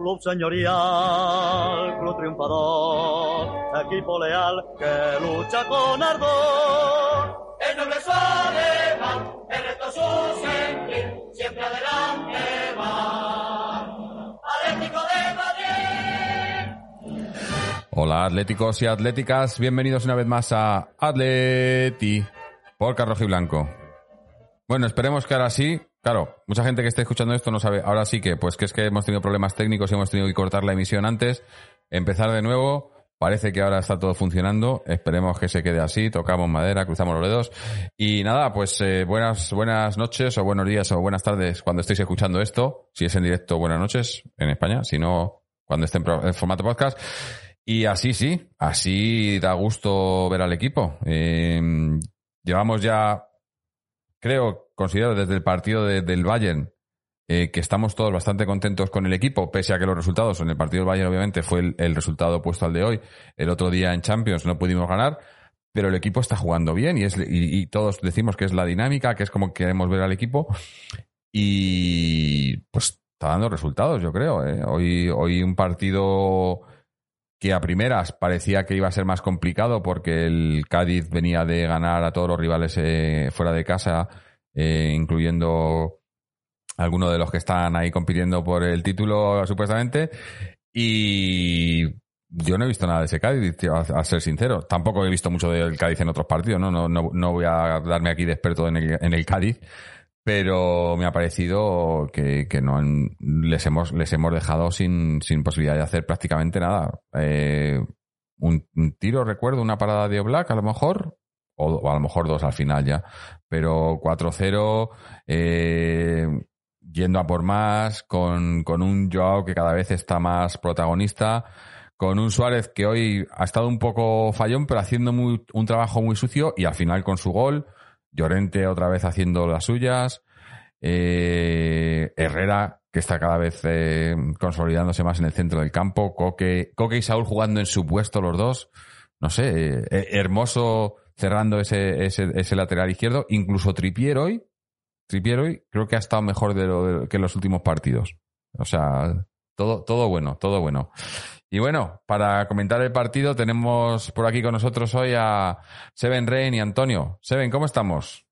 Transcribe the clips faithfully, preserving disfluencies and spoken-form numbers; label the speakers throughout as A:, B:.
A: club señorial, club triunfador, equipo leal que lucha con ardor. El noble es su ademán, el resto su sentir, siempre adelante va. Atlético de Madrid.
B: Hola atléticos y atléticas, bienvenidos una vez más a Atleti por Carrojo y Blanco. Bueno, esperemos que ahora sí. Claro, mucha gente que esté escuchando esto no sabe. Ahora sí que, pues que es que hemos tenido problemas técnicos y hemos tenido que cortar la emisión antes. Empezar de nuevo. Parece que ahora está todo funcionando. Esperemos que se quede así. Tocamos madera, cruzamos los dedos. Y nada, pues eh, buenas buenas noches o buenos días o buenas tardes cuando estéis escuchando esto. Si es en directo, buenas noches en España. Si no, cuando esté en, pro, en formato podcast. Y así sí, así da gusto ver al equipo. Eh, llevamos ya, creo, considero desde el partido de, del Bayern eh, que estamos todos bastante contentos con el equipo, pese a que los resultados en el partido del Bayern obviamente fue el, el resultado opuesto al de hoy. El otro día en Champions no pudimos ganar, pero el equipo está jugando bien y, es, y, y todos decimos que es la dinámica, que es como queremos ver al equipo y pues está dando resultados, yo creo. ¿eh? Hoy, hoy un partido que a primeras parecía que iba a ser más complicado porque el Cádiz venía de ganar a todos los rivales eh, fuera de casa, eh, incluyendo algunos de los que están ahí compitiendo por el título supuestamente, y yo no he visto nada de ese Cádiz, a, a ser sincero. Tampoco he visto mucho del Cádiz en otros partidos, ¿no? No, no, no voy a darme aquí de experto en el, en el Cádiz, pero me ha parecido que, que no han, les hemos les hemos dejado sin, sin posibilidad de hacer prácticamente nada. Eh, un, un tiro, recuerdo, una parada de Oblak a lo mejor, o, o a lo mejor dos al final ya, pero cuatro cero, eh, yendo a por más, con, con un Joao que cada vez está más protagonista, con un Suárez que hoy ha estado un poco fallón, pero haciendo muy, un trabajo muy sucio, y al final con su gol. Llorente otra vez haciendo las suyas, eh, Herrera que está cada vez eh, consolidándose más en el centro del campo, Coque, Coque y Saúl jugando en su puesto los dos, no sé, eh, Hermoso cerrando ese, ese, ese lateral izquierdo, incluso Trippier hoy, Trippier hoy creo que ha estado mejor de lo de, que en los últimos partidos, o sea, todo, todo bueno, todo bueno. Y bueno, para comentar el partido tenemos por aquí con nosotros hoy a Seven Rein y Antonio. Seven, ¿cómo estamos?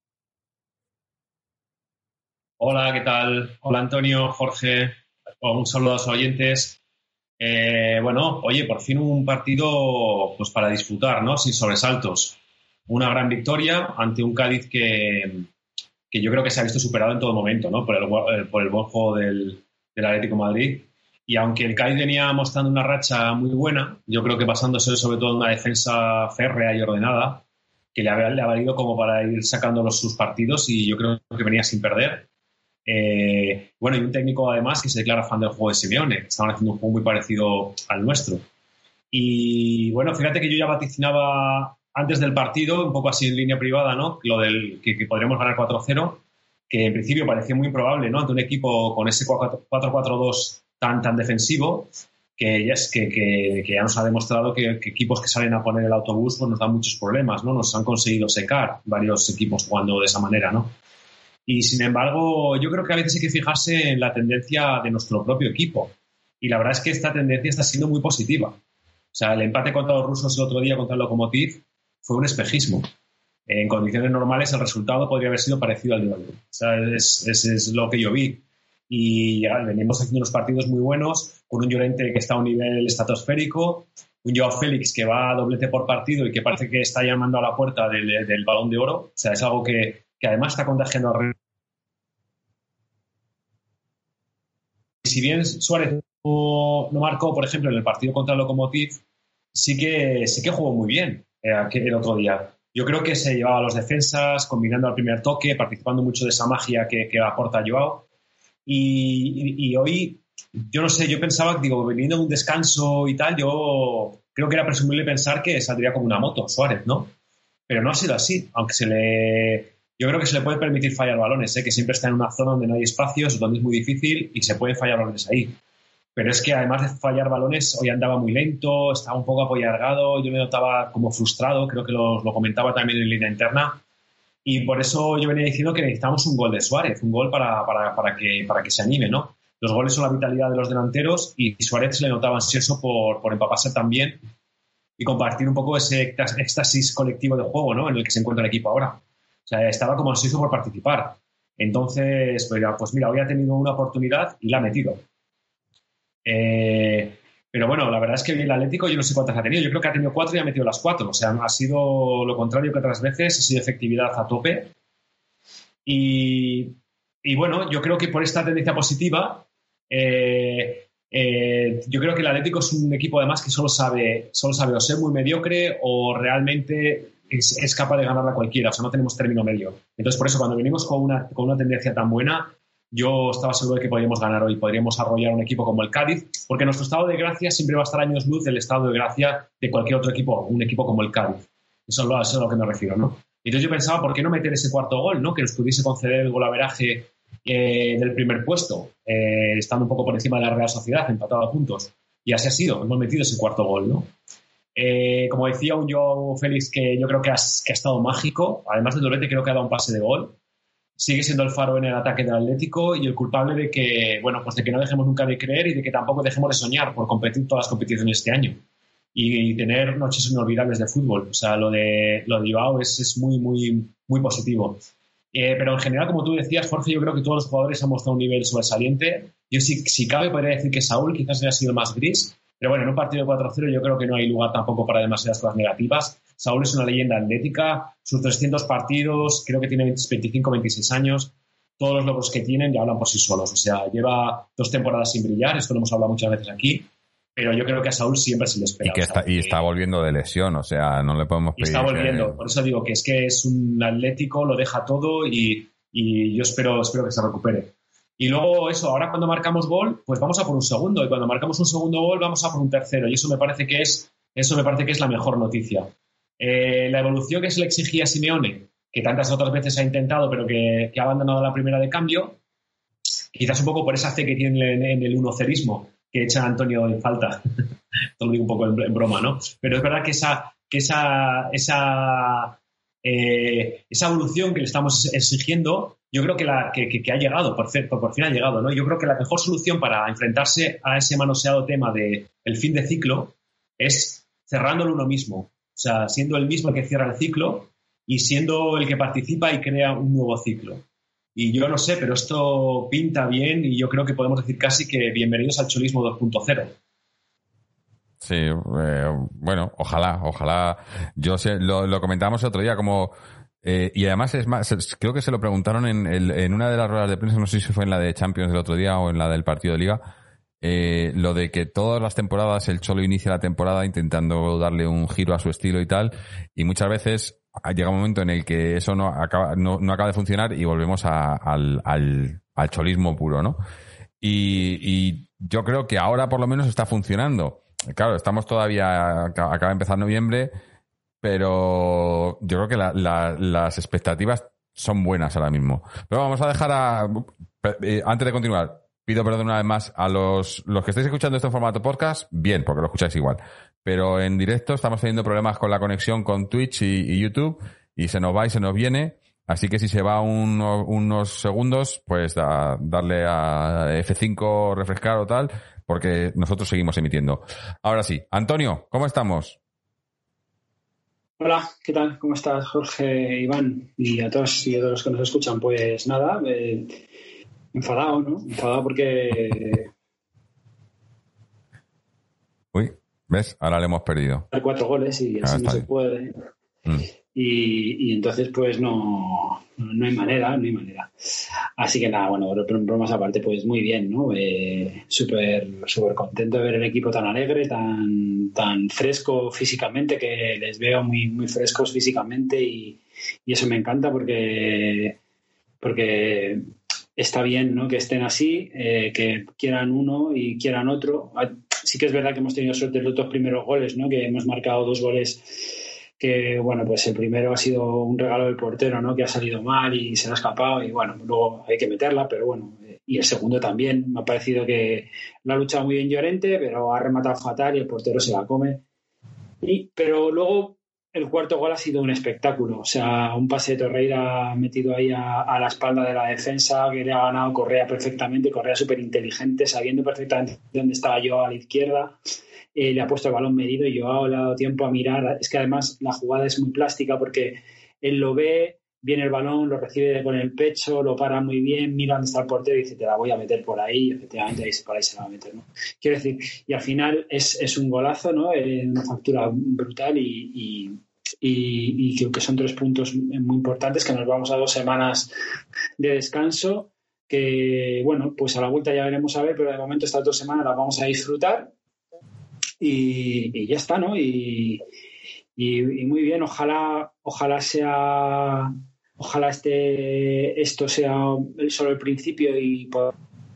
C: Hola, ¿qué tal? Hola Antonio, Jorge, un saludo a los oyentes. Eh, bueno, oye, por fin un partido pues para disfrutar, ¿no? Sin sobresaltos. Una gran victoria ante un Cádiz que, que yo creo que se ha visto superado en todo momento, ¿no? Por el, por el buen juego del, del Atlético de Madrid. Y aunque el Cádiz venía mostrando una racha muy buena, yo creo que basándose sobre todo en una defensa férrea y ordenada, que le ha, le ha valido como para ir sacando los, sus partidos, y yo creo que venía sin perder. Eh, bueno, y un técnico además que se declara fan del juego de Simeone, que estaban haciendo un juego muy parecido al nuestro. Y bueno, fíjate que yo ya vaticinaba antes del partido, un poco así en línea privada, ¿no? Lo del que, que podríamos ganar cuatro cero, que en principio parecía muy improbable, ¿no? Ante un equipo con ese cuatro cuatro dos tan tan defensivo, que ya, es, que, que, que ya nos ha demostrado que, que equipos que salen a poner el autobús pues nos dan muchos problemas, ¿no? Nos han conseguido secar varios equipos jugando de esa manera, ¿no? Y sin embargo, yo creo que a veces hay que fijarse en la tendencia de nuestro propio equipo. Y la verdad es que esta tendencia está siendo muy positiva. O sea, el empate contra los rusos el otro día contra el Lokomotiv fue un espejismo. En condiciones normales el resultado podría haber sido parecido al de hoy. O sea, es, es, es lo que yo vi. Y ya venimos haciendo unos partidos muy buenos, con un Llorente que está a un nivel estratosférico, un Joao Félix que va a doblete por partido y que parece que está llamando a la puerta del, del Balón de Oro. O sea, es algo que, que además está contagiando al. Si bien Suárez no, no marcó, por ejemplo, en el partido contra el Lokomotiv, sí que, sí que jugó muy bien eh, el otro día. Yo creo que se llevaba a los defensas, combinando al primer toque, participando mucho de esa magia que, que aporta Joao. Y, y, y hoy, yo no sé, yo pensaba, digo, veniendo de un descanso y tal, yo creo que era presumible pensar que saldría como una moto Suárez, ¿no? Pero no ha sido así, aunque se le... Yo creo que se le puede permitir fallar balones, ¿eh? Que siempre está en una zona donde no hay espacios, donde es muy difícil y se pueden fallar balones ahí. Pero es que además de fallar balones, hoy andaba muy lento, estaba un poco apoyargado, yo me notaba como frustrado, creo que lo, lo comentaba también en línea interna. Y por eso yo venía diciendo que necesitamos un gol de Suárez, un gol para, para, para, que, para que se anime, ¿no? Los goles son la vitalidad de los delanteros y Suárez se le notaba ansioso por, por empaparse también y compartir un poco ese éxtasis colectivo de juego, ¿no?, en el que se encuentra el equipo ahora. O sea, estaba como ansioso por participar. Entonces, pues, pues mira, hoy ha tenido una oportunidad y la ha metido. Eh, pero bueno, la verdad es que el Atlético yo no sé cuántas ha tenido. Yo creo que ha tenido cuatro y ha metido las cuatro. O sea, ha sido lo contrario que otras veces, ha sido efectividad a tope. Y, y bueno, yo creo que por esta tendencia positiva, eh, eh, yo creo que el Atlético es un equipo además que solo sabe, solo sabe o ser muy mediocre o realmente es, es capaz de ganar a cualquiera. O sea, no tenemos término medio. Entonces, por eso, cuando venimos con una, con una tendencia tan buena, yo estaba seguro de que podríamos ganar hoy, podríamos arrollar un equipo como el Cádiz, porque nuestro estado de gracia siempre va a estar años luz del estado de gracia de cualquier otro equipo, un equipo como el Cádiz. Eso es, lo, eso es a lo que me refiero, ¿no? Entonces yo pensaba, ¿por qué no meter ese cuarto gol, ¿no?, que nos pudiese conceder el golaveraje eh, del primer puesto, eh, estando un poco por encima de la Real Sociedad, empatado a puntos. Y así ha sido, hemos metido ese cuarto gol, ¿no? Eh, como decía un Joao Félix que yo creo que ha, que ha estado mágico, además del doblete creo que ha dado un pase de gol. Sigue siendo el faro en el ataque del Atlético y el culpable de que, bueno, pues de que no dejemos nunca de creer y de que tampoco dejemos de soñar por competir todas las competiciones este año y, y tener noches inolvidables de fútbol. O sea, lo de lo de Joao es, es muy, muy, muy positivo. Eh, pero en general, como tú decías, Jorge, yo creo que todos los jugadores han mostrado un nivel sobresaliente. Yo, si, si cabe, podría decir que Saúl quizás haya sido más gris, pero bueno, en un partido de cuatro cero yo creo que no hay lugar tampoco para demasiadas cosas negativas. Saúl es una leyenda atlética, sus trescientos partidos, creo que tiene veinticinco, veintiséis años, todos los logros que tienen ya hablan por sí solos. O sea, lleva dos temporadas sin brillar, esto lo hemos hablado muchas veces aquí, pero yo creo que a Saúl siempre se le espera.
B: Y, que está, y está volviendo de lesión, o sea, no le podemos pedir.
C: Está volviendo,
B: que...
C: por eso digo que es que es un atlético, lo deja todo y, y yo espero, espero que se recupere. Y luego eso, ahora cuando marcamos gol, pues vamos a por un segundo, y cuando marcamos un segundo gol vamos a por un tercero, y eso me parece que es, eso me parece que es la mejor noticia. Eh, la evolución que se le exigía a Simeone, que tantas otras veces ha intentado, pero que, que ha abandonado la primera de cambio, quizás un poco por esa fe que tiene en, en el unocerismo que echa Antonio en falta. Esto lo digo un poco en, en broma, ¿no? Pero es verdad que esa, que esa, esa, eh, esa evolución que le estamos exigiendo, yo creo que, la, que, que, que ha llegado, por, por, por fin ha llegado, ¿no? Yo creo que la mejor solución para enfrentarse a ese manoseado tema de el fin de ciclo es cerrándolo uno mismo. O sea, siendo el mismo el que cierra el ciclo y siendo el que participa y crea un nuevo ciclo. Y yo no sé, pero esto pinta bien y yo creo que podemos decir casi que bienvenidos al cholismo dos punto cero.
B: Sí, eh, bueno, ojalá, ojalá. Yo sé, lo, lo comentábamos el otro día como... Eh, y además, es más, creo que se lo preguntaron en, el, en una de las ruedas de prensa, no sé si fue en la de Champions del otro día o en la del partido de Liga, eh, lo de que todas las temporadas el Cholo inicia la temporada intentando darle un giro a su estilo y tal, y muchas veces llega un momento en el que eso no acaba, no, no acaba de funcionar y volvemos a, al, al, al cholismo puro, ¿no? Y, y yo creo que ahora por lo menos está funcionando. Claro, estamos todavía, acaba de empezar noviembre, pero yo creo que la, la, las expectativas son buenas ahora mismo. Pero vamos a dejar a... Eh, antes de continuar, pido perdón una vez más a los, los que estáis escuchando esto en formato podcast, bien, porque lo escucháis igual. Pero en directo estamos teniendo problemas con la conexión con Twitch y, y YouTube, y se nos va y se nos viene. Así que si se va un, unos segundos, pues da, darle a F cinco, refrescar o tal, porque nosotros seguimos emitiendo. Ahora sí, Antonio, ¿cómo estamos?
D: Hola, ¿qué tal? ¿Cómo estás, Jorge, Iván? Y a todos y a todos los que nos escuchan, pues nada, eh, enfadado, ¿no? Enfadado porque...
B: Uy, ¿ves? Ahora le hemos perdido.
D: Cuatro goles y así no se puede. Mm. Y, y entonces, pues no, no hay manera, no hay manera. Así que nada, bueno, bromas aparte, pues muy bien, ¿no? Eh, súper, súper contento de ver el equipo tan alegre, tan, tan fresco físicamente, que les veo muy, muy frescos físicamente y, y eso me encanta porque, porque está bien, ¿no? Que estén así, eh, que quieran uno y quieran otro. Sí que es verdad que hemos tenido suerte en los dos primeros goles, ¿no? Que hemos marcado dos goles que, bueno, pues el primero ha sido un regalo del portero, ¿no? Que ha salido mal y se le ha escapado y, bueno, luego hay que meterla, pero bueno. Y el segundo también, me ha parecido que lo ha luchado muy bien Llorente, pero ha rematado fatal y el portero se la come. Y, pero luego el cuarto gol ha sido un espectáculo. O sea, un pase de Torreira metido ahí a, a la espalda de la defensa, que le ha ganado Correa perfectamente, Correa súper inteligente, sabiendo perfectamente dónde estaba Joao a la izquierda. Eh, le ha puesto el balón medido y Joao le ha dado tiempo a mirar. Es que además la jugada es muy plástica porque él lo ve, viene el balón, lo recibe con el pecho, lo para muy bien, mira dónde está el portero y dice, te la voy a meter por ahí, y efectivamente ahí, por ahí se la va a meter, ¿no? Quiero decir, y al final es, es un golazo, ¿no? Eh, una factura brutal y, y, y, y creo que son tres puntos muy importantes, que nos vamos a dos semanas de descanso, que bueno, pues a la vuelta ya veremos a ver, pero de momento estas dos semanas las vamos a disfrutar y, y ya está, ¿no? Y, y, y muy bien, ojalá, ojalá sea Ojalá este, esto sea solo el principio y por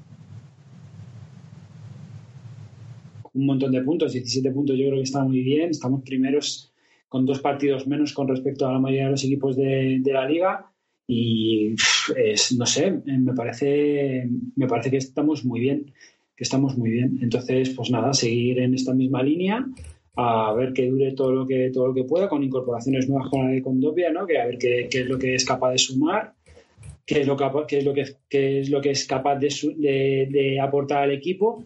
D: un montón de puntos, diecisiete puntos yo creo que está muy bien. Estamos primeros con dos partidos menos con respecto a la mayoría de los equipos de, de la liga y es, no sé, me parece, me parece que estamos muy bien, que estamos muy bien. Entonces, pues nada, seguir en esta misma línea, a ver que dure todo lo que todo lo que pueda, con incorporaciones nuevas con la de Condovia, ¿no? Que a ver qué, qué es lo que es capaz de sumar, qué es lo capaz, qué es lo que qué es lo que es capaz de, de, de aportar al equipo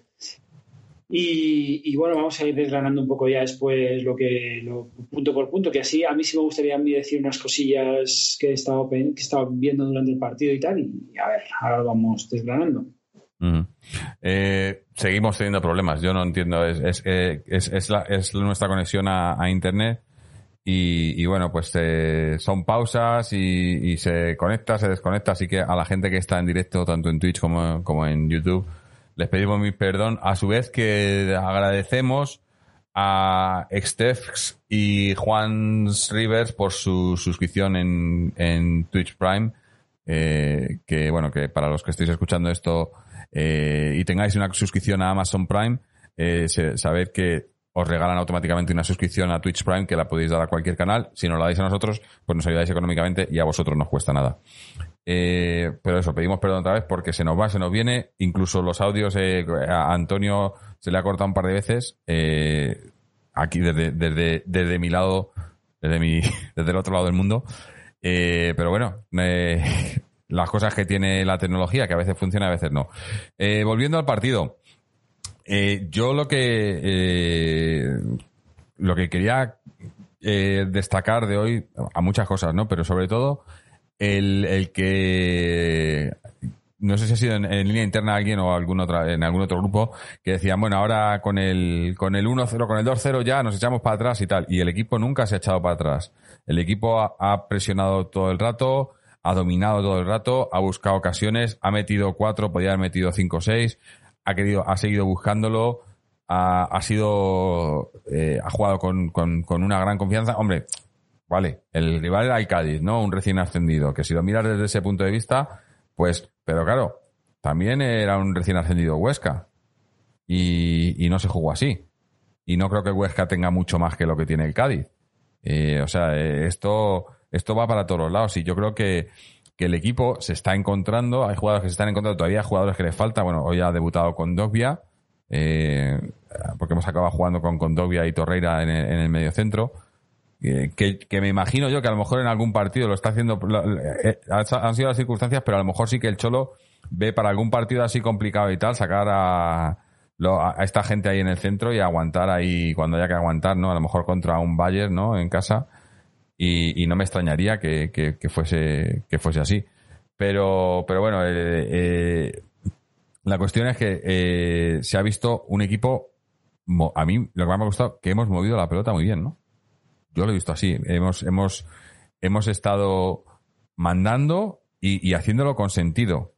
D: y, y bueno, vamos a ir desgranando un poco ya después lo que lo, punto por punto, que así a mí sí me gustaría a mí decir unas cosillas que he estado que he estado viendo durante el partido y tal, y a ver, ahora lo vamos desgranando.
B: Uh-huh. Eh, seguimos teniendo problemas. Yo no entiendo. Es, es, es, es, la, es nuestra conexión a, a internet y, y bueno, pues eh, son pausas y, y se conecta, se desconecta. Así que a la gente que está en directo, tanto en Twitch como, como en YouTube, les pedimos mi perdón. A su vez que agradecemos a Extefx y Juan Rivers por su suscripción en, en Twitch Prime. Eh, que bueno, que para los que estéis escuchando esto Eh, y tengáis una suscripción a Amazon Prime, eh, sabed que os regalan automáticamente una suscripción a Twitch Prime que la podéis dar a cualquier canal. Si nos la dais a nosotros, pues nos ayudáis económicamente y a vosotros no os cuesta nada. Eh, pero eso, pedimos perdón otra vez porque se nos va, se nos viene. Incluso los audios, eh, a Antonio se le ha cortado un par de veces. Eh, aquí desde, desde, desde mi lado, desde, mi, desde el otro lado del mundo. Eh, pero bueno, eh, las cosas que tiene la tecnología, que a veces funciona, a veces no. Eh, volviendo al partido, eh, yo lo que eh, lo que quería eh, destacar de hoy, a muchas cosas, ¿no? Pero sobre todo el, el que no sé si ha sido en, en línea interna alguien o algún otra, en algún otro grupo que decían, bueno, ahora con el con el uno cero, con el dos cero ya nos echamos para atrás y tal. Y el equipo nunca se ha echado para atrás. El equipo ha, ha presionado todo el rato, ha dominado todo el rato, ha buscado ocasiones, ha metido cuatro, podía haber metido cinco o seis, ha querido, ha seguido buscándolo, ha, ha sido, eh, ha jugado con, con, con una gran confianza. Hombre, vale, el rival era el Cádiz, ¿no? Un recién ascendido, que si lo miras desde ese punto de vista, pues, pero claro, también era un recién ascendido Huesca y, y no se jugó así. Y no creo que Huesca tenga mucho más que lo que tiene el Cádiz. Eh, o sea, eh, esto... Esto va para todos los lados y yo creo que, que el equipo se está encontrando, hay jugadores que se están encontrando, todavía hay jugadores que les falta. Bueno, hoy ha debutado Condovia, eh, porque hemos acabado jugando con Condovia y Torreira en el, en el mediocentro, eh, que, que me imagino yo que a lo mejor en algún partido lo está haciendo, lo, eh, han sido las circunstancias, pero a lo mejor sí que el Cholo ve para algún partido así complicado y tal, sacar a, lo, a esta gente ahí en el centro y aguantar ahí cuando haya que aguantar, ¿no? A lo mejor contra un Bayern, ¿no? En casa. Y, y no me extrañaría que, que, que fuese que fuese así. Pero, pero bueno, eh, eh, la cuestión es que eh, se ha visto un equipo, a mí lo que más me ha gustado, que hemos movido la pelota muy bien, ¿no? Yo lo he visto así. Hemos, hemos, hemos estado mandando y, y haciéndolo con sentido.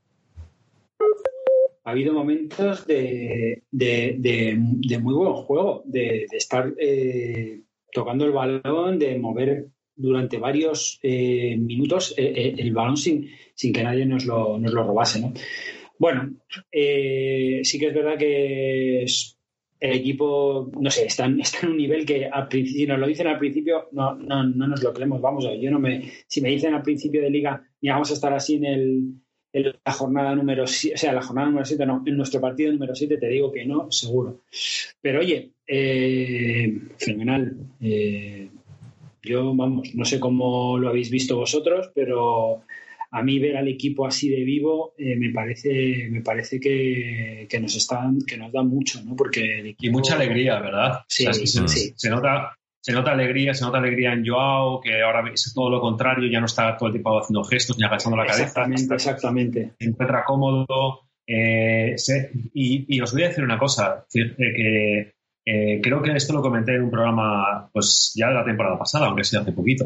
D: Ha habido momentos de, de, de, de muy buen juego, de, de estar eh, tocando el balón, de mover durante varios eh, minutos eh, el balón sin, sin que nadie nos lo, nos lo robase, ¿no? Bueno, eh, sí que es verdad que es, el equipo, no sé, está, está en un nivel que al principio, si nos lo dicen al principio, no, no, no nos lo creemos. Vamos, yo no me, si me dicen al principio de liga, ni vamos a estar así en el en la jornada número siete, o sea, la jornada número siete, no, en nuestro partido número siete, te digo que no, seguro. Pero oye, eh, fenomenal. Eh, Yo, vamos, no sé cómo lo habéis visto vosotros, pero a mí ver al equipo así de vivo eh, me parece me parece que, que nos están que nos da mucho, ¿no? Porque el equipo...
C: Y mucha alegría, ¿verdad?
D: Sí,
C: o sea, es que se,
D: sí.
C: se nota se nota alegría, se nota alegría en Joao, que ahora es todo lo contrario, ya no está todo el tiempo haciendo gestos ni agachando la cabeza.
D: Exactamente, exactamente.
C: Se encuentra cómodo. Eh, se, y, y os voy a decir una cosa, que, que eh, creo que esto lo comenté en un programa pues ya de la temporada pasada, aunque sea hace poquito,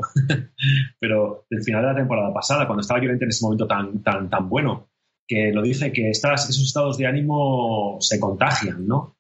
C: pero del final de la temporada pasada, cuando estaba Llorente en ese momento tan, tan, tan bueno, que lo dije, que estas, esos estados de ánimo se contagian, ¿no?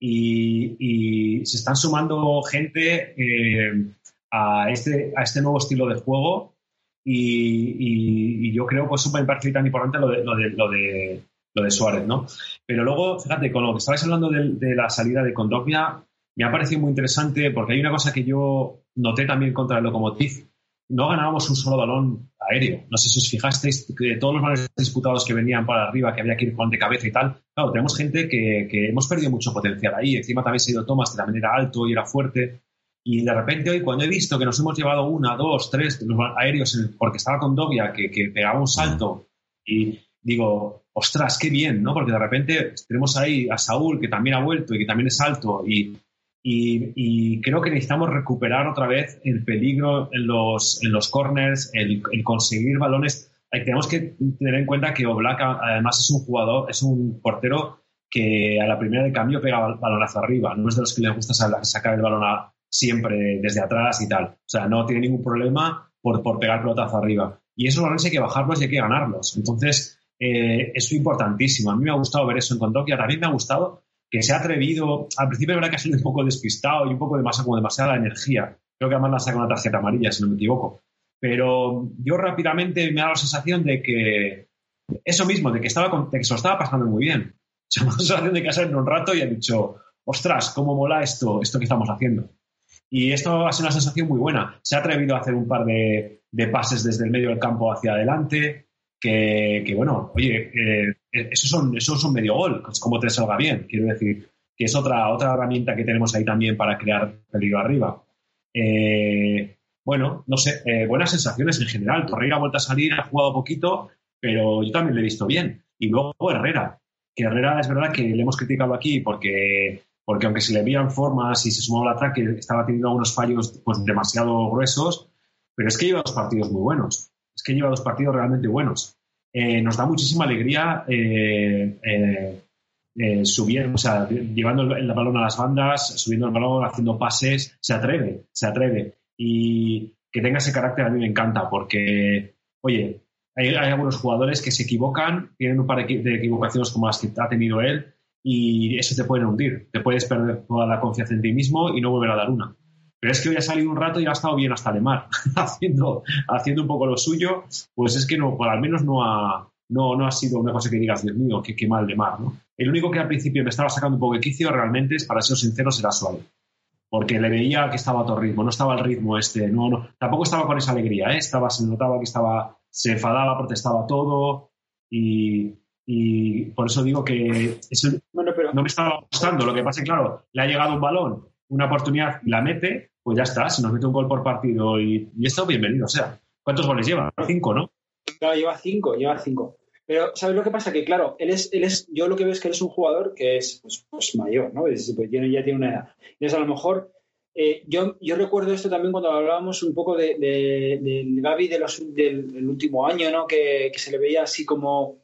C: Y, y se están sumando gente eh, a, este, a este nuevo estilo de juego y, y, y yo creo pues me parece tan importante lo de, lo de, lo de lo de Suárez, ¿no? Pero luego, fíjate, con lo que estabais hablando de, de la salida de Kondogbia, me ha parecido muy interesante porque hay una cosa que yo noté también contra el Lokomotiv. No ganábamos un solo balón aéreo. No sé si os fijasteis que todos los balones disputados que venían para arriba, que había que ir con de cabeza y tal. Claro, tenemos gente que, que hemos perdido mucho potencial ahí. Encima también se ha ido Thomas, que también era alto y era fuerte. Y de repente hoy, cuando he visto que nos hemos llevado una, dos, tres aéreos, porque estaba Kondogbia, que, que pegaba un salto y digo, ostras, qué bien, ¿no? Porque de repente tenemos ahí a Saúl, que también ha vuelto y que también es alto y Y, y creo que necesitamos recuperar otra vez el peligro en los, en los corners, el, el conseguir balones. Tenemos que tener en cuenta que Oblak además es un jugador, es un portero que a la primera de cambio pega balonazo arriba. No es de los que les gusta sacar el balón a, siempre desde atrás y tal. O sea, no tiene ningún problema por, por pegar pelotazo arriba. Y esos balones hay que bajarlos y hay que ganarlos. Entonces, eh, es importantísimo. A mí me ha gustado ver eso en Kondogbia. También me ha gustado que se ha atrevido, al principio es verdad que ha sido un poco despistado y un poco demasiado, como demasiada energía. Creo que además la saca una tarjeta amarilla, si no me equivoco. Pero yo rápidamente me da la sensación de que eso mismo, de que, estaba, de que se lo estaba pasando muy bien. Se me da la sensación de que ha salido un rato y ha dicho, ostras, cómo mola esto, esto que estamos haciendo. Y esto ha sido una sensación muy buena. Se ha atrevido a hacer un par de, de pases desde el medio del campo hacia adelante, que, que bueno, oye, eh, esos son, esos son medio gol, es como te salga bien, quiero decir, que es otra, otra herramienta que tenemos ahí también para crear peligro arriba. Eh, bueno, no sé, eh, buenas sensaciones en general. Torreira ha vuelto a salir, ha jugado poquito, pero yo también le he visto bien. Y luego Herrera, que Herrera es verdad que le hemos criticado aquí porque, porque aunque se le veían formas y se sumaba al ataque, estaba teniendo algunos fallos pues, demasiado gruesos, pero es que lleva dos partidos muy buenos. Es que lleva dos partidos realmente buenos. Eh, nos da muchísima alegría eh, eh, eh, subiendo, o sea, llevando el, el balón a las bandas, subiendo el balón, haciendo pases, se atreve, se atreve. Y que tenga ese carácter a mí me encanta porque, oye, hay, hay algunos jugadores que se equivocan, tienen un par de equivocaciones como las que ha tenido él y eso te puede hundir. Te puedes perder toda la confianza en ti mismo y no volver a dar una. Pero es que hoy ha salido un rato y ha estado bien hasta Lemar, haciendo, haciendo un poco lo suyo, pues es que no, por al menos no ha, no, no ha sido una cosa que digas, Dios mío, qué, qué mal Lemar, ¿no? El único que al principio me estaba sacando un poco de quicio realmente, para ser sinceros, era Suárez. Porque le veía que estaba a todo ritmo, no estaba al ritmo este, no, no, tampoco estaba con esa alegría, ¿eh? Estaba, se notaba que estaba, se enfadaba, protestaba todo y, y por eso digo que eso bueno, pero... no me estaba gustando. Lo que pasa es que, claro, le ha llegado un balón, una oportunidad, la mete, pues ya está, si nos mete un gol por partido y, y esto, bienvenido. O sea, ¿cuántos goles lleva? Cinco, ¿no?
D: Claro, lleva cinco, lleva cinco. Pero, ¿sabes lo que pasa? Que, claro, él es, él es, yo lo que veo es que él es un jugador que es pues, pues mayor, ¿no? Es, pues, tiene, ya tiene una edad. Entonces, a lo mejor, eh, yo, yo recuerdo esto también cuando hablábamos un poco de, de, del Gavi de los, del, del último año, ¿no? Que, que se le veía así como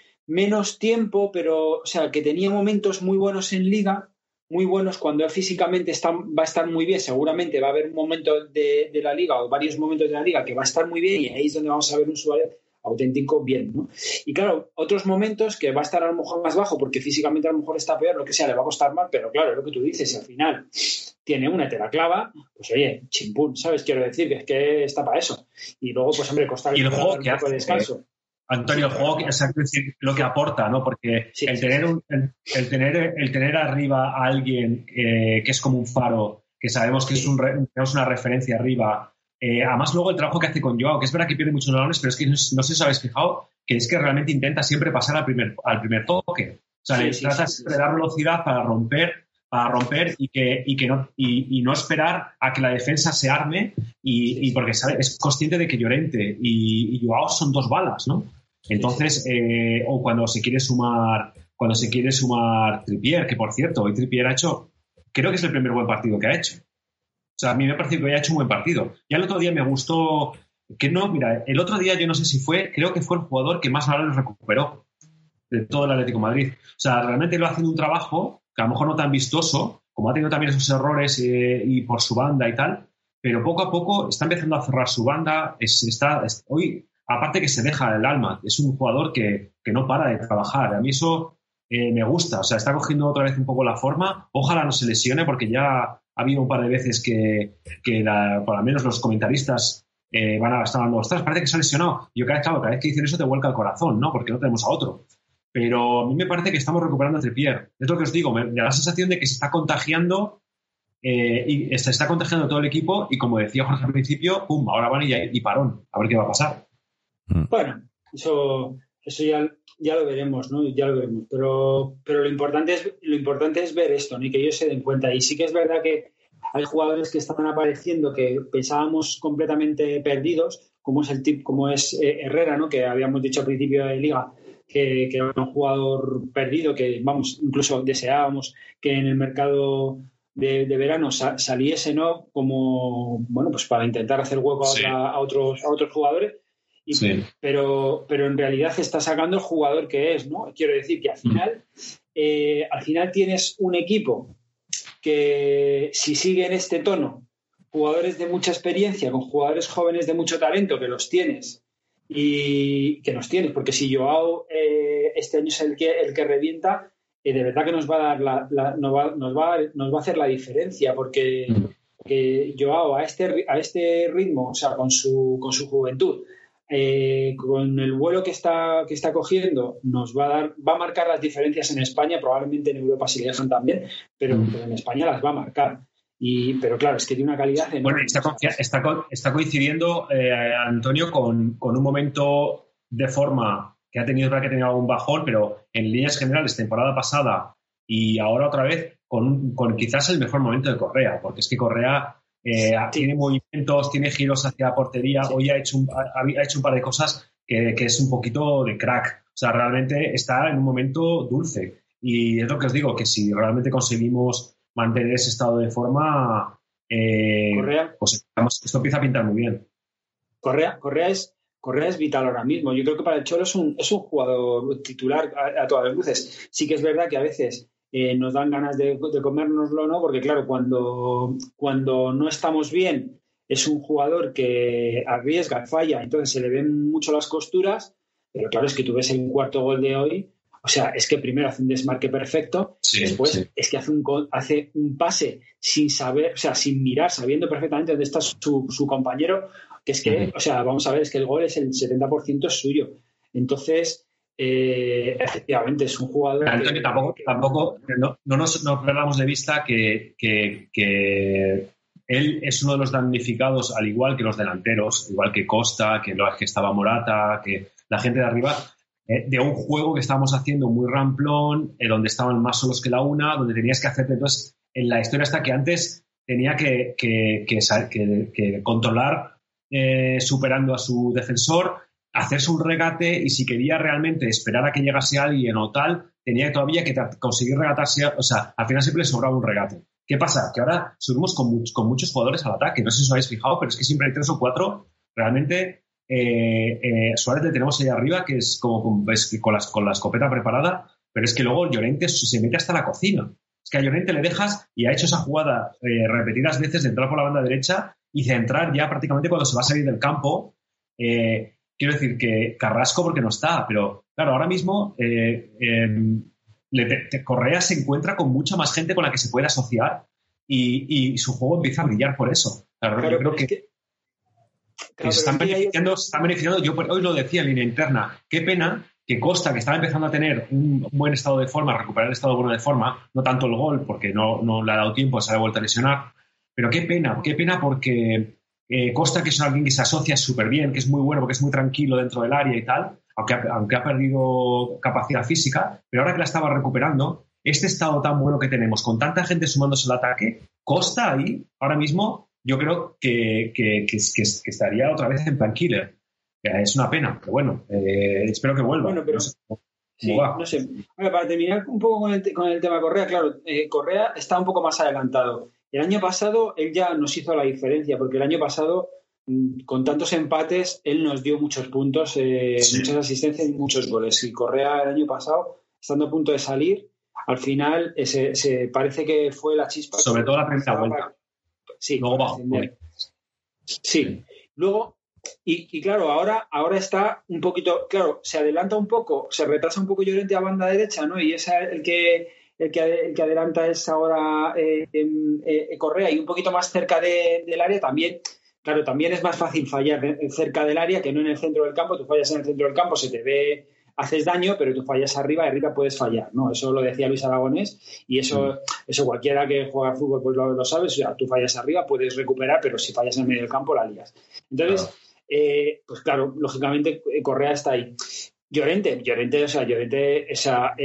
D: menos tiempo, pero, o sea, que tenía momentos muy buenos en Liga, muy buenos cuando él físicamente está, va a estar muy bien. Seguramente va a haber un momento de, de la Liga o varios momentos de la Liga que va a estar muy bien y ahí es donde vamos a ver un Suárez auténtico bien, ¿no? Y claro, otros momentos que va a estar a lo mejor más bajo porque físicamente a lo mejor está peor, lo que sea, le va a costar más, pero claro, es lo que tú dices, si al final tiene una y te la clava, pues oye, chimpún, ¿sabes? Quiero decir que es que está para eso. Y luego, pues hombre, costar
C: el juego que
D: un poco
C: hace,
D: de descanso.
C: Eh, Antonio, el juego que es decir, lo que aporta, ¿no? Porque sí, el, tener un, el, el, tener, el tener arriba a alguien eh, que es como un faro, que sabemos que sí. es un, tenemos una referencia arriba. Eh, además, luego el trabajo que hace con Joao, que es verdad que pierde muchos balones, pero es que no, no sé si os habéis fijado que es que realmente intenta siempre pasar al primer, al primer toque. O sea, sí, le sí, trata sí, de sí. dar velocidad para romper, para romper y que, y que no, y, y no esperar a que la defensa se arme y, y porque sabe, es consciente de que Llorente y, y Joao son dos balas, ¿no? Entonces, eh, o cuando se quiere sumar, cuando se quiere sumar Trippier, que por cierto, hoy Trippier ha hecho, creo que es el primer buen partido que ha hecho. O sea, a mí me parece que hoy ha hecho un buen partido. Ya el otro día me gustó, que no, mira, el otro día yo no sé si fue, creo que fue el jugador que más balones recuperó de todo el Atlético de Madrid. O sea, realmente lo haciendo un trabajo que a lo mejor no tan vistoso, como ha tenido también esos errores eh, y por su banda y tal, pero poco a poco está empezando a cerrar su banda. Es, está, es, hoy, aparte que se deja el alma, es un jugador que, que no para de trabajar. A mí eso eh, me gusta. O sea, está cogiendo otra vez un poco la forma. Ojalá no se lesione, porque ya ha habido un par de veces que, que la, por lo menos los comentaristas eh, van a estar dando, ostras, parece que se ha lesionado. Y yo cada vez, claro, cada vez que dicen eso te vuelca el corazón, ¿no? Porque no tenemos a otro. Pero a mí me parece que estamos recuperando a Trippier. Es lo que os digo, me da la sensación de que se está contagiando eh, y se está contagiando todo el equipo y, como decía Jorge al principio, pum, ahora van y, y parón, a ver qué va a pasar.
D: Bueno, eso, eso ya, ya lo veremos, ¿no? Ya lo veremos. Pero, pero lo importante es, lo importante es ver esto, ¿no? Y que ellos se den cuenta. Y sí que es verdad que hay jugadores que están apareciendo que pensábamos completamente perdidos, como es el tip, como es eh, Herrera, ¿no? Que habíamos dicho al principio de Liga que, que era un jugador perdido, que vamos, incluso deseábamos que en el mercado de, de verano sa- saliese, ¿no? Como, bueno, pues para intentar hacer hueco a,
C: Sí.
D: otra, a otros a otros jugadores. Y,
C: Sí.
D: pero, pero en realidad está sacando el jugador que es, ¿no? Quiero decir que al final, eh, al final tienes un equipo que, si sigue en este tono, jugadores de mucha experiencia con jugadores jóvenes de mucho talento, que los tienes y que los tienes, porque si Joao eh, este año es el que, el que revienta, eh, de verdad que nos va a dar la, la, nos, va, nos, va, nos va a hacer la diferencia, porque que Joao a este, a este ritmo, o sea, con su, con su juventud, Eh, con el vuelo que está, que está cogiendo, nos va a dar, va a marcar las diferencias en España, probablemente en Europa se le dejan también, pero,
C: Mm.
D: pero en España las va a marcar. Y, pero claro, es que tiene una calidad enorme.
C: Bueno, está, está, está coincidiendo, eh, Antonio, con, con un momento de forma que ha tenido, que ha tenido algún bajón, pero en líneas generales, temporada pasada y ahora otra vez, con, con quizás el mejor momento de Correa, porque es que Correa eh, sí. tiene movimientos, tiene giros hacia la portería, sí. Hoy ha hecho, un, ha, ha hecho un par de cosas que, que es un poquito de crack. O sea, realmente está en un momento dulce. Y es lo que os digo, que si realmente conseguimos mantener ese estado de forma, eh,
D: Correa,
C: pues esto empieza a pintar muy bien.
D: Correa, Correa, es, Correa es vital ahora mismo. Yo creo que para el Cholo es un, es un jugador titular a, a todas las luces. Sí que es verdad que a veces eh, nos dan ganas de, de comérnoslo, ¿no? Porque claro, cuando, cuando no estamos bien, es un jugador que arriesga, falla, entonces se le ven mucho las costuras, pero claro, es que tú ves el cuarto gol de hoy. O sea, es que primero hace un desmarque perfecto, sí, después sí. es que hace un, hace un pase sin saber, o sea, sin mirar, sabiendo perfectamente dónde está su, su compañero, que es que, uh-huh. o sea, vamos a ver, es que el gol es el setenta por ciento es suyo. Entonces, eh, efectivamente, es un jugador...
C: Antonio,
D: que,
C: tampoco,
D: que,
C: tampoco no, no nos no perdamos de vista que, que, que él es uno de los damnificados, al igual que los delanteros, igual que Costa, que, lo, que estaba Morata, que la gente de arriba... Eh, de un juego que estábamos haciendo muy ramplón, eh, donde estaban más solos que la una, donde tenías que hacerte. Entonces, en la historia está que antes tenía que, que, que, que, que controlar eh, superando a su defensor, hacerse un regate y si quería realmente esperar a que llegase alguien o tal, tenía todavía que conseguir regatarse. O sea, al final siempre le sobraba un regate. ¿Qué pasa? Que ahora subimos con, much, con muchos jugadores al ataque. No sé si os habéis fijado, pero es que siempre hay tres o cuatro realmente. Eh, eh, Suárez le tenemos ahí arriba, que es como con, es, con, las, con la escopeta preparada, pero es que luego Llorente se mete hasta la cocina. Es que a Llorente le dejas y ha hecho esa jugada eh, repetidas veces de entrar por la banda derecha y centrar ya prácticamente cuando se va a salir del campo. Eh, quiero decir que Carrasco porque no está, pero claro, ahora mismo eh, eh, le, te, Correa se encuentra con mucha más gente con la que se puede asociar y, y su juego empieza a brillar por eso. Claro, claro, yo creo que... que...
D: Claro,
C: se están beneficiando, hay... se están beneficiando, yo hoy lo decía en línea interna, qué pena que Costa, que estaba empezando a tener un buen estado de forma, a recuperar el estado bueno de forma, no tanto el gol, porque no, no le ha dado tiempo, se ha vuelto a lesionar, pero qué pena, qué pena porque eh, Costa, que es alguien que se asocia súper bien, que es muy bueno, porque es muy tranquilo dentro del área y tal, aunque ha, aunque ha perdido capacidad física, pero ahora que la estaba recuperando, este estado tan bueno que tenemos, con tanta gente sumándose al ataque, Costa ahí, ahora mismo, yo creo que, que, que, que, que estaría otra vez en plan killer. Es una pena, pero bueno, eh, espero que vuelva.
D: Bueno, pero,
C: no sé cómo,
D: sí,
C: cómo va.
D: No sé. Bueno, para terminar un poco con el, con el tema Correa, claro, eh, Correa está un poco más adelantado. El año pasado él ya nos hizo la diferencia, porque el año pasado, con tantos empates, él nos dio muchos puntos, eh, sí. muchas asistencias y muchos goles. Y Correa el año pasado, estando a punto de salir, al final eh, se, se parece que fue la chispa.
C: Sobre todo la primera vuelta. Para,
D: sí,
C: luego bajo.
D: Sí, luego... Y, y claro, ahora, ahora está un poquito, claro, se adelanta un poco, se retrasa un poco Llorente a banda derecha, ¿no? Y es el que el que, el que adelanta es ahora eh, eh, Correa y un poquito más cerca de, del área también. Claro, también es más fácil fallar cerca del área que no en el centro del campo. Tú fallas en el centro del campo, se te ve, haces daño, pero tú fallas arriba y arriba puedes fallar, ¿no? Eso lo decía Luis Aragonés y eso, eso cualquiera que juega al fútbol pues lo, lo sabe. O sea, tú fallas arriba, puedes recuperar, pero si fallas en medio del campo la lías. Entonces... Claro. Eh, pues claro, lógicamente Correa está ahí. Llorente, Llorente, o sea, Llorente esa,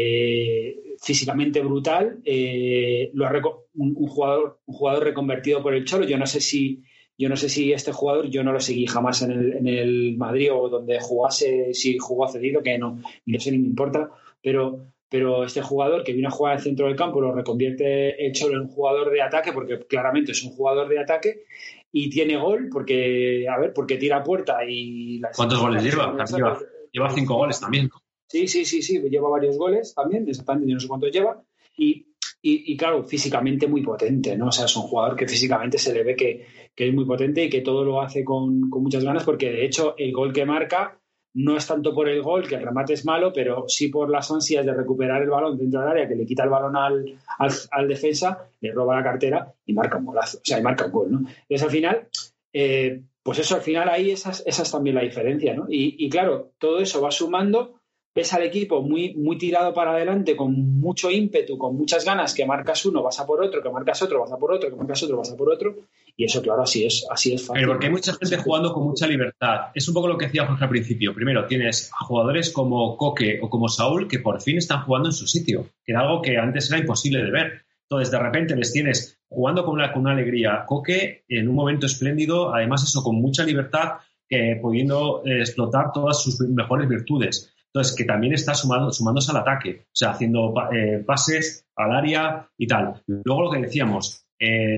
D: eh, físicamente brutal, eh, lo ha reco- un, un jugador, un jugador reconvertido por el Cholo. Yo no sé si, yo no sé si este jugador, yo no lo seguí jamás en el, en el Madrid o donde jugase, si jugó cedido, que no, ni sé ni me importa, pero pero este jugador que vino a jugar al centro del campo lo reconvierte el Cholo en un jugador de ataque, porque claramente es un jugador de ataque. Y tiene gol porque, a ver, porque tira a puerta y... La
C: ¿Cuántos goles lleva? Lleva, lleva cinco goles también.
D: Sí, sí, sí, sí, lleva varios goles también, exactamente, yo no sé cuántos lleva. Y, y, y claro, físicamente muy potente, ¿no? O sea, es un jugador que físicamente se le ve que, que es muy potente y que todo lo hace con, con muchas ganas, porque de hecho el gol que marca no es tanto por el gol, que el remate es malo, pero sí por las ansias de recuperar el balón dentro del área, que le quita el balón al, al, al defensa, le roba la cartera y marca un golazo, o sea, y marca un gol, ¿no? Entonces, al final, eh, pues eso, al final ahí esa, esa es también la diferencia, ¿no? Y, y claro, todo eso va sumando, ves al equipo muy, muy tirado para adelante, con mucho ímpetu, con muchas ganas, que marcas uno, vas a por otro, que marcas otro, vas a por otro, que marcas otro, vas a por otro, y eso, claro, así es, así es fácil.
C: Pero porque hay mucha gente jugando con mucha libertad. Es un poco lo que decía Jorge al principio. Primero, tienes a jugadores como Coque o como Saúl que por fin están jugando en su sitio, que era algo que antes era imposible de ver. Entonces, de repente les tienes jugando con una, con una alegría. Coque en un momento espléndido, además eso, con mucha libertad, que pudiendo eh, explotar todas sus mejores virtudes. Entonces, que también está sumando, sumándose al ataque, o sea, haciendo eh, pases al área y tal. Luego lo que decíamos, eh,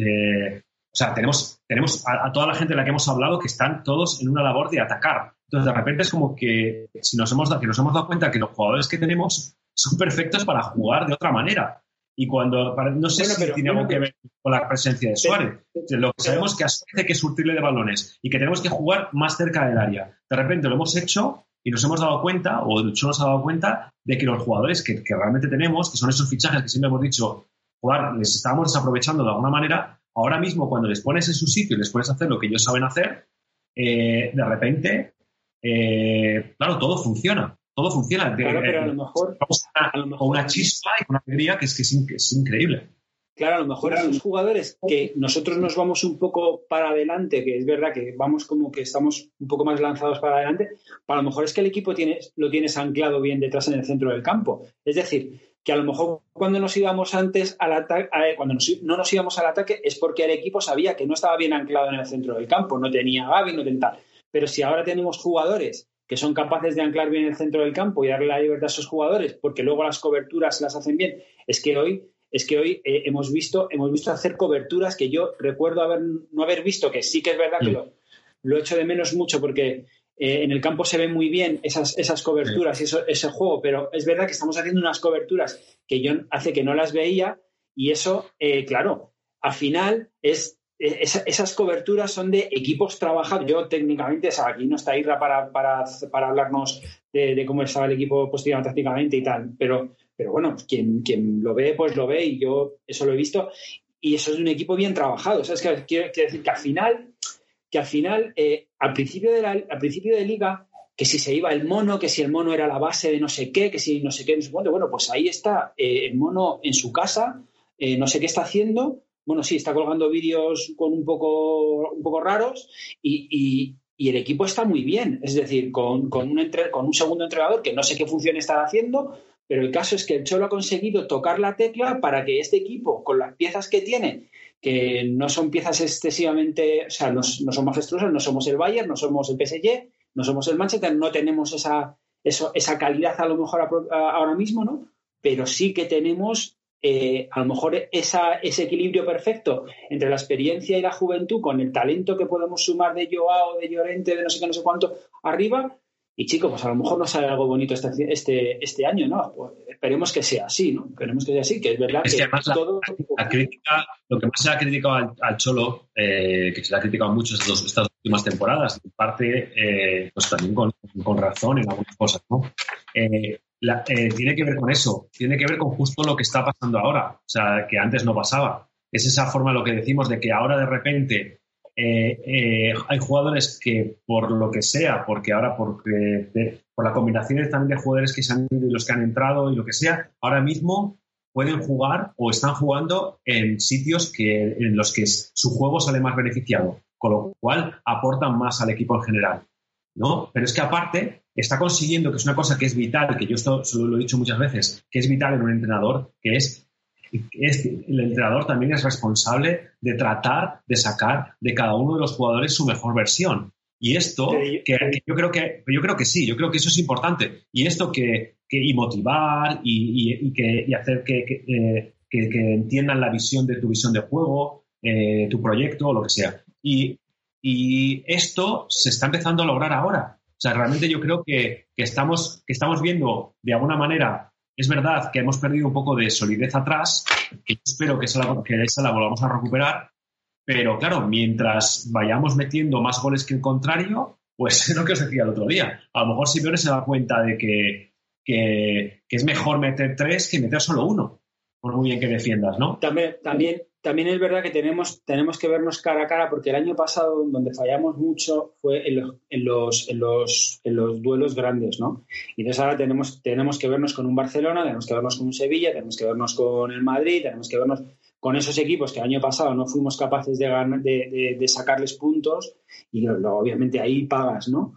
C: eh, o sea, tenemos, tenemos a, a toda la gente de la que hemos hablado que están todos en una labor de atacar. Entonces, de repente es como que si nos hemos, que nos hemos dado cuenta que los jugadores que tenemos son perfectos para jugar de otra manera. Y cuando, no sé bueno, si pero, tiene algo que ver con la presencia de Suárez. Pero, lo que sabemos es que a Suárez hay que surtirle de balones y que tenemos que jugar más cerca del área. De repente lo hemos hecho y nos hemos dado cuenta, o el Cholo nos ha dado cuenta, de que los jugadores que, que realmente tenemos, que son esos fichajes que siempre hemos dicho, jugar, les estábamos desaprovechando de alguna manera, ahora mismo cuando les pones en su sitio y les pones a hacer lo que ellos saben hacer, eh, de repente, eh, claro, todo funciona. Todo funciona.
D: Claro, pero a lo mejor...
C: Vamos a, a lo mejor, con una chispa y con una alegría que es, que es, que es increíble.
D: Claro, a lo mejor esos jugadores que nosotros nos vamos un poco para adelante, que es verdad que vamos como que estamos un poco más lanzados para adelante, a lo mejor es que el equipo tiene, lo tienes anclado bien detrás en el centro del campo. Es decir, que a lo mejor cuando nos íbamos antes al ataque, cuando nos, no nos íbamos al ataque es porque el equipo sabía que no estaba bien anclado en el centro del campo, no tenía Gavi, no tenía tal. Pero si ahora tenemos jugadores que son capaces de anclar bien el centro del campo y darle la libertad a esos jugadores, porque luego las coberturas las hacen bien, es que hoy es que hoy eh, hemos visto hemos visto hacer coberturas que yo recuerdo haber no haber visto, que sí que es verdad que lo, lo echo de menos mucho porque eh, en el campo se ven muy bien esas, esas coberturas y eso, ese juego, pero es verdad que estamos haciendo unas coberturas que yo hace que no las veía y eso, eh, claro, al final es Esa, esas coberturas son de equipos trabajados. Yo técnicamente, o sea, aquí no está Irra para, para, para hablarnos de, de cómo estaba el equipo posteriormente tácticamente y tal, pero, pero bueno, quien, quien lo ve, pues lo ve y yo eso lo he visto y eso es un equipo bien trabajado. O sea, es que quiero, quiero decir que al final, que al final, eh, al principio de la, al principio de liga, que si se iba el mono, que si el mono era la base de no sé qué, que si no sé qué, no sé cuánto, bueno, pues ahí está eh, el mono en su casa, eh, no sé qué está haciendo. Bueno, sí, está colgando vídeos con un poco, un poco raros y, y, y el equipo está muy bien. Es decir, con, con, un entre, con un segundo entrenador que no sé qué función estará haciendo, pero el caso es que el Cholo ha conseguido tocar la tecla para que este equipo, con las piezas que tiene, que no son piezas excesivamente, o sea, no, no son majestuosas, no somos el Bayern, no somos el P S G, no somos el Manchester, no tenemos esa, eso, esa calidad a lo mejor a, a, ahora mismo, ¿no? Pero sí que tenemos eh, a lo mejor esa, ese equilibrio perfecto entre la experiencia y la juventud con el talento que podemos sumar de Joao, de Llorente, de no sé qué, no sé cuánto arriba. Y chicos, pues a lo mejor nos sale algo bonito este, este, este año, ¿no? Pues esperemos que sea así, ¿no? Esperemos que sea así, que es verdad
C: es que,
D: que
C: además todo... La, la crítica, lo que más se ha criticado al, al Cholo, eh, que se le ha criticado mucho estas, estas últimas temporadas, en parte, eh, pues también con, con razón en algunas cosas, ¿no? Eh, la, eh, tiene que ver con eso, tiene que ver con justo lo que está pasando ahora, o sea, que antes no pasaba. Es esa forma lo que decimos de que ahora de repente... Eh, eh, hay jugadores que por lo que sea, porque ahora porque de, por la combinación también de jugadores que se han ido y los que han entrado y lo que sea, ahora mismo pueden jugar o están jugando en sitios que, en los que su juego sale más beneficiado, con lo cual aportan más al equipo en general, ¿no? Pero es que aparte está consiguiendo, que es una cosa que es vital, que yo esto se lo he dicho muchas veces, que es vital en un entrenador, que es Es, el entrenador también es responsable de tratar de sacar de cada uno de los jugadores su mejor versión. Y esto, que, que yo creo que yo creo que sí, yo creo que eso es importante. Y esto que, que y motivar y, y, y, que, y hacer que, que, eh, que, que entiendan la visión de tu visión de juego, eh, tu proyecto o lo que sea. Y, y esto se está empezando a lograr ahora. O sea, realmente yo creo que, que, estamos, que estamos viendo de alguna manera. Es verdad que hemos perdido un poco de solidez atrás, que espero que esa, la, que esa la volvamos a recuperar, pero claro, mientras vayamos metiendo más goles que el contrario, pues es lo que os decía el otro día. A lo mejor Simeone se da cuenta de que, que, que es mejor meter tres que meter solo uno, por muy bien que defiendas, ¿no?
D: También, también, también es verdad que tenemos, tenemos que vernos cara a cara, porque el año pasado donde fallamos mucho fue en los, en los, en los, en los duelos grandes, ¿no? Y entonces ahora tenemos, tenemos que vernos con un Barcelona, tenemos que vernos con un Sevilla, tenemos que vernos con el Madrid, tenemos que vernos con esos equipos que el año pasado no fuimos capaces de, ganar, de, de, de sacarles puntos y luego obviamente ahí pagas, ¿no?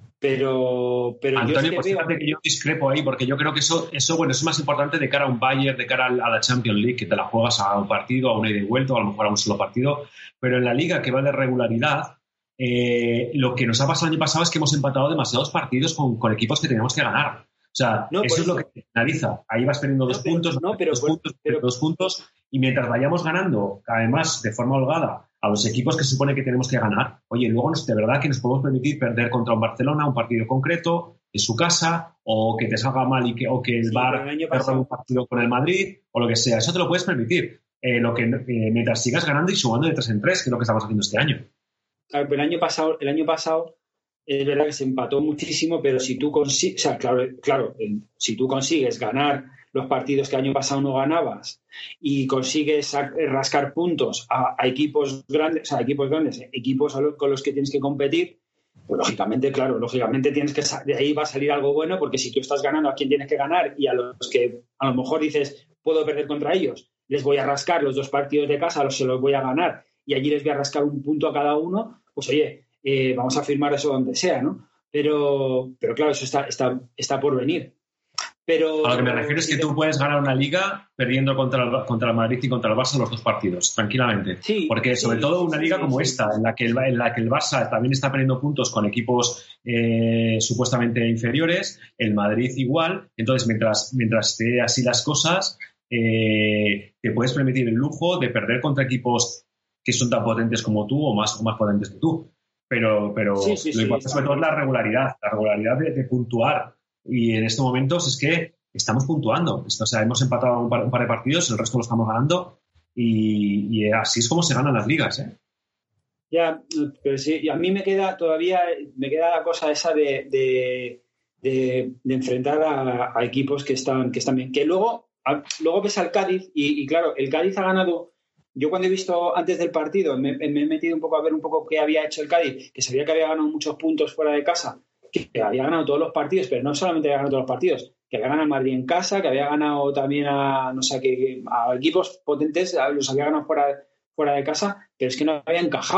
D: Pero, pero
C: Antonio,
D: yo
C: pues fíjate veo... que yo discrepo ahí, porque yo creo que eso, eso, bueno, es más importante de cara a un Bayern, de cara a la Champions League, que te la juegas a un partido, a un ida y vuelta, o a lo mejor a un solo partido, pero en la Liga, que va de regularidad, eh, lo que nos ha pasado el año pasado es que hemos empatado demasiados partidos con, con equipos que teníamos que ganar. O sea, no, eso es lo que finaliza. Ahí vas perdiendo dos no, puntos, pero, no, pero, dos, puntos pero, dos puntos, y mientras vayamos ganando, además, de forma holgada, a los equipos que se supone que tenemos que ganar, oye, luego nos, de verdad que nos podemos permitir perder contra un Barcelona, un partido concreto, en su casa, o que te salga mal y que, o que el
D: sí,
C: Bar pierda un partido con el Madrid, o lo que sea. Eso te lo puedes permitir. Eh, lo que, eh, mientras sigas ganando y sumando de tres en tres, que es lo que estamos haciendo este año.
D: Claro, pero el año pasado, el año pasado es verdad que se empató muchísimo, pero si tú consigues, o sea, claro, claro, si tú consigues ganar los partidos que el año pasado no ganabas y consigues rascar puntos a, a equipos grandes, o sea, equipos grandes, equipos con los que tienes que competir, pues lógicamente, claro, lógicamente tienes que de ahí va a salir algo bueno, porque si tú estás ganando a quien tienes que ganar y a los que a lo mejor dices puedo perder contra ellos, les voy a rascar los dos partidos de casa, los se los voy a ganar y allí les voy a rascar un punto a cada uno, pues oye, eh, vamos a firmar eso donde sea, ¿no? Pero, pero claro, eso está, está, está por venir. Pero,
C: a lo que me refiero es que tú puedes ganar una liga perdiendo contra el, contra el Madrid y contra el Barça los dos partidos, tranquilamente.
D: Sí,
C: porque sobre
D: sí,
C: todo una
D: sí,
C: liga
D: sí,
C: como
D: sí.
C: esta, en la, que el, en la que el Barça también está perdiendo puntos con equipos eh, supuestamente inferiores, el Madrid igual. Entonces, mientras, mientras esté así las cosas, eh, te puedes permitir el lujo de perder contra equipos que son tan potentes como tú o más, o más potentes que tú. Pero, pero
D: sí, sí,
C: lo importante
D: sí,
C: sobre todo es la regularidad, la regularidad de, de puntuar. Y en estos momentos es que estamos puntuando. O sea, hemos empatado un par, un par de partidos, el resto lo estamos ganando y, y así es como se ganan las ligas, ¿eh?
D: Ya, pero sí, y a mí me queda todavía, me queda la cosa esa de, de, de, de enfrentar a, a equipos que están, que están bien. Que luego, a, luego ves al Cádiz y, y claro, el Cádiz ha ganado. Yo cuando he visto antes del partido me, me he metido un poco a ver un poco qué había hecho el Cádiz, que sabía que había ganado muchos puntos fuera de casa, que había ganado todos los partidos, pero no solamente había ganado todos los partidos, que había ganado el Madrid en casa, que había ganado también a, no sé, que, a equipos potentes, los había ganado fuera, fuera de casa, pero es que no había encajado.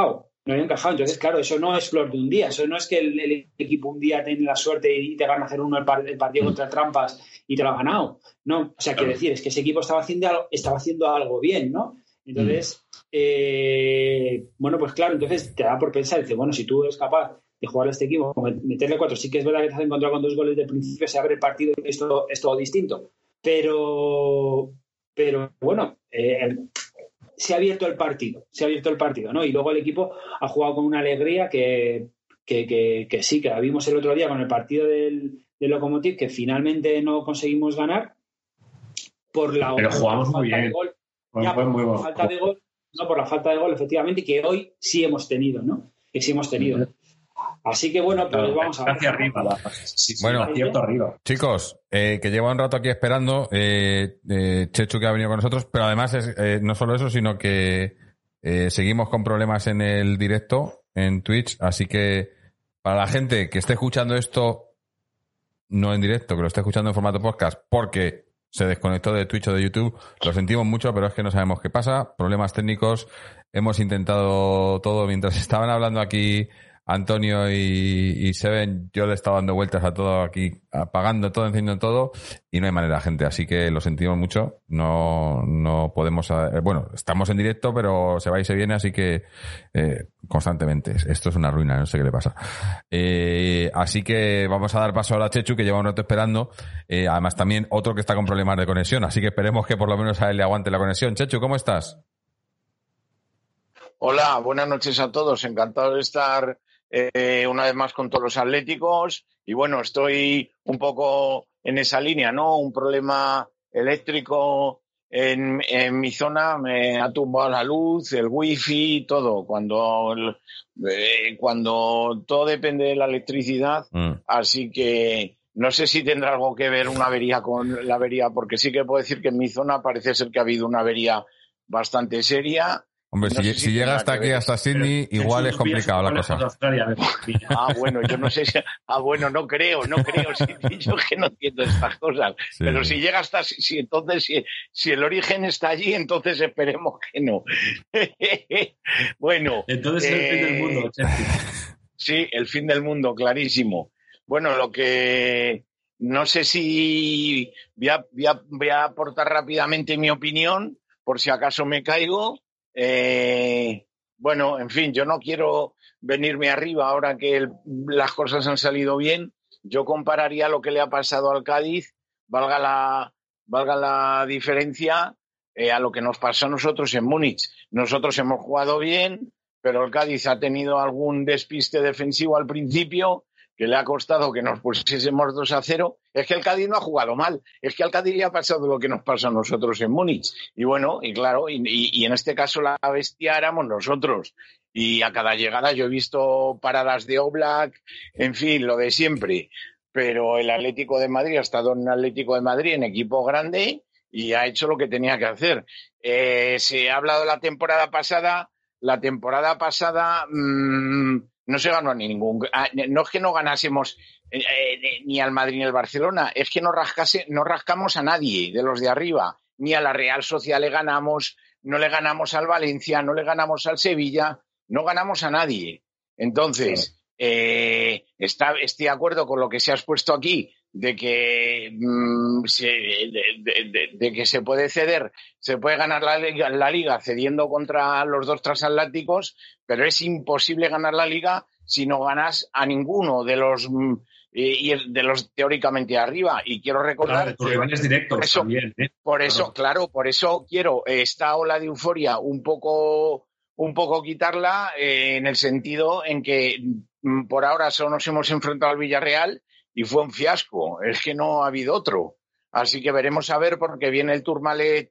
D: no había encajado. Entonces, claro, eso no es flor de un día. Eso no es que el, el equipo un día tiene la suerte y te gana hacer uno el, par, el partido contra Trampas y te lo ha ganado. No, o sea, quiero decir, es que ese equipo estaba haciendo algo, estaba haciendo algo bien, ¿no? Entonces, eh, bueno, pues claro, entonces te da por pensar, dice, bueno, si tú eres capaz de jugar a este equipo, meterle cuatro, sí que es verdad que te has encontrado con dos goles de principio, se abre el partido y esto es todo distinto. Pero, pero bueno, eh, se ha abierto el partido, se ha abierto el partido, ¿no? Y luego el equipo ha jugado con una alegría que, que, que, que sí, que la vimos el otro día con el partido del, del Lokomotiv, que finalmente no conseguimos ganar por la,
C: pero jugamos
D: por la
C: muy
D: falta
C: bien.
D: de gol.
C: Fue,
D: ya,
C: fue
D: por
C: muy
D: la
C: bueno.
D: falta de gol, no, por la falta de gol, efectivamente, que hoy sí hemos tenido, ¿no? Que sí hemos tenido. Así que bueno, pues claro, vamos a ver.
C: Hacia arriba, la, sí, sí,
B: bueno,
C: acierto arriba.
B: Chicos, eh, que lleva un rato aquí esperando, eh, eh, Chechu que ha venido con nosotros, pero además es, eh, no solo eso, sino que eh, seguimos con problemas en el directo, en Twitch, así que para la gente que esté escuchando esto, no en directo, que lo esté escuchando en formato podcast, porque se desconectó de Twitch o de YouTube, lo sentimos mucho, pero es que no sabemos qué pasa, problemas técnicos, hemos intentado todo, mientras estaban hablando aquí Antonio y, y Seven, yo le estaba dando vueltas a todo aquí, apagando todo, encendiendo todo, y no hay manera, gente, así que lo sentimos mucho, no, no podemos, eh, bueno, estamos en directo, pero se va y se viene, así que eh, constantemente, esto es una ruina, no sé qué le pasa. Eh, así que vamos a dar paso ahora a Chechu, que lleva un rato esperando, eh, además también otro que está con problemas de conexión, así que esperemos que por lo menos a él le aguante la conexión. Chechu, ¿cómo estás?
E: Hola, buenas noches a todos, encantado de estar Eh, una vez más con todos los atléticos y bueno, estoy un poco en esa línea, ¿no? Un problema eléctrico en, en mi zona, me ha tumbado la luz, el wifi, todo, cuando, eh, cuando todo depende de la electricidad, mm. Así que no sé si tendrá algo que ver una avería con la avería, porque sí que puedo decir que en mi zona parece ser que ha habido una avería bastante seria.
B: Hombre, no si, si, si llega hasta aquí, hasta Sydney, pero igual es complicado la cosa.
E: Ah, bueno, yo no sé si... Ah, bueno, no creo, no creo. Si, yo que no entiendo estas cosas. Sí. Pero si llega hasta... Si, entonces, si, si el origen está allí, entonces esperemos que no. Bueno...
C: Entonces eh, el fin del mundo.
E: Sí, el fin del mundo, clarísimo. Bueno, lo que... No sé si... Voy a, voy a, voy a aportar rápidamente mi opinión, por si acaso me caigo... Eh, bueno, en fin, yo no quiero venirme arriba ahora que el, las cosas han salido bien. Yo compararía lo que le ha pasado al Cádiz, valga la, valga la diferencia, eh, a lo que nos pasó a nosotros en Múnich. Nosotros hemos jugado bien, pero el Cádiz ha tenido algún despiste defensivo al principio que le ha costado que nos pusiésemos dos a cero. Es que el Cádiz no ha jugado mal, es que al Cádiz le ha pasado lo que nos pasó a nosotros en Múnich. Y bueno, y claro, y, y, y en este caso la bestia éramos nosotros. Y a cada llegada yo he visto paradas de Oblak, en fin, lo de siempre. Pero el Atlético de Madrid ha estado en el Atlético de Madrid en equipo grande y ha hecho lo que tenía que hacer. Eh, se ha hablado la temporada pasada, la temporada pasada... Mmm, no se ganó ni ningún... No es que no ganásemos eh, eh, ni al Madrid ni al Barcelona, es que no, rascase, no rascamos a nadie de los de arriba. Ni a la Real Sociedad le ganamos, no le ganamos al Valencia, no le ganamos al Sevilla, no ganamos a nadie. Entonces, eh, está, estoy de acuerdo con lo que se ha expuesto aquí, de que, mmm, se, de, de, de, de que se puede ceder, se puede ganar la liga, la liga cediendo contra los dos transatlánticos, pero es imposible ganar la liga si no ganas a ninguno de los y de los teóricamente arriba. Y quiero recordar
C: claro, rivales directos
E: por eso,
C: también, ¿eh?
E: por eso, claro. claro, por eso quiero esta ola de euforia un poco un poco quitarla eh, en el sentido en que mm, por ahora solo nos hemos enfrentado al Villarreal y fue un fiasco, es que no ha habido otro. Así que veremos a ver, porque viene el Tourmalet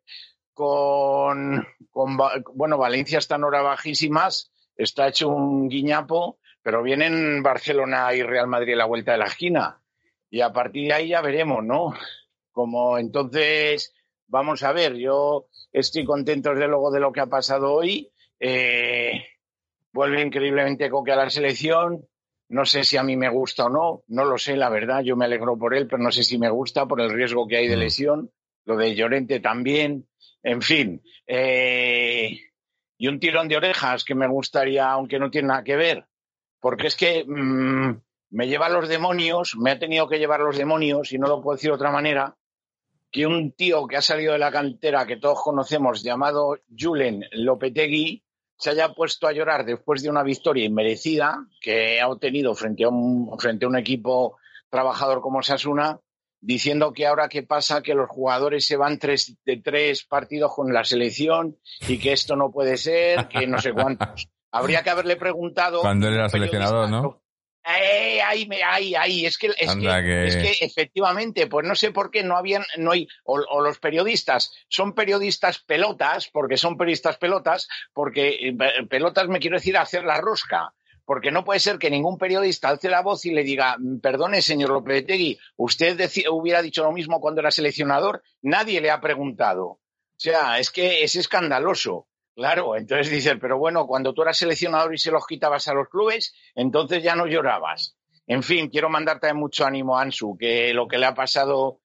E: con, con bueno, Valencia está en horas bajísimas, está hecho un guiñapo, pero vienen Barcelona y Real Madrid a la vuelta de la esquina. Y a partir de ahí ya veremos, ¿no? Como entonces, vamos a ver, yo estoy contento desde luego de lo que ha pasado hoy. Eh, vuelve increíblemente Coque a la selección. No sé si a mí me gusta o no, no lo sé, la verdad, yo me alegro por él, pero no sé si me gusta por el riesgo que hay de lesión, lo de Llorente también, en fin. Eh, y un tirón de orejas que me gustaría, aunque no tiene nada que ver, porque es que mmm, me lleva a los demonios, me ha tenido que llevar a los demonios, y no lo puedo decir de otra manera, que un tío que ha salido de la cantera que todos conocemos, llamado Julen Lopetegui, se haya puesto a llorar después de una victoria inmerecida que ha obtenido frente a un, frente a un equipo trabajador como Osasuna, diciendo que ahora qué pasa, que los jugadores se van tres, de tres partidos con la selección y que esto no puede ser, que no sé cuántos. Habría que haberle preguntado...
B: Cuando él era seleccionador, ¿no?
E: Eh, ahí, ahí, ahí, es que, es que, que... es que efectivamente, pues no sé por qué no habían, no hay, o, o los periodistas son periodistas pelotas, porque son periodistas pelotas, porque pelotas me quiero decir hacer la rosca, porque no puede ser que ningún periodista alce la voz y le diga, perdone señor Lopetegui, usted deci- hubiera dicho lo mismo cuando era seleccionador, nadie le ha preguntado. O sea, es que es escandaloso. Claro, entonces dicen, pero bueno, cuando tú eras seleccionador y se los quitabas a los clubes, entonces ya no llorabas. En fin, quiero mandarte mucho ánimo, Ansu, que lo que le ha pasado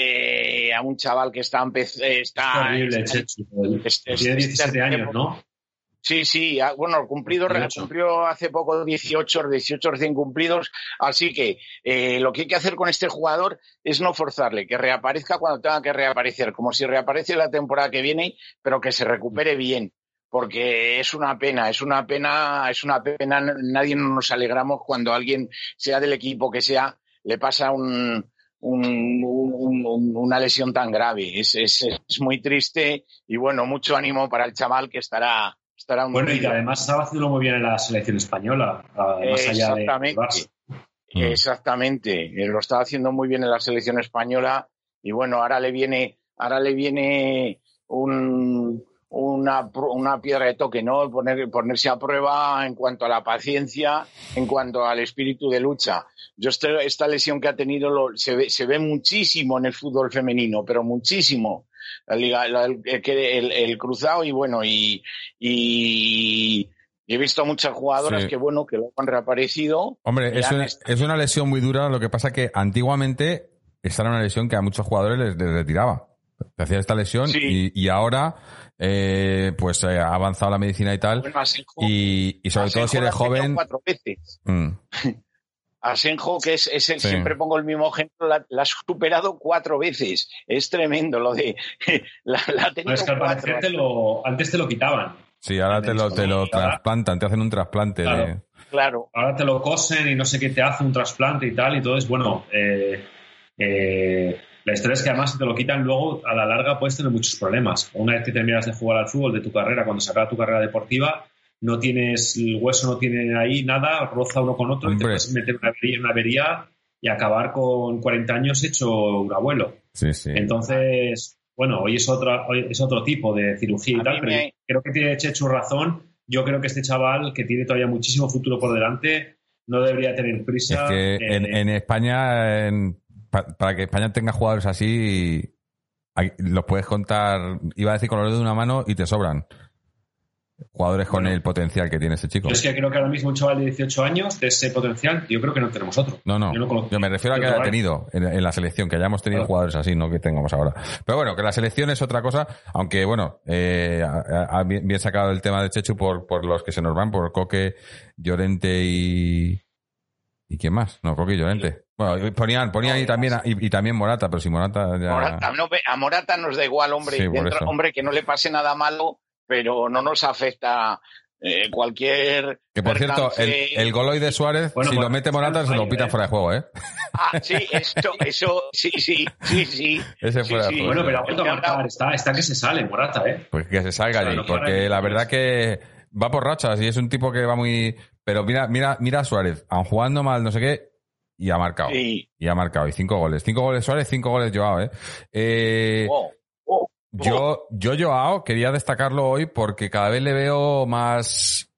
E: eh, a un chaval que está... Empe- está
C: es horrible, está, Chechu. Este, tiene diecisiete años, ¿no?
E: Sí, sí, bueno, cumplido, cumplió hace poco dieciocho, dieciocho recién cumplidos, así que eh, lo que hay que hacer con este jugador es no forzarle, que reaparezca cuando tenga que reaparecer, como si reaparece la temporada que viene, pero que se recupere bien, porque es una pena, es una pena, es una pena, nadie nos alegramos cuando alguien, sea del equipo que sea, le pasa un... Un, un, un, una lesión tan grave, es, es, es muy triste y bueno, mucho ánimo para el chaval que estará estará un
C: bueno, y que además estaba haciendo muy bien en la selección española, más allá de Barça.
E: Exactamente, lo estaba haciendo muy bien en la selección española y bueno, ahora le viene ahora le viene un, una, una piedra de toque, ¿no? Poner, ponerse a prueba en cuanto a la paciencia, en cuanto al espíritu de lucha. Yo este, esta lesión que ha tenido lo, se, ve, se ve muchísimo en el fútbol femenino, pero muchísimo. La liga, la, el, el, el cruzado y bueno, y, y, y he visto muchas jugadoras sí. que bueno, que lo han reaparecido.
B: Hombre, es una, es una lesión muy dura, lo que pasa que antiguamente esta era una lesión que a muchos jugadores les, les retiraba. Te hacía esta lesión sí. y, y ahora eh, pues eh, ha avanzado la medicina y tal. Bueno, Asenjo, y, y sobre Asenjo todo si eres joven...
E: Cuatro veces. Mm. Asenjo, que es, es el, sí. siempre pongo el mismo ejemplo, la, la has superado cuatro veces. Es tremendo lo de... La, la ha tenido
C: no, es que al parecer te lo, antes te lo quitaban.
B: Sí, ahora te lo, te lo trasplantan, te hacen un trasplante.
C: Claro,
B: de...
E: claro.
C: Ahora te lo cosen y no sé qué te hace un trasplante y tal, y todo es bueno. Eh, eh, la historia es que además si te lo quitan luego, a la larga puedes tener muchos problemas. Una vez que terminas de jugar al fútbol de tu carrera, cuando se acaba tu carrera deportiva, no tienes, el hueso no tiene ahí nada, roza uno con otro. Hombre. Y te puedes meter una avería, una avería y acabar con cuarenta años hecho un abuelo.
B: Sí, sí.
C: Entonces, bueno, hoy es, otra, hoy es otro tipo de cirugía y tal, pero me... creo que tiene Chechu razón. Yo creo que este chaval, que tiene todavía muchísimo futuro por delante, no debería tener prisa.
B: Es que eh... en, en España, en, pa, para que España tenga jugadores así, hay, los puedes contar, iba a decir con los dedos de una mano y te sobran. Jugadores con bueno, el potencial que tiene ese chico.
C: Yo es que creo que ahora mismo un chaval de dieciocho años, de ese potencial, yo creo que no tenemos otro.
B: No, no. Yo, no yo me refiero a que haya tenido en, en la selección, que hayamos tenido claro. jugadores así, no que tengamos ahora. Pero bueno, que la selección es otra cosa, aunque bueno, eh, ha, ha bien, bien sacado el tema de Chechu por, por los que se nos van, por Coque, Llorente y... ¿Y quién más? No, Coque y Llorente. Bueno, ponían, ponían ahí también, a, y, y también Morata, pero si Morata ya...
E: Morata, no, a Morata nos da igual, hombre.
B: Sí,
E: Dentro, hombre, que no le pase nada malo, pero no nos afecta eh, cualquier...
B: Que por cierto, el, el gol hoy de Suárez, bueno, si bueno, lo mete Morata, se lo pita fuera de juego, ¿eh?
E: Ah, sí, esto, eso, sí, sí, sí, sí.
B: Ese fuera
C: sí,
B: de
C: sí.
B: juego.
C: Bueno, pero ha vuelto a marcar, está, está que se sale Morata, ¿eh?
B: Pues que se salga allí, porque la verdad que va por rachas y es un tipo que va muy... Pero mira, mira, mira a Suárez, aun jugando mal, no sé qué, y ha marcado.
E: Sí.
B: Y ha marcado, y cinco goles. Cinco goles Suárez, cinco goles Joao, ¿eh? eh
E: wow. Oh.
B: Yo, yo, Joao, quería destacarlo hoy porque cada vez le veo más,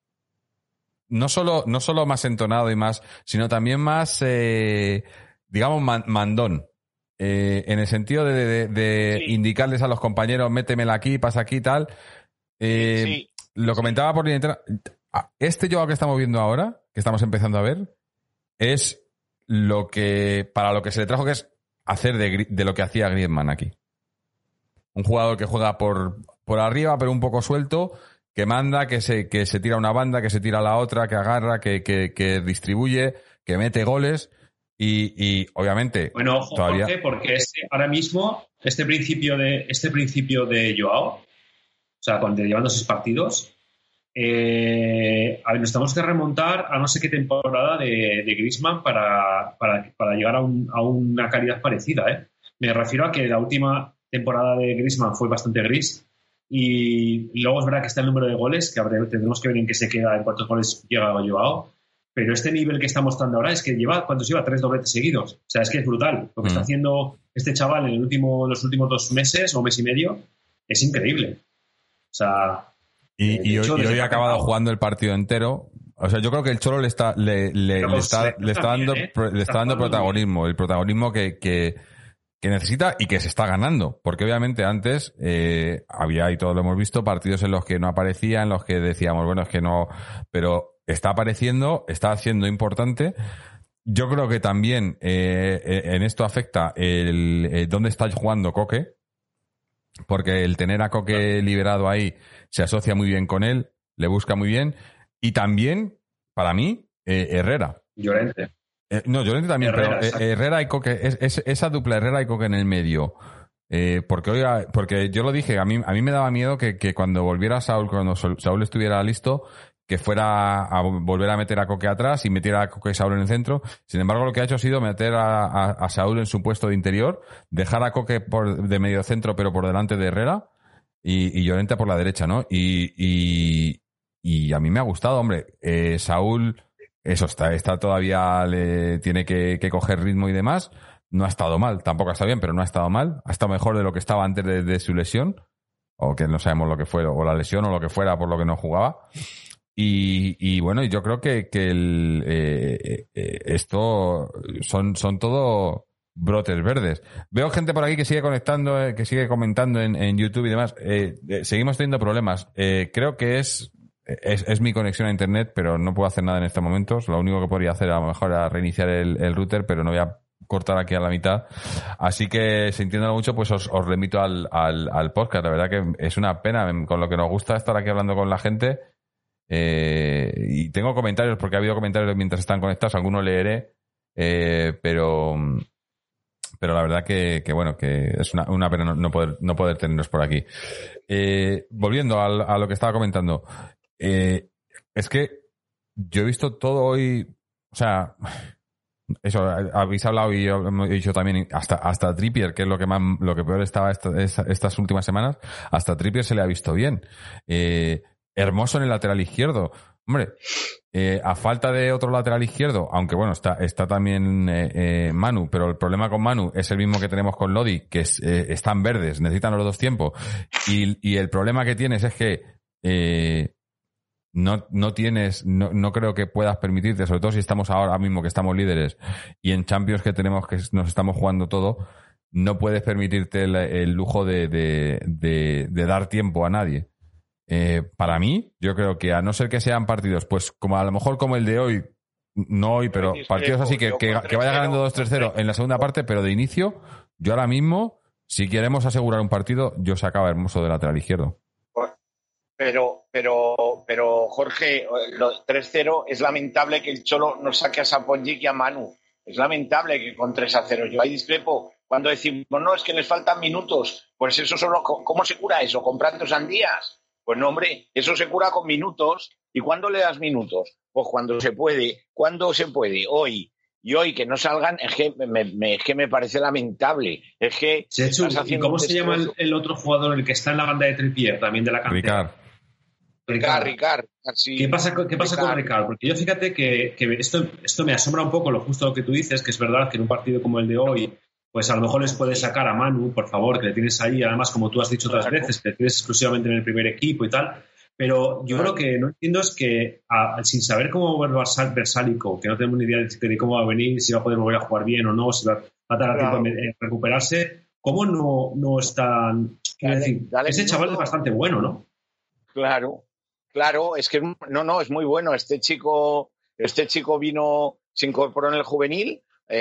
B: no solo, no solo más entonado y más, sino también más, eh, digamos, man, mandón. Eh, en el sentido de, de, de sí. indicarles a los compañeros, métemela aquí, pasa aquí y tal. Eh, sí. Lo comentaba por internet. Este Joao que estamos viendo ahora, que estamos empezando a ver, es lo que, para lo que se le trajo, que es hacer de, de lo que hacía Griezmann aquí. Un jugador que juega por, por arriba, pero un poco suelto, que manda, que se, que se tira una banda, que se tira a la otra, que agarra, que, que, que distribuye, que mete goles y, y obviamente
C: bueno, ojo,
B: todavía...
C: Jorge, porque este, ahora mismo este principio de este principio de Joao, o sea, cuando llevando seis partidos, eh, a ver, nos tenemos que remontar a no sé qué temporada de, de Griezmann para, para, para llegar a, un, a una calidad parecida, ¿eh? Me refiero a que la última temporada de Griezmann fue bastante gris y, y luego es verdad que está el número de goles, que habrá, tendremos que ver en qué se queda, en cuántos goles llega Joao, pero este nivel que está mostrando ahora es que lleva, ¿cuántos lleva? Tres dobletes seguidos. O sea, es que es brutal. Lo que mm. está haciendo este chaval en el último, los últimos dos meses o mes y medio es increíble. O sea...
B: Y, y, hecho, hoy, y hoy ha acabado jugando el partido entero. O sea, yo creo que el Cholo le está, le, le, le está, le está dando, bien, ¿eh? le está dando protagonismo, bien. el protagonismo que, que, que necesita y que se está ganando. Porque obviamente antes eh, había, y todos lo hemos visto, partidos en los que no aparecía, en los que decíamos, bueno, es que no, pero está apareciendo, está siendo importante. Yo creo que también eh, en esto afecta el, el dónde está jugando Coque. Porque el tener a Coque liberado ahí se asocia muy bien con él, le busca muy bien. Y también, para mí, eh, Herrera.
C: Llorente.
B: Eh, no, Llorente también, Herrera, pero eh, Herrera y Coque, es, es, esa dupla Herrera y Coque en el medio. Eh, porque oiga, porque yo lo dije, a mí, a mí me daba miedo que, que cuando volviera Saúl, cuando Saúl estuviera listo, que fuera a volver a meter a Coque atrás y metiera a Coque y Saúl en el centro. Sin embargo, lo que ha hecho ha sido meter a, a, a Saúl en su puesto de interior, dejar a Coque por, de medio centro, pero por delante de Herrera, y, y Llorente por la derecha, ¿no? Y, y, y a mí me ha gustado, hombre. Eh, Saúl, eso está, está todavía, le, tiene que, que coger ritmo y demás. No ha estado mal, tampoco ha estado bien, pero no ha estado mal. Ha estado mejor de lo que estaba antes de, de su lesión, o que no sabemos lo que fue, o la lesión o lo que fuera por lo que no jugaba. Y, y bueno, yo creo que, que el, eh, eh, esto son, son todo brotes verdes. Veo gente por aquí que sigue conectando, eh, que sigue comentando en, en YouTube y demás. Eh, eh, seguimos teniendo problemas. Eh, creo que es, es, es mi conexión a internet, pero no puedo hacer nada en estos momentos. Lo único que podría hacer a lo mejor era reiniciar el, el router, pero no voy a cortar aquí a la mitad. Así que, sintiéndolo mucho, pues os, os remito al, al, al podcast. La verdad que es una pena, con lo que nos gusta estar aquí hablando con la gente. Eh, y tengo comentarios porque ha habido comentarios mientras están conectados, algunos leeré, eh, pero pero la verdad que, que bueno, que es una, una pena no poder no poder tenernos por aquí. Eh, volviendo a, a lo que estaba comentando, eh, es que yo he visto todo hoy, o sea, eso habéis hablado y yo he dicho también, hasta hasta Trippier, que es lo que más lo que peor estaba esta, esta, estas últimas semanas, hasta Trippier se le ha visto bien. Eh, Hermoso en el lateral izquierdo. Hombre, eh, a falta de otro lateral izquierdo, aunque bueno, está, está también eh, eh, Manu, pero el problema con Manu es el mismo que tenemos con Lodi, que es, eh, están verdes, necesitan los dos tiempos. Y, y el problema que tienes es que eh, no, no tienes, no, no creo que puedas permitirte, sobre todo si estamos ahora mismo que estamos líderes y en Champions que tenemos que nos estamos jugando todo, no puedes permitirte el, el lujo de, de, de, de dar tiempo a nadie. Eh, para mí, yo creo que a no ser que sean partidos, pues como a lo mejor como el de hoy, no hoy, pero partidos así que, que, que vaya ganando dos tres cero en la segunda parte, pero de inicio, yo ahora mismo, si queremos asegurar un partido, yo sacaba Hermoso de lateral izquierdo.
E: Pero, pero, pero Jorge, lo tres cero es lamentable que el Cholo no saque a Saponjic y a Manu. Es lamentable que con tres a cero. Yo ahí discrepo cuando decimos, no, es que les faltan minutos. Pues eso solo, ¿cómo se cura eso? ¿Comprando sandías? Pues no, hombre, eso se cura con minutos. ¿Y cuándo le das minutos? Pues cuando se puede. ¿Cuándo se puede? Hoy. Y hoy que no salgan, es que me, me, es que me parece lamentable. Es que...
C: Chechu, ¿y cómo se llama el, el otro jugador, el que está en la banda de Trippier, también de la cantera?
B: Ricard.
E: Ricard, Ricard. Sí.
C: ¿Qué pasa, qué pasa Ricard. con Ricard? Porque yo fíjate que, que esto, esto me asombra un poco lo justo lo que tú dices, que es verdad que en un partido como el de hoy, pues a lo mejor les puedes sacar a Manu, por favor, que le tienes ahí, además, como tú has dicho otras claro. veces, que le tienes exclusivamente en el primer equipo y tal. Pero yo lo que no entiendo es que, a, sin saber cómo va a ser Versálico, que no tenemos ni idea de, de cómo va a venir, si va a poder volver a jugar bien o no, si va, va a tardar claro. tiempo en recuperarse, ¿cómo no, no están...? Quiero decir, dale, ese chaval es bastante bueno, ¿no?
E: Claro, claro, es que no, no, es muy bueno. Este chico, este chico vino, se incorporó en el juvenil.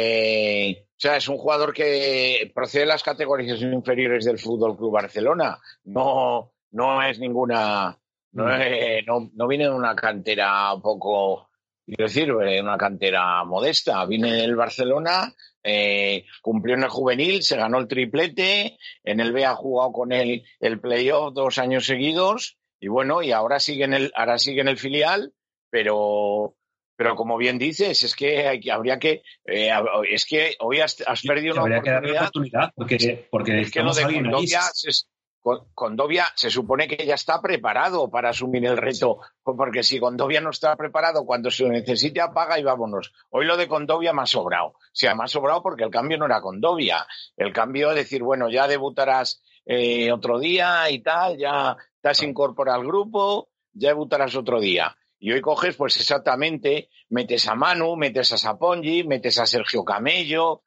E: Eh, o sea, es un jugador que procede de las categorías inferiores del Fútbol Club Barcelona. No, no es ninguna, No, eh, no, no viene de una cantera poco, quiero decir, de una cantera modesta. Viene del Barcelona, eh, cumplió en el juvenil, se ganó el triplete, en el B ha jugado con él el playoff dos años seguidos y bueno, y ahora sigue en el, ahora sigue en el filial, pero... Pero como bien dices, es que, hay que habría que... Eh, es que hoy has, has perdido una
C: oportunidad.
E: Habría que darle
C: oportunidad porque, porque
E: es que lo de Condovia se, Condovia se supone que ya está preparado para asumir el reto, porque si Condovia no está preparado, cuando se lo necesite apaga y vámonos. Hoy lo de Condovia me ha sobrado. O sea, me ha sobrado porque el cambio no era Condovia. El cambio es decir, bueno, ya debutarás eh, otro día y tal, ya te has incorporado al grupo, ya debutarás otro día. Y hoy coges, pues exactamente, metes a Manu, metes a Sapongi, metes a Sergio Camello,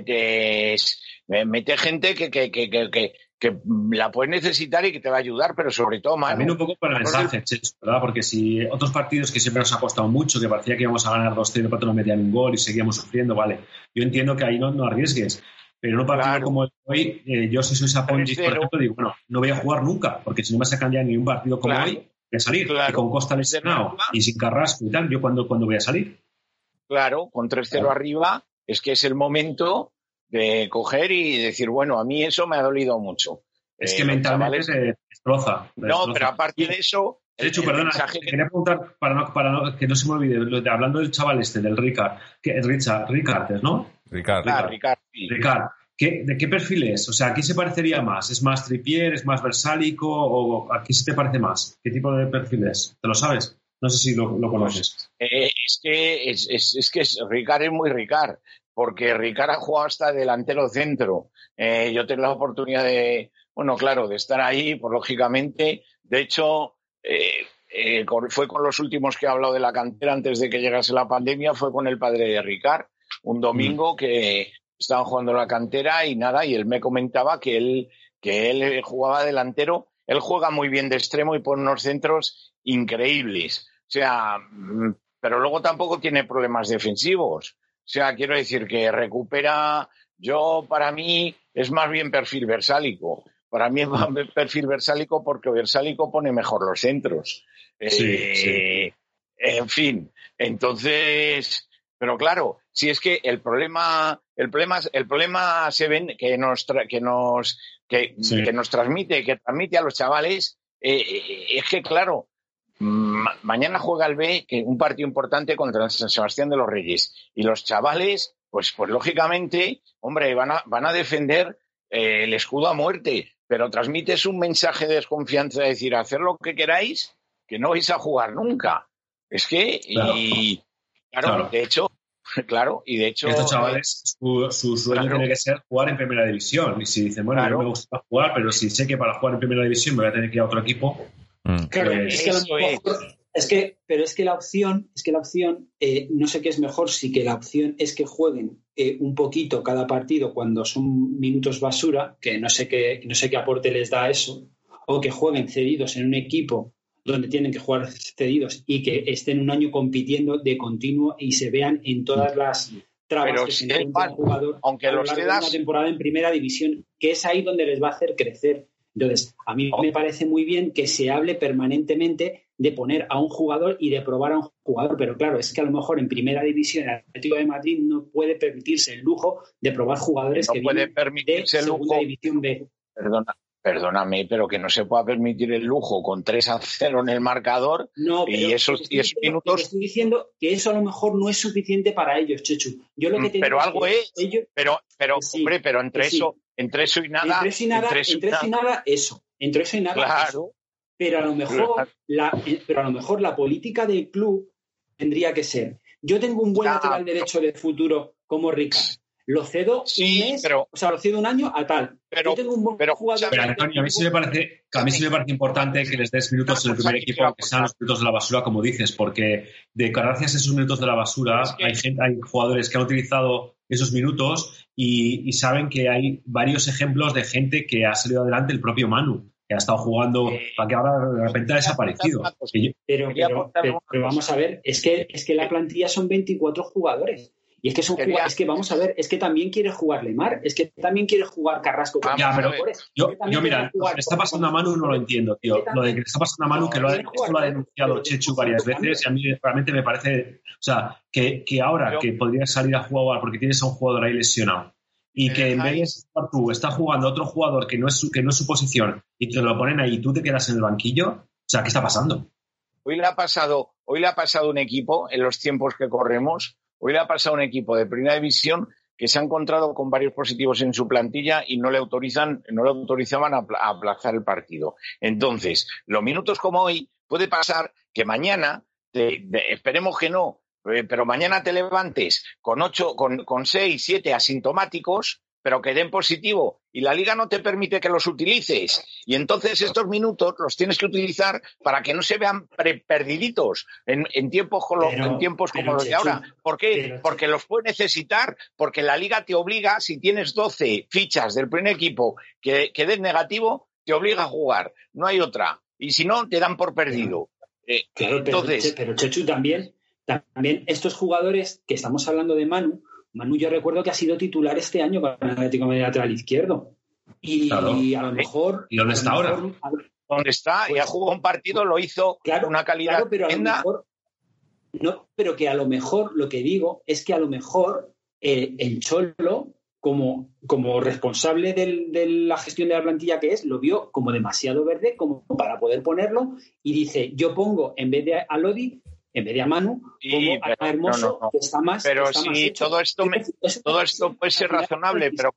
E: metes, metes gente que, que, que, que, que, que la puedes necesitar y que te va a ayudar, pero sobre todo Manu.
C: También un poco para el mensaje, Checho, ¿verdad? Porque si otros partidos que siempre nos ha costado mucho, que parecía que íbamos a ganar dos cero, pero no metían un gol y seguíamos sufriendo, vale. Yo entiendo que ahí no, no arriesgues. Pero en un partido claro. como el de hoy, eh, yo si soy Sapongi, por ejemplo, digo, bueno, no voy a jugar nunca, porque si no me sacan ya ni un partido como claro. hoy, de salir, claro. y con Costa lesionado y sin Carrasco y tal, ¿yo cuándo, cuándo voy a salir?
E: Claro, con tres cero claro. arriba, es que es el momento de coger y decir, bueno, a mí eso me ha dolido mucho.
C: Es eh, que mentalmente se destroza.
E: No, destroza. Pero aparte de eso...
C: De hecho, el, el perdona, mensaje... te quería preguntar, para, no, para no, que no se me olvide, hablando del chaval este, del Ricard, que, Richard, Ricard, ¿no?
B: Ricard.
E: Ah, Ricard, sí.
C: Ricard. ¿Qué, ¿De qué perfil es? O sea, ¿a quién se parecería más? ¿Es más Trippier? ¿Es más Versálico? ¿O a quién se te parece más? ¿Qué tipo de perfil es? ¿Te lo sabes? No sé si lo, lo conoces.
E: Eh, es que es, es, es que es, Ricard es muy Ricard, porque Ricard ha jugado hasta delantero centro. Eh, yo tengo la oportunidad de, bueno, claro, de estar ahí, pues lógicamente. De hecho, eh, eh, fue con los últimos que he hablado de la cantera antes de que llegase la pandemia, fue con el padre de Ricard, un domingo mm. que... estaban jugando la cantera y nada, y él me comentaba que él, que él jugaba delantero, él juega muy bien de extremo y pone unos centros increíbles, o sea, pero luego tampoco tiene problemas defensivos, o sea, quiero decir que recupera, yo para mí es más bien perfil Versálico, para mí es más perfil Versálico porque Versálico pone mejor los centros,
C: sí,
E: eh,
C: sí.
E: En fin, entonces... Pero claro, si es que el problema, el problema, el problema se ven que nos, tra- que nos, que, sí. que nos transmite, que transmite a los chavales, eh, es que claro, ma- mañana juega el B, que un partido importante contra San Sebastián de los Reyes, y los chavales, pues, pues lógicamente, hombre, van a, van a defender eh, el escudo a muerte, pero transmites un mensaje de desconfianza, de decir, hacer lo que queráis, que no vais a jugar nunca. Es que, claro. y claro, claro, de hecho, claro, y de hecho...
C: Estos chavales, su, su sueño claro. tiene que ser jugar en primera división. Y si dicen, bueno, claro. no me gusta jugar, pero si sé que para jugar en primera división me voy a tener que ir a otro equipo...
D: Claro,
C: pues...
D: es que, a lo mejor, es que, pero es que la opción, es que la opción, eh, no sé qué es mejor, si que la opción es que jueguen eh, un poquito cada partido cuando son minutos basura, que no sé qué, no sé qué aporte les da eso, o que jueguen cedidos en un equipo donde tienen que jugar cedidos y que estén un año compitiendo de continuo y se vean en todas las trabas
E: pero
D: que
E: si
D: se encuentra el jugador
E: aunque
D: a lo
E: los
D: largo
E: cedas...
D: de una temporada en primera división, que es ahí donde les va a hacer crecer. Entonces, a mí me parece muy bien que se hable permanentemente de poner a un jugador y de probar a un jugador, pero claro, es que a lo mejor en primera división el Atlético de Madrid no puede permitirse el lujo de probar jugadores
E: no
D: que
E: puede
D: vienen
E: permitirse
D: de
E: el lujo.
D: segunda división B.
E: Perdona. Perdóname, pero que no se pueda permitir el lujo con tres a cero en el marcador
D: no,
E: y esos diez minutos...
D: Te estoy diciendo que eso a lo mejor no es suficiente para ellos, Chechu. Yo lo que te
E: pero
D: digo
E: algo
D: es,
E: es,
D: ellos,
E: pero, pero
D: sí,
E: hombre, pero entre
D: sí.
E: eso, entre eso y nada...
D: Entre eso y nada, entre eso, entre eso y nada, nada, eso. Entre eso y nada,
E: claro.
D: eso. Pero a lo mejor, claro. la, pero a lo mejor la política del club tendría que ser, yo tengo un buen claro. lateral derecho de futuro como Ricard. Lo cedo
E: sí,
D: un mes,
E: pero,
D: o sea, lo cedo un año a tal.
E: Pero,
D: Yo tengo un buen
E: pero,
D: jugador.
C: Pero, Antonio, a mí sí me parece, a mí sí me parece importante que les des minutos en el primer equipo, aunque sean los minutos de la basura, como dices, porque de gracias a esos minutos de la basura es que... hay gente, hay jugadores que han utilizado esos minutos y, y saben que hay varios ejemplos de gente que ha salido adelante, el propio Manu, que ha estado jugando, para que ahora de repente ha desaparecido.
D: Pero, pero, pero, pero vamos a ver, es que, es que la plantilla son veinticuatro jugadores. Y es que, son
E: Quería...
D: es que vamos a ver, es que también quiere jugar Lemar, es que también quiere jugar Carrasco.
C: Ah, ya, pero yo, yo mira, lo que le está pasando a Manu no lo entiendo, tío. Lo de que le está pasando a Manu, que lo ha, esto lo ha denunciado Chechu varias veces y a mí realmente me parece, o sea, que, que ahora que podrías salir a jugar porque tienes a un jugador ahí lesionado y que en vez de estar tú, está jugando otro jugador que no es su, que no es su posición y te lo ponen ahí y tú te quedas en el banquillo, o sea, ¿qué está pasando?
E: Hoy le ha pasado, hoy le ha pasado un equipo en los tiempos que corremos. Hoy le ha pasado un equipo de primera división que se ha encontrado con varios positivos en su plantilla y no le autorizan, no le autorizaban a, a aplazar el partido. Entonces, los minutos como hoy, puede pasar que mañana, te, de, esperemos que no, eh, pero mañana te levantes con ocho, con, con seis, siete asintomáticos, pero que den positivo y la liga no te permite que los utilices. Y entonces estos minutos los tienes que utilizar para que no se vean pre- perdiditos en, en tiempos, como, pero, en tiempos como los de ahora. ¿Por qué? Pero, porque los puedes necesitar, porque la liga te obliga, si tienes doce fichas del primer equipo que, que den negativo, te obliga a jugar. No hay otra. Y si no, te dan por perdido. Eh,
D: claro, entonces, pero, pero Chechu, también, también estos jugadores que estamos hablando de Manu, Manu, yo recuerdo que ha sido titular este año con el Atlético de lateral izquierdo. Y, claro. y a lo mejor...
C: ¿Y dónde está ahora?
E: Mejor, ¿Dónde está? Pues, y ha jugado un partido, lo hizo
D: claro,
E: una calidad
D: claro, pero
E: tremenda.
D: A lo mejor, no, pero que a lo mejor, lo que digo, es que a lo mejor eh, el Cholo, como, como responsable del, de la gestión de la plantilla que es, lo vio como demasiado verde como para poder ponerlo y dice, yo pongo, en vez de a Lodi, en vez de a Manu,
E: sí,
D: como a Hermoso, no, no, no. que está más
E: Pero
D: está
E: sí,
D: más hecho.
E: todo esto, me, todo esto puede ser razonable, pero,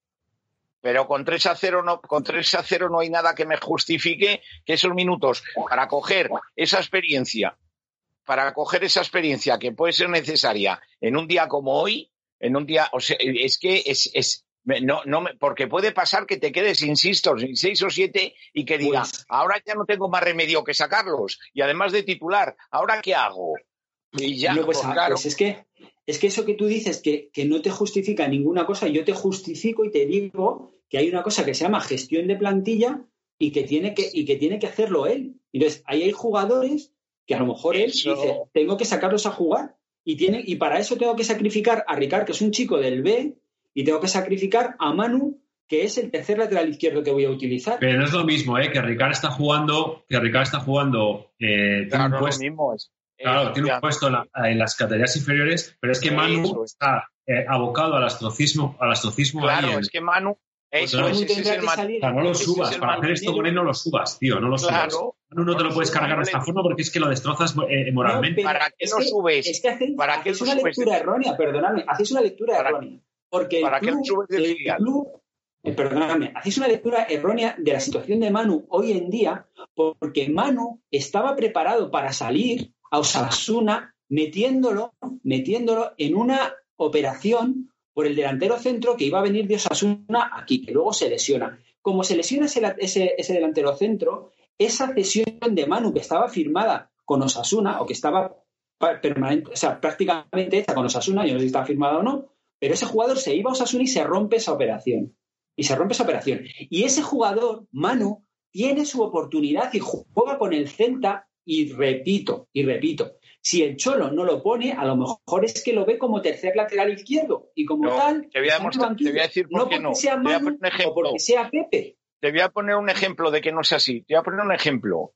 E: pero con tres a cero no, con tres a cero no hay nada que me justifique que esos minutos para coger esa experiencia, para coger esa experiencia que puede ser necesaria en un día como hoy, en un día, o sea, es que es, es no, no, porque puede pasar que te quedes, insisto, sin seis o siete y que digas, pues, ahora ya no tengo más remedio que sacarlos y además de titular, ¿ahora qué hago? Y ya,
D: no, pues,
E: pues, claro.
D: Pues es que es que eso que tú dices que, que no te justifica ninguna cosa, yo te justifico y te digo que hay una cosa que se llama gestión de plantilla y que tiene que, y que, tiene que hacerlo él. Entonces, ahí hay jugadores que a lo mejor él eso... dice, tengo que sacarlos a jugar y, tiene, y para eso tengo que sacrificar a Ricard, que es un chico del B, y tengo que sacrificar a Manu, que es el tercer lateral izquierdo que voy a utilizar.
C: Pero no es lo mismo, ¿eh? Que Ricard está jugando, que Ricard está jugando, eh,
E: claro,
C: tiene un
E: no
C: puesto,
E: lo mismo es,
C: claro,
E: es,
C: tiene un puesto en, la, en las categorías inferiores, pero es que Manu eso. está eh, abocado al astrocismo, al astrocismo.
E: Claro,
C: ahí en,
E: es que Manu, eso
C: pues,
E: es, ese es el
C: salir, o sea, no lo subas, para hacer esto con él no lo subas, tío, no lo
E: claro,
C: subas. Manu no te lo puedes cargar de esta forma porque es que lo destrozas eh, moralmente.
E: No, ¿para qué lo
D: que,
E: subes?
D: Es que hacéis,
E: ¿Para
D: hacéis
E: qué
D: una
E: subes?
D: lectura errónea, perdonadme, hacéis una lectura
E: ¿Para,
D: errónea. Porque
E: ¿Para
D: el club,
E: qué lo subes de
D: el
E: filial?
D: club, eh, perdonadme, hacéis una lectura errónea de la situación de Manu hoy en día, porque Manu estaba preparado para salir a Osasuna metiéndolo, metiéndolo en una operación por el delantero centro que iba a venir de Osasuna aquí, que luego se lesiona. Como se lesiona ese, ese, ese delantero centro, esa cesión de Manu que estaba firmada con Osasuna, o que estaba permanente, o sea, prácticamente hecha con Osasuna, yo no sé si estaba firmada o no, pero ese jugador se iba a Osasuna y se rompe esa operación. Y se rompe esa operación. Y ese jugador, Manu, tiene su oportunidad y juega con el Celta, y repito, y repito, si el Cholo no lo pone, a lo mejor es que lo ve como tercer lateral izquierdo y como
E: no,
D: tal,
E: te voy a, mostrar, te voy a decir por
D: no
E: qué
D: porque
E: no.
D: sea Manu o porque sea Pepe.
E: Te voy a poner un ejemplo de que no sea así. Te voy a poner un ejemplo.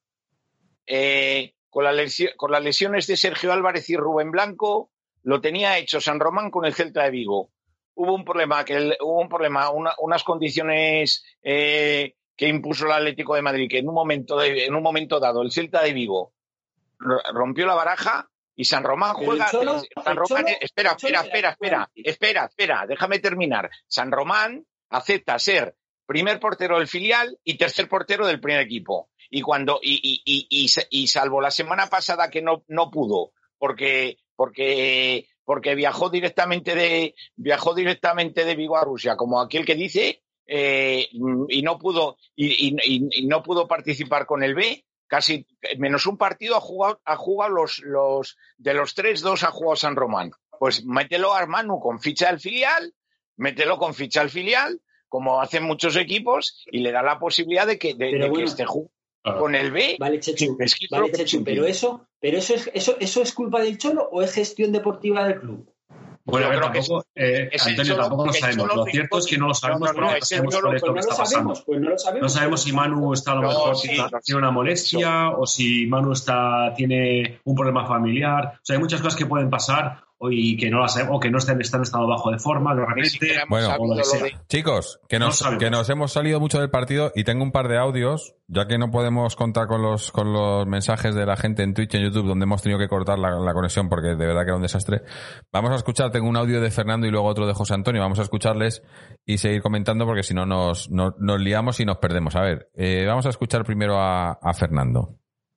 E: Eh, con, la lesión, con las lesiones de Sergio Álvarez y Rubén Blanco, lo tenía hecho San Román con el Celta de Vigo. Hubo un problema, que el, hubo un problema, una, unas condiciones eh, que impuso el Atlético de Madrid, que en un momento de, en un momento dado el Celta de Vigo rompió la baraja y San Román juega.
D: Cholo,
E: San Román, Cholo, espera, espera, espera, espera, espera, espera, déjame terminar. San Román acepta ser primer portero del filial y tercer portero del primer equipo. Y cuando y, y, y, y, y salvo la semana pasada que no, no pudo, porque porque porque viajó directamente de viajó directamente de Vigo a Rusia, como aquel que dice, eh, y no pudo y, y, y no pudo participar con el B. Casi menos un partido ha jugado, ha jugado los, los de los tres, dos ha jugado San Román. Pues mételo a Manu con ficha del filial, mételo con ficha del filial, como hacen muchos equipos, y le da la posibilidad de que, de, de bueno, que esté jugando con el B.
D: Vale, Chechu,
E: es que
D: vale, Chechu pero eso, pero eso es, eso, eso es culpa del Cholo o es gestión deportiva del club.
C: Bueno, a ver, tampoco, eh, Antonio, solo, tampoco lo sabemos. Lo cierto es que no lo sabemos
D: no, no,
C: porque no sabemos cuál es lo que está pasando.
D: Pues no, lo sabemos.
C: No sabemos si Manu está a lo
E: no,
C: mejor
E: sí,
C: tiene sí. una molestia o si Manu está tiene un problema familiar. O sea, hay muchas cosas que pueden pasar y que no las sabemos, o que no están, están en estado bajo de forma, de repente.
B: Bueno,
C: o lo que sea.
B: Chicos, que nos,
C: no
B: que nos hemos salido mucho del partido y tengo un par de audios, ya que no podemos contar con los con los mensajes de la gente en Twitch y en YouTube, donde hemos tenido que cortar la, la conexión porque de verdad que era un desastre. Vamos a escuchar, tengo un audio de Fernando y luego otro de José Antonio, vamos a escucharles y seguir comentando porque si no nos, nos, nos liamos y nos perdemos. A ver, eh, vamos a escuchar primero a, a Fernando.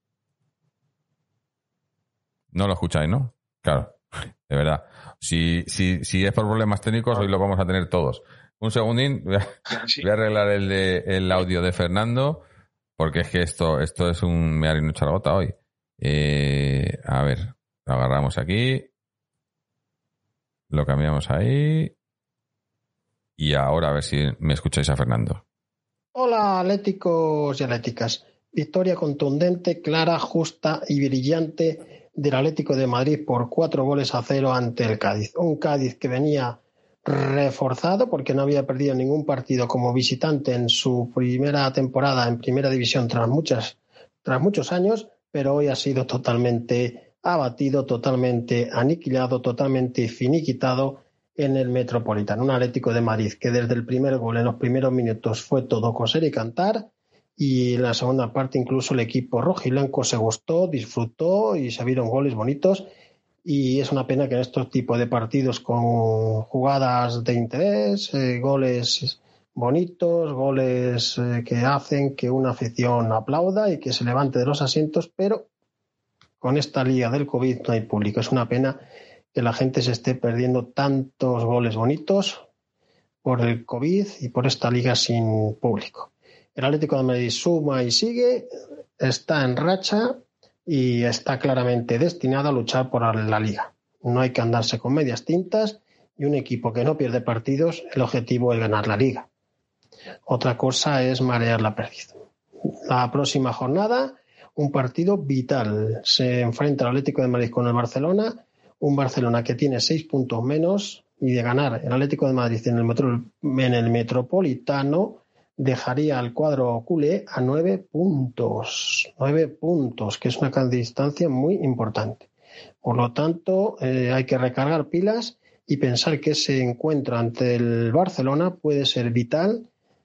B: No lo escucháis, ¿no? Claro. De verdad. Si, si, si es por problemas técnicos, hoy lo vamos a tener todos. Un segundín, voy a, voy a arreglar el, de, el audio de Fernando, porque es que esto, esto es un mear y no echar gota hoy. Eh, a ver, lo agarramos aquí, lo cambiamos ahí, y ahora a ver si me escucháis a Fernando.
F: Hola, atléticos y atléticas. Victoria contundente, clara, justa y brillante del Atlético de Madrid por cuatro goles a cero ante el Cádiz. Un Cádiz que venía reforzado porque no había perdido ningún partido como visitante en su primera temporada en Primera División tras muchas, tras muchos años, pero hoy ha sido totalmente abatido, totalmente aniquilado, totalmente finiquitado en el Metropolitano. Un Atlético de Madrid que desde el primer gol en los primeros minutos fue todo coser y cantar. Y en la segunda parte incluso el equipo rojiblanco se gustó, disfrutó y se vieron goles bonitos. Y es una pena que en estos tipos de partidos con jugadas de interés, eh, goles bonitos, goles eh, que hacen que una afición aplauda y que se levante de los asientos, pero con esta liga del COVID no hay público. Es una pena que la gente se esté perdiendo tantos goles bonitos por el COVID y por esta liga sin público. El Atlético de Madrid suma y sigue, está en racha y está claramente destinado a luchar por la Liga. No hay que andarse con medias tintas y un equipo que no pierde partidos, el objetivo es ganar la Liga. Otra cosa es marear la perdiz. La próxima jornada, un partido vital. Se enfrenta el Atlético de Madrid con el Barcelona, un Barcelona que tiene seis puntos menos y de ganar el Atlético de Madrid en el, metro, en el Metropolitano dejaría al cuadro culé a nueve puntos, nueve puntos, que es una distancia muy importante. Por lo tanto, eh, hay que recargar pilas y pensar que ese encuentro ante el Barcelona puede ser vital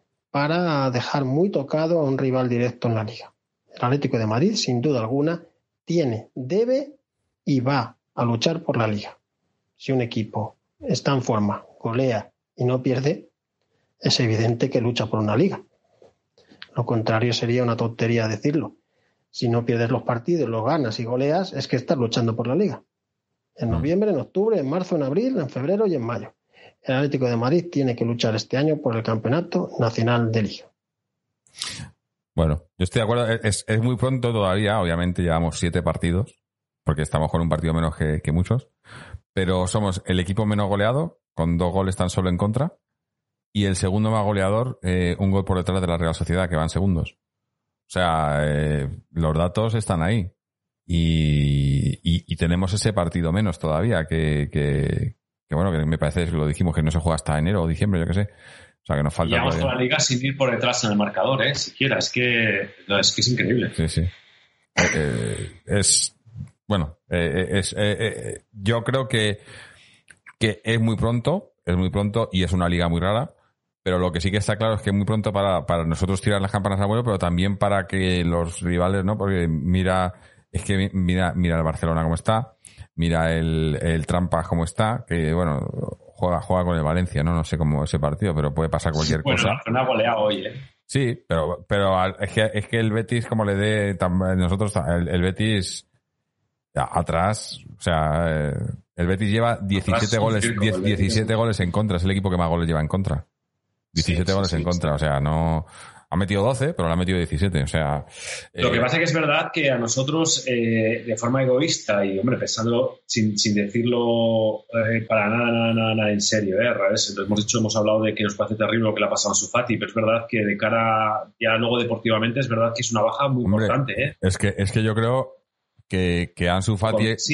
F: para dejar muy tocado a un rival directo en la Liga. El Atlético de Madrid, sin duda alguna, tiene, debe y va a luchar por la Liga. Si un equipo está en forma, golea y no pierde, es evidente que lucha por una liga. Lo contrario sería una tontería decirlo. Si no pierdes los partidos, los ganas y goleas, es que estás luchando por la liga. En noviembre, en octubre, en marzo, en abril, en febrero y en mayo. El Atlético de Madrid tiene que luchar este año por el Campeonato Nacional de Liga.
B: Bueno, yo estoy de acuerdo. Es, es muy pronto todavía. Obviamente llevamos siete partidos, porque estamos con un partido menos que, que muchos. Pero somos el equipo menos goleado, con dos goles tan solo en contra. Y el segundo más goleador, eh, un gol por detrás de la Real Sociedad, que van segundos. O sea, eh, los datos están ahí. Y, y, y tenemos ese partido menos todavía, que, que, que bueno, que me parece, lo dijimos, que no se juega hasta enero o diciembre, yo qué sé. O sea, que nos falta...
C: Y vamos toda la liga sin ir por detrás en el marcador, ¿eh? Siquiera, es que, no, es, que es increíble.
B: Sí, sí. Eh, eh, es... Bueno, eh, es, eh, eh, yo creo que, que es muy pronto, es muy pronto y es una liga muy rara. Pero lo que sí que está claro es que es muy pronto para, para nosotros tirar las campanas al vuelo, pero también para que los rivales, ¿no? Porque mira, es que mira, mira el Barcelona cómo está, mira el, el Trampas cómo está, que bueno, juega, juega con el Valencia, ¿no? No sé cómo ese partido, pero puede pasar cualquier
C: bueno,
B: cosa.
C: Bueno, ha goleado hoy, ¿eh?
B: Sí, pero, pero es que, es que el Betis, como le dé, nosotros, el, el Betis, atrás, o sea, el Betis lleva diecisiete goles, diez, diecisiete goles en contra, es el equipo que más goles lleva en contra. diecisiete sí, goles sí, en sí, contra, sí. O sea, no... Ha metido doce, pero le ha metido diecisiete, o sea...
C: Lo
B: eh...
C: que pasa es que es verdad que a nosotros, eh, de forma egoísta y, hombre, pensándolo sin, sin decirlo eh, para nada, nada, nada, nada en serio, ¿eh? Entonces, hemos dicho, hemos hablado de que nos parece terrible lo que le ha pasado a Ansu Fati, pero es verdad que de cara, ya luego deportivamente, es verdad que es una baja muy hombre, importante, ¿eh?
B: Es que, es que yo creo que, que Ansu Fati...
C: Sí.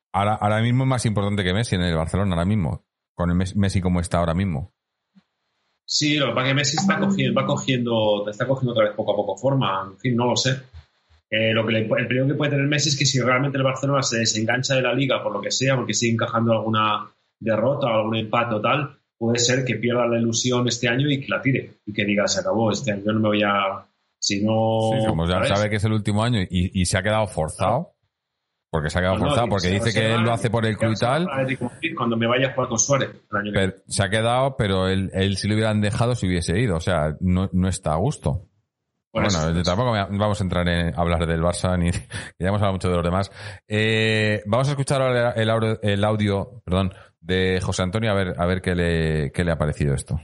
B: ahora, ahora mismo es más importante que Messi en el Barcelona, ahora mismo, con el Messi como está ahora mismo.
C: Sí, lo que pasa es que Messi está cogiendo, va cogiendo, está cogiendo otra vez poco a poco forma, en fin, no lo sé. Eh, lo que le, el peligro que puede tener Messi es que si realmente el Barcelona se desengancha de la Liga por lo que sea, porque sigue encajando alguna derrota o algún empate o tal, puede ser que pierda la ilusión este año y que la tire y que diga, se acabó, este año no me voy a... Si no...
B: Sí, como ya ¿sabes? Sabe que es el último año y, y se ha quedado forzado, porque se ha quedado no, forzado, no, porque dice que él lo hace por el club y tal.
C: Cuando me vaya a jugar con Suárez. El año
B: pero, se ha quedado, pero él, él si lo hubieran dejado se hubiese ido, o sea, no, no está a gusto. Por bueno, eso, tampoco vamos a entrar en hablar del Barça, ni ya hemos hablado mucho de los demás. Eh, vamos a escuchar ahora el audio, el audio perdón, de José Antonio, a ver, a ver qué le, qué le ha parecido esto.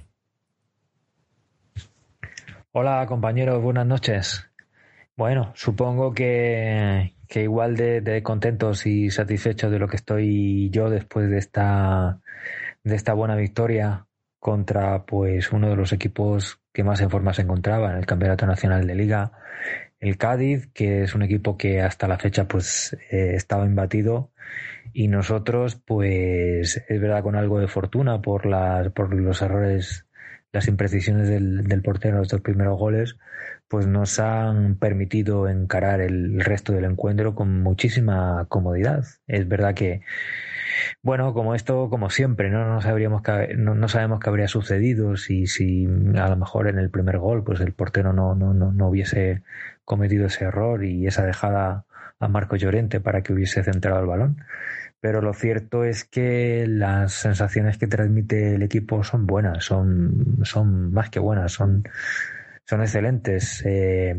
G: Hola compañeros, buenas noches. Bueno, supongo que, que igual de, de contentos y satisfechos de lo que estoy yo después de esta, de esta buena victoria contra pues uno de los equipos que más en forma se encontraba en el Campeonato Nacional de Liga, el Cádiz, que es un equipo que hasta la fecha pues eh, estaba imbatido, y nosotros pues es verdad con algo de fortuna por las por los errores, las imprecisiones del, del portero en los dos primeros goles, pues nos han permitido encarar el resto del encuentro con muchísima comodidad. Es verdad que bueno, como esto, como siempre, no no sabríamos que, no, no sabemos qué habría sucedido si, si a lo mejor en el primer gol pues el portero no, no, no, no hubiese cometido ese error y esa dejada a Marco Llorente para que hubiese centrado el balón. Pero lo cierto es que las sensaciones que transmite el equipo son buenas, son, son más que buenas, son, son excelentes. Eh,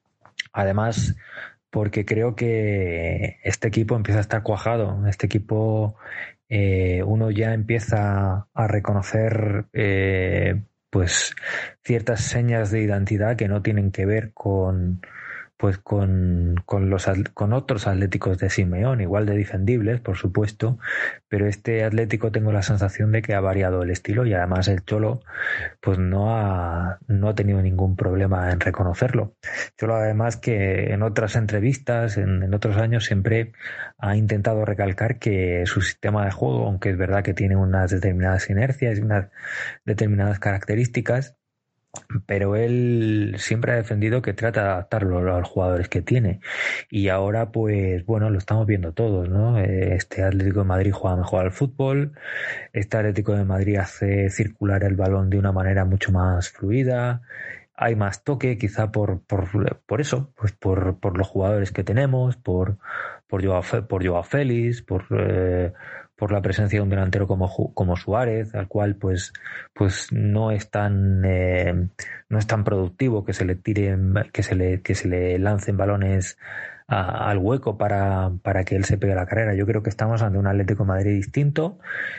G: además, porque creo que este equipo empieza a estar cuajado. Este equipo, eh, uno ya empieza a reconocer eh, pues ciertas señas de identidad que no tienen que ver con pues con, con los con otros Atléticos de Simeón, igual de defendibles, por supuesto, pero este Atlético tengo la sensación de que ha variado el estilo y además el Cholo pues no ha, no ha tenido ningún problema en reconocerlo. Cholo además que en otras entrevistas, en, en otros años, siempre ha intentado recalcar que su sistema de juego, aunque es verdad que tiene unas determinadas inercias y unas determinadas características, pero él siempre ha defendido que trata de adaptarlo a los jugadores que tiene, y ahora pues bueno, lo estamos viendo todos, ¿no? Este Atlético de Madrid juega mejor al fútbol, este Atlético de Madrid hace circular el balón de una manera mucho más fluida, hay más toque, quizá por por, por eso, pues por, por los jugadores que tenemos, por por Joao, por Joao Félix, por eh, por la presencia de un delantero como como Suárez, al cual pues pues no es tan eh, no es tan productivo que se le tire que se le que se le lancen balones a, al hueco para para que él se pegue la carrera. Yo creo que estamos ante un Atlético de Madrid distinto,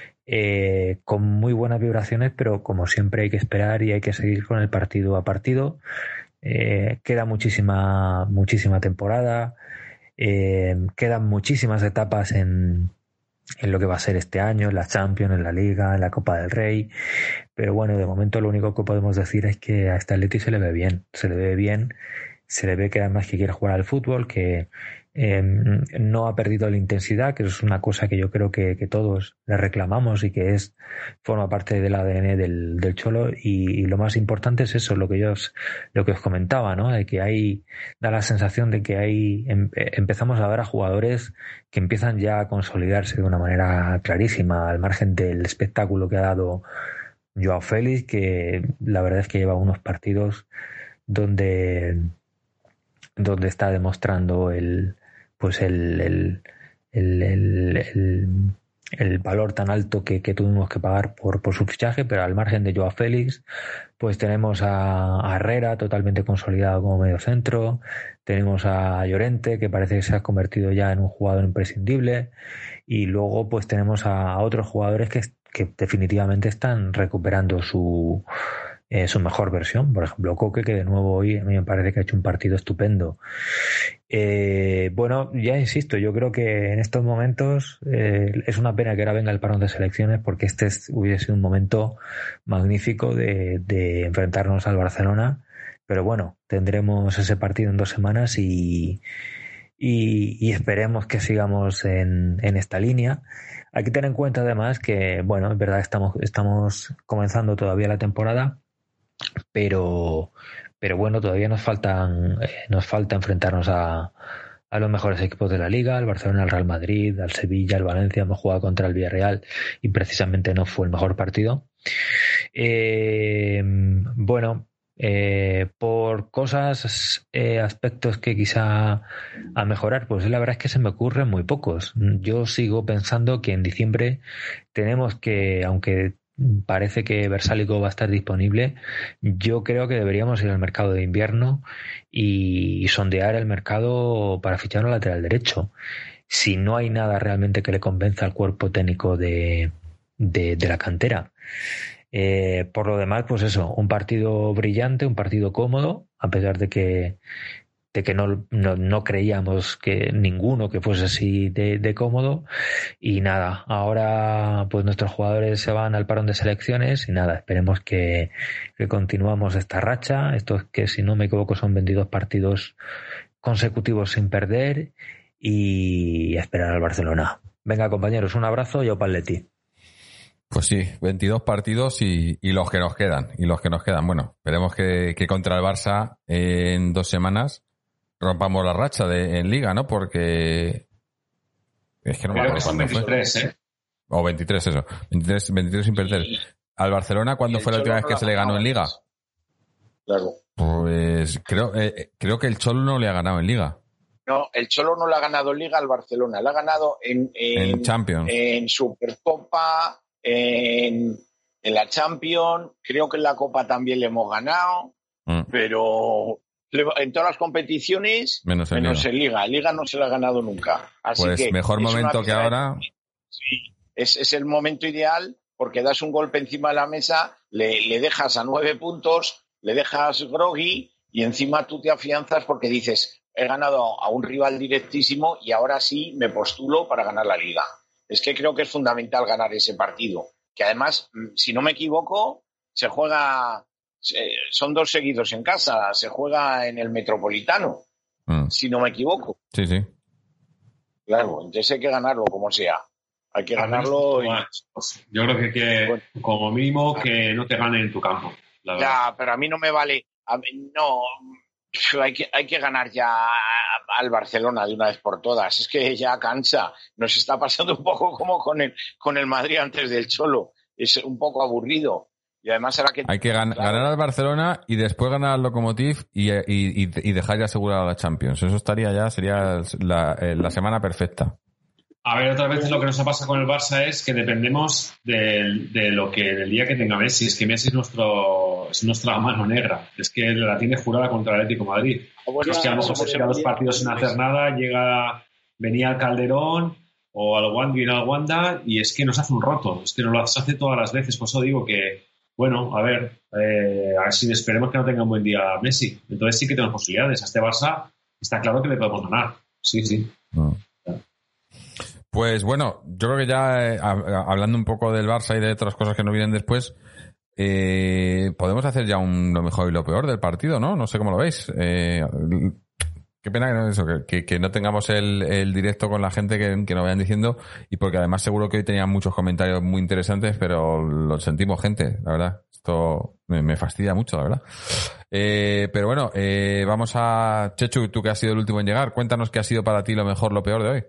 G: eh, con muy buenas vibraciones, pero como siempre hay que esperar y hay que seguir con el partido a partido. Eh, queda muchísima muchísima temporada, eh, quedan muchísimas etapas en en lo que va a ser este año, en la Champions, en la Liga, en la Copa del Rey, pero bueno, de momento lo único que podemos decir es que a este Atleti se le ve bien, se le ve bien, se le ve que además que quiere jugar al fútbol, que eh, no ha perdido la intensidad, que eso es una cosa que yo creo que, que todos le reclamamos y que es forma parte del A D N del, del Cholo, y, y lo más importante es eso, lo que yo os, lo que os comentaba, ¿no? De que hay, da la sensación de que hay em, empezamos a ver a jugadores que empiezan ya a consolidarse de una manera clarísima, al margen del espectáculo que ha dado Joao Félix, que la verdad es que lleva unos partidos donde donde está demostrando el pues el el, el, el, el, el valor tan alto que, que tuvimos que pagar por, por su fichaje, pero al margen de Joao Félix pues tenemos a, a Herrera totalmente consolidado como mediocentro, tenemos a Llorente que parece que se ha convertido ya en un jugador imprescindible, y luego pues tenemos a, a otros jugadores que, que definitivamente están recuperando su Eh, su mejor versión. Por ejemplo, Coque, que de nuevo hoy a mí me parece que ha hecho un partido estupendo. Eh, bueno, ya insisto, yo creo que en estos momentos eh, es una pena que ahora venga el parón de selecciones, porque este es, hubiese sido un momento magnífico de, de enfrentarnos al Barcelona, pero bueno, tendremos ese partido en dos semanas y y, y esperemos que sigamos en, en esta línea. Hay que tener en cuenta además que, bueno, es verdad que estamos, estamos comenzando todavía la temporada, pero, pero bueno, todavía nos faltan, eh, nos falta enfrentarnos a, a los mejores equipos de la Liga, al Barcelona, al Real Madrid, al Sevilla, al Valencia. Hemos jugado contra el Villarreal y precisamente no fue el mejor partido. Eh, bueno, eh, por cosas, eh, aspectos que quizá a mejorar, pues la verdad es que se me ocurren muy pocos. Yo sigo pensando que en diciembre tenemos que, aunque parece que Versálico va a estar disponible, yo creo que deberíamos ir al mercado de invierno y sondear el mercado para fichar un lateral derecho. Si no hay nada realmente que le convenza al cuerpo técnico de, de, de la cantera. Eh, por lo demás, pues eso, un partido brillante, un partido cómodo, a pesar de que de que no, no, no creíamos que ninguno que fuese así de, de cómodo. Y nada, ahora pues nuestros jugadores se van al parón de selecciones y nada, esperemos que, que continuamos esta racha, estos que si no me equivoco son veintidós partidos consecutivos sin perder, y esperar al Barcelona. Venga, compañeros, un abrazo y au Paletti.
B: Pues sí, veintidós partidos y, y los que nos quedan, y los que nos quedan. Bueno, esperemos que, que contra el Barça en dos semanas rompamos la racha de, en Liga, ¿no? Porque es que no me acuerdo cuándo fue. veintitrés, ¿eh? O veintitrés, eso. veintitrés, veintitrés sin perder. ¿Al Barcelona cuándo fue la última vez que se le ganó en Liga?
E: Claro.
B: Pues creo, eh, creo que el Cholo no le ha ganado en Liga.
E: No, el Cholo no le ha ganado en Liga al Barcelona, le ha ganado en, en,
B: en Champions,
E: en Supercopa, en, en la Champions, creo que en la Copa también le hemos ganado, mm. pero en todas las competiciones, menos en, menos Liga. en Liga. En Liga no se le ha ganado nunca. Así
B: pues
E: que
B: mejor momento que ahora.
E: Sí, es, es el momento ideal porque das un golpe encima de la mesa, le, le dejas a nueve puntos, le dejas groggy y encima tú te afianzas porque dices, he ganado a un rival directísimo y ahora sí me postulo para ganar la Liga. Es que creo que es fundamental ganar ese partido. Que además, si no me equivoco, se juega, son dos seguidos en casa, se juega en el Metropolitano, mm. si no me equivoco.
B: Sí, sí.
E: Claro, entonces hay que ganarlo como sea. Hay que ganarlo. Y...
C: Yo creo que, que bueno, como mínimo que no te ganen en tu campo. La
E: ya, pero a mí no me vale. A mí, no, hay que, hay que ganar ya al Barcelona de una vez por todas. Es que ya cansa. Nos está pasando un poco como con el, con el Madrid antes del Cholo. Es un poco aburrido. Y además ahora que...
B: Hay que gan- claro. ganar al Barcelona y después ganar al Lokomotiv y, y, y, y dejar ya asegurada la Champions. Eso estaría ya, sería la, la semana perfecta.
C: A ver, otras veces lo que nos pasa con el Barça es que dependemos de, de lo que del día que tenga Messi. Es que Messi es nuestro es nuestra mano negra. Es que la tiene jurada contra el Atlético de Madrid. Bueno, es que a lo mejor se queda dos partidos sin hacer nada, llega, venía al Calderón o al Wanda, viene al Wanda y es que nos hace un roto. Es que nos lo hace todas las veces. Por eso digo que, bueno, a ver, eh, a ver si esperemos que no tenga un buen día Messi. Entonces sí que tenemos posibilidades. A este Barça está claro que le podemos ganar. Sí, sí. No.
B: Pues bueno, yo creo que ya eh, hablando un poco del Barça y de otras cosas que no vienen después, eh, podemos hacer ya un lo mejor y lo peor del partido, ¿no? No sé cómo lo veis. Eh, qué pena que no, eso, que, que no tengamos el, el directo con la gente que, que nos vayan diciendo, y porque además seguro que hoy tenían muchos comentarios muy interesantes, pero lo sentimos, gente, la verdad. Esto me, me fastidia mucho, la verdad. Eh, pero bueno, eh, vamos a... Chechu, tú que has sido el último en llegar, cuéntanos qué ha sido para ti lo mejor, lo peor de hoy.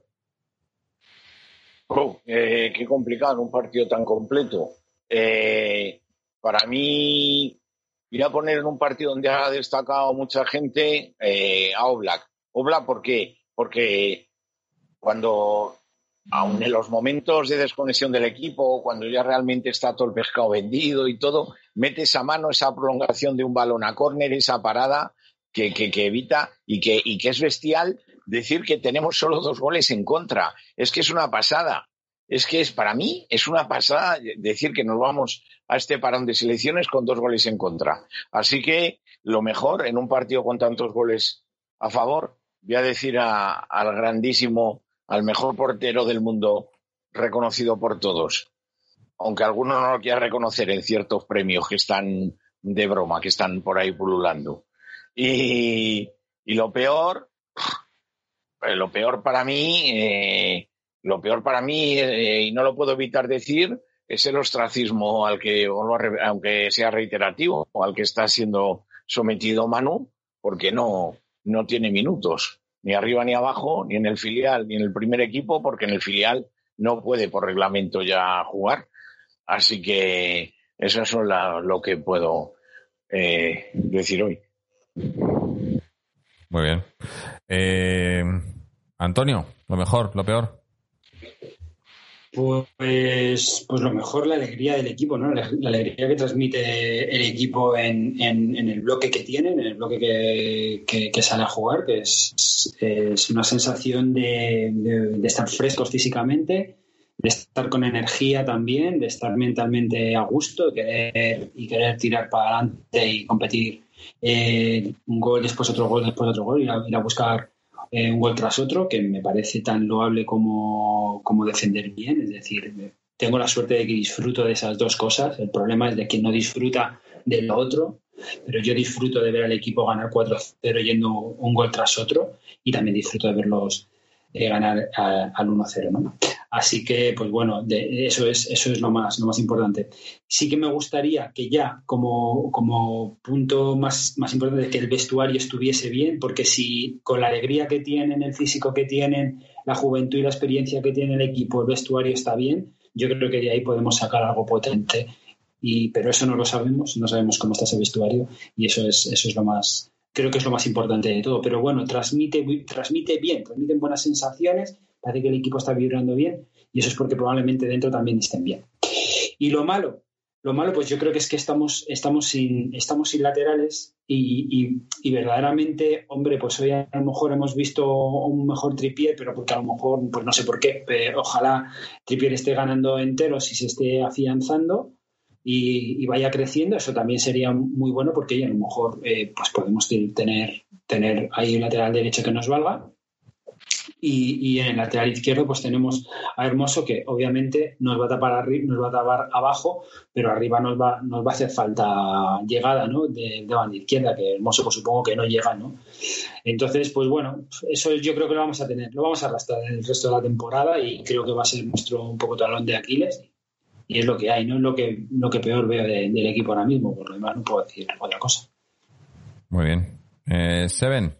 E: Oh, eh, qué complicado un partido tan completo. Eh, para mí, voy a poner en un partido donde ha destacado mucha gente eh, a Oblak. Oblak, ¿por qué? Porque cuando, aun en los momentos de desconexión del equipo, cuando ya realmente está todo el pescado vendido y todo, mete esa mano, esa prolongación de un balón a córner, esa parada que, que, que evita y que, y que es bestial. Decir que tenemos solo dos goles en contra, es que es una pasada, es que es para mí es una pasada decir que nos vamos a este parón de selecciones con dos goles en contra. Así que lo mejor en un partido con tantos goles a favor, voy a decir a, al grandísimo, al mejor portero del mundo reconocido por todos, aunque algunos no lo quieran reconocer en ciertos premios que están de broma, que están por ahí pululando. Y, y lo peor... lo peor para mí, eh, lo peor para mí, eh, y no lo puedo evitar decir, es el ostracismo al que, aunque sea reiterativo, al que está siendo sometido Manu, porque no, no tiene minutos, ni arriba ni abajo, ni en el filial, ni en el primer equipo, porque en el filial no puede por reglamento ya jugar. Así que eso es la, lo que puedo eh, decir hoy.
B: Muy bien. Eh, Antonio, lo mejor, lo peor.
D: Pues, pues lo mejor, la alegría del equipo, ¿no? La, la alegría que transmite el equipo en, en, en el bloque que tienen, en el bloque que, que, que sale a jugar, que es, es una sensación de, de, de estar frescos físicamente, de estar con energía también, de estar mentalmente a gusto y querer, y querer tirar para adelante y competir eh, un gol, después otro gol, después otro gol, ir a, ir a buscar Eh, un gol tras otro, que me parece tan loable como, como defender bien. Es decir, tengo la suerte de que disfruto de esas dos cosas. El problema es de quien no disfruta de lo otro, pero yo disfruto de ver al equipo ganar cuatro cero yendo un gol tras otro, y también disfruto de verlos eh, ganar a, al uno cero, ¿no? Así que, pues bueno, de, eso es eso es lo más lo más importante. Sí que me gustaría que ya, como, como punto más, más importante, que el vestuario estuviese bien, porque si con la alegría que tienen, el físico que tienen, la juventud y la experiencia que tiene el equipo, el vestuario está bien, yo creo que de ahí podemos sacar algo potente. Y, pero eso no lo sabemos, no sabemos cómo está ese vestuario, y eso es, eso es lo más, creo que es lo más importante de todo. Pero bueno, transmite, transmite bien, transmiten buenas sensaciones, parece que el equipo está vibrando bien, y eso es porque probablemente dentro también estén bien. Y lo malo, lo malo pues yo creo que es que estamos, estamos, sin, estamos sin laterales y, y, y verdaderamente, hombre, pues hoy a lo mejor hemos visto un mejor Trippier, pero porque a lo mejor, pues no sé por qué, pero ojalá Trippier esté ganando enteros y se esté afianzando y, y vaya creciendo. Eso también sería muy bueno, porque a lo mejor eh, pues podemos tener, tener ahí un lateral derecho que nos valga. Y, y en el lateral izquierdo pues tenemos a Hermoso, que obviamente nos va a tapar arriba, nos va a tapar abajo, pero arriba nos va, nos va a hacer falta llegada, ¿no? de, de banda izquierda, que Hermoso pues supongo que no llega, ¿no? Entonces, pues bueno, eso yo creo que lo vamos a tener, lo vamos a arrastrar en el resto de la temporada, y creo que va a ser nuestro un poco talón de Aquiles, y es lo que hay, ¿no? Es lo que, lo que peor veo de, del equipo ahora mismo. Por lo demás no puedo decir otra cosa.
B: Muy bien. Eh, Seven.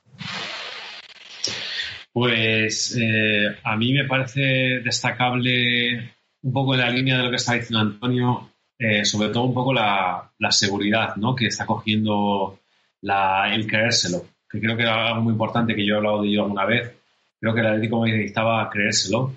C: Pues eh, a mí me parece destacable, un poco en la línea de lo que está diciendo Antonio, eh, sobre todo un poco la, la seguridad, ¿no? Que está cogiendo la, el creérselo, que creo que era algo muy importante, que yo he hablado de ello alguna vez. Creo que el Atlético necesitaba creérselo,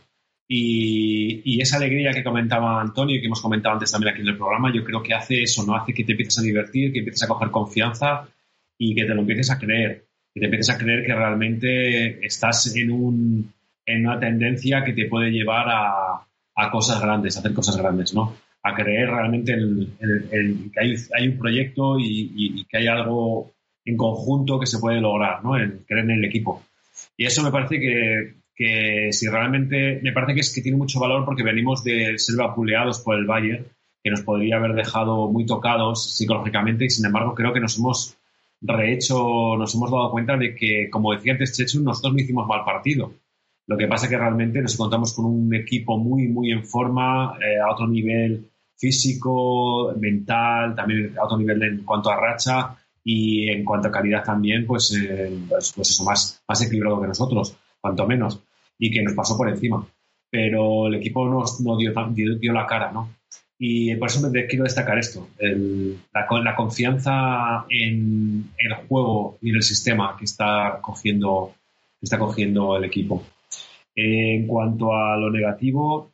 C: y, y esa alegría que comentaba Antonio y que hemos comentado antes también aquí en el programa, yo creo que hace eso, ¿no? Hace que te empieces a divertir, que empieces a coger confianza y que te lo empieces a creer. Que te empieces a creer que realmente estás en, un, en una tendencia que te puede llevar a, a cosas grandes, a hacer cosas grandes, ¿no? A creer realmente en, en, en que hay, hay un proyecto y, y, y que hay algo en conjunto que se puede lograr, ¿no? En creer en el equipo. Y eso me parece que, que si realmente, me parece que es que tiene mucho valor, porque venimos de ser vapuleados por el Bayern, que nos podría haber dejado muy tocados psicológicamente, y sin embargo creo que nos hemos rehecho, nos hemos dado cuenta de que, como decía antes Chechu, nosotros no hicimos mal partido. Lo que pasa es que realmente nos encontramos con un equipo muy, muy en forma, eh, a otro nivel físico, mental, también a otro nivel en cuanto a racha, y en cuanto a calidad también, pues, eh, pues, pues eso, más, más equilibrado que nosotros, cuanto menos, y que nos pasó por encima. Pero el equipo nos, nos dio, dio, dio la cara, ¿no? Y por eso me quiero destacar esto, el, la, la confianza en el juego y en el sistema que está cogiendo, que está cogiendo el equipo. Eh, en cuanto a lo negativo,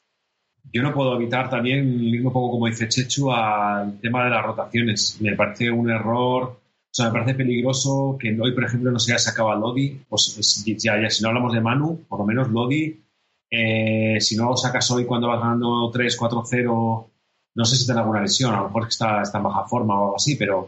C: yo no puedo evitar también, ir un poco como dice Chechu, al tema de las rotaciones. Me parece un error, o sea, me parece peligroso que hoy, por ejemplo, no se haya sacado a Lodi. Pues ya, ya, si no hablamos de Manu, por lo menos Lodi. Eh, si no lo sacas hoy cuando vas ganando tres cuatro cero, no sé si tiene alguna lesión, a lo mejor está, está en baja forma o algo así, pero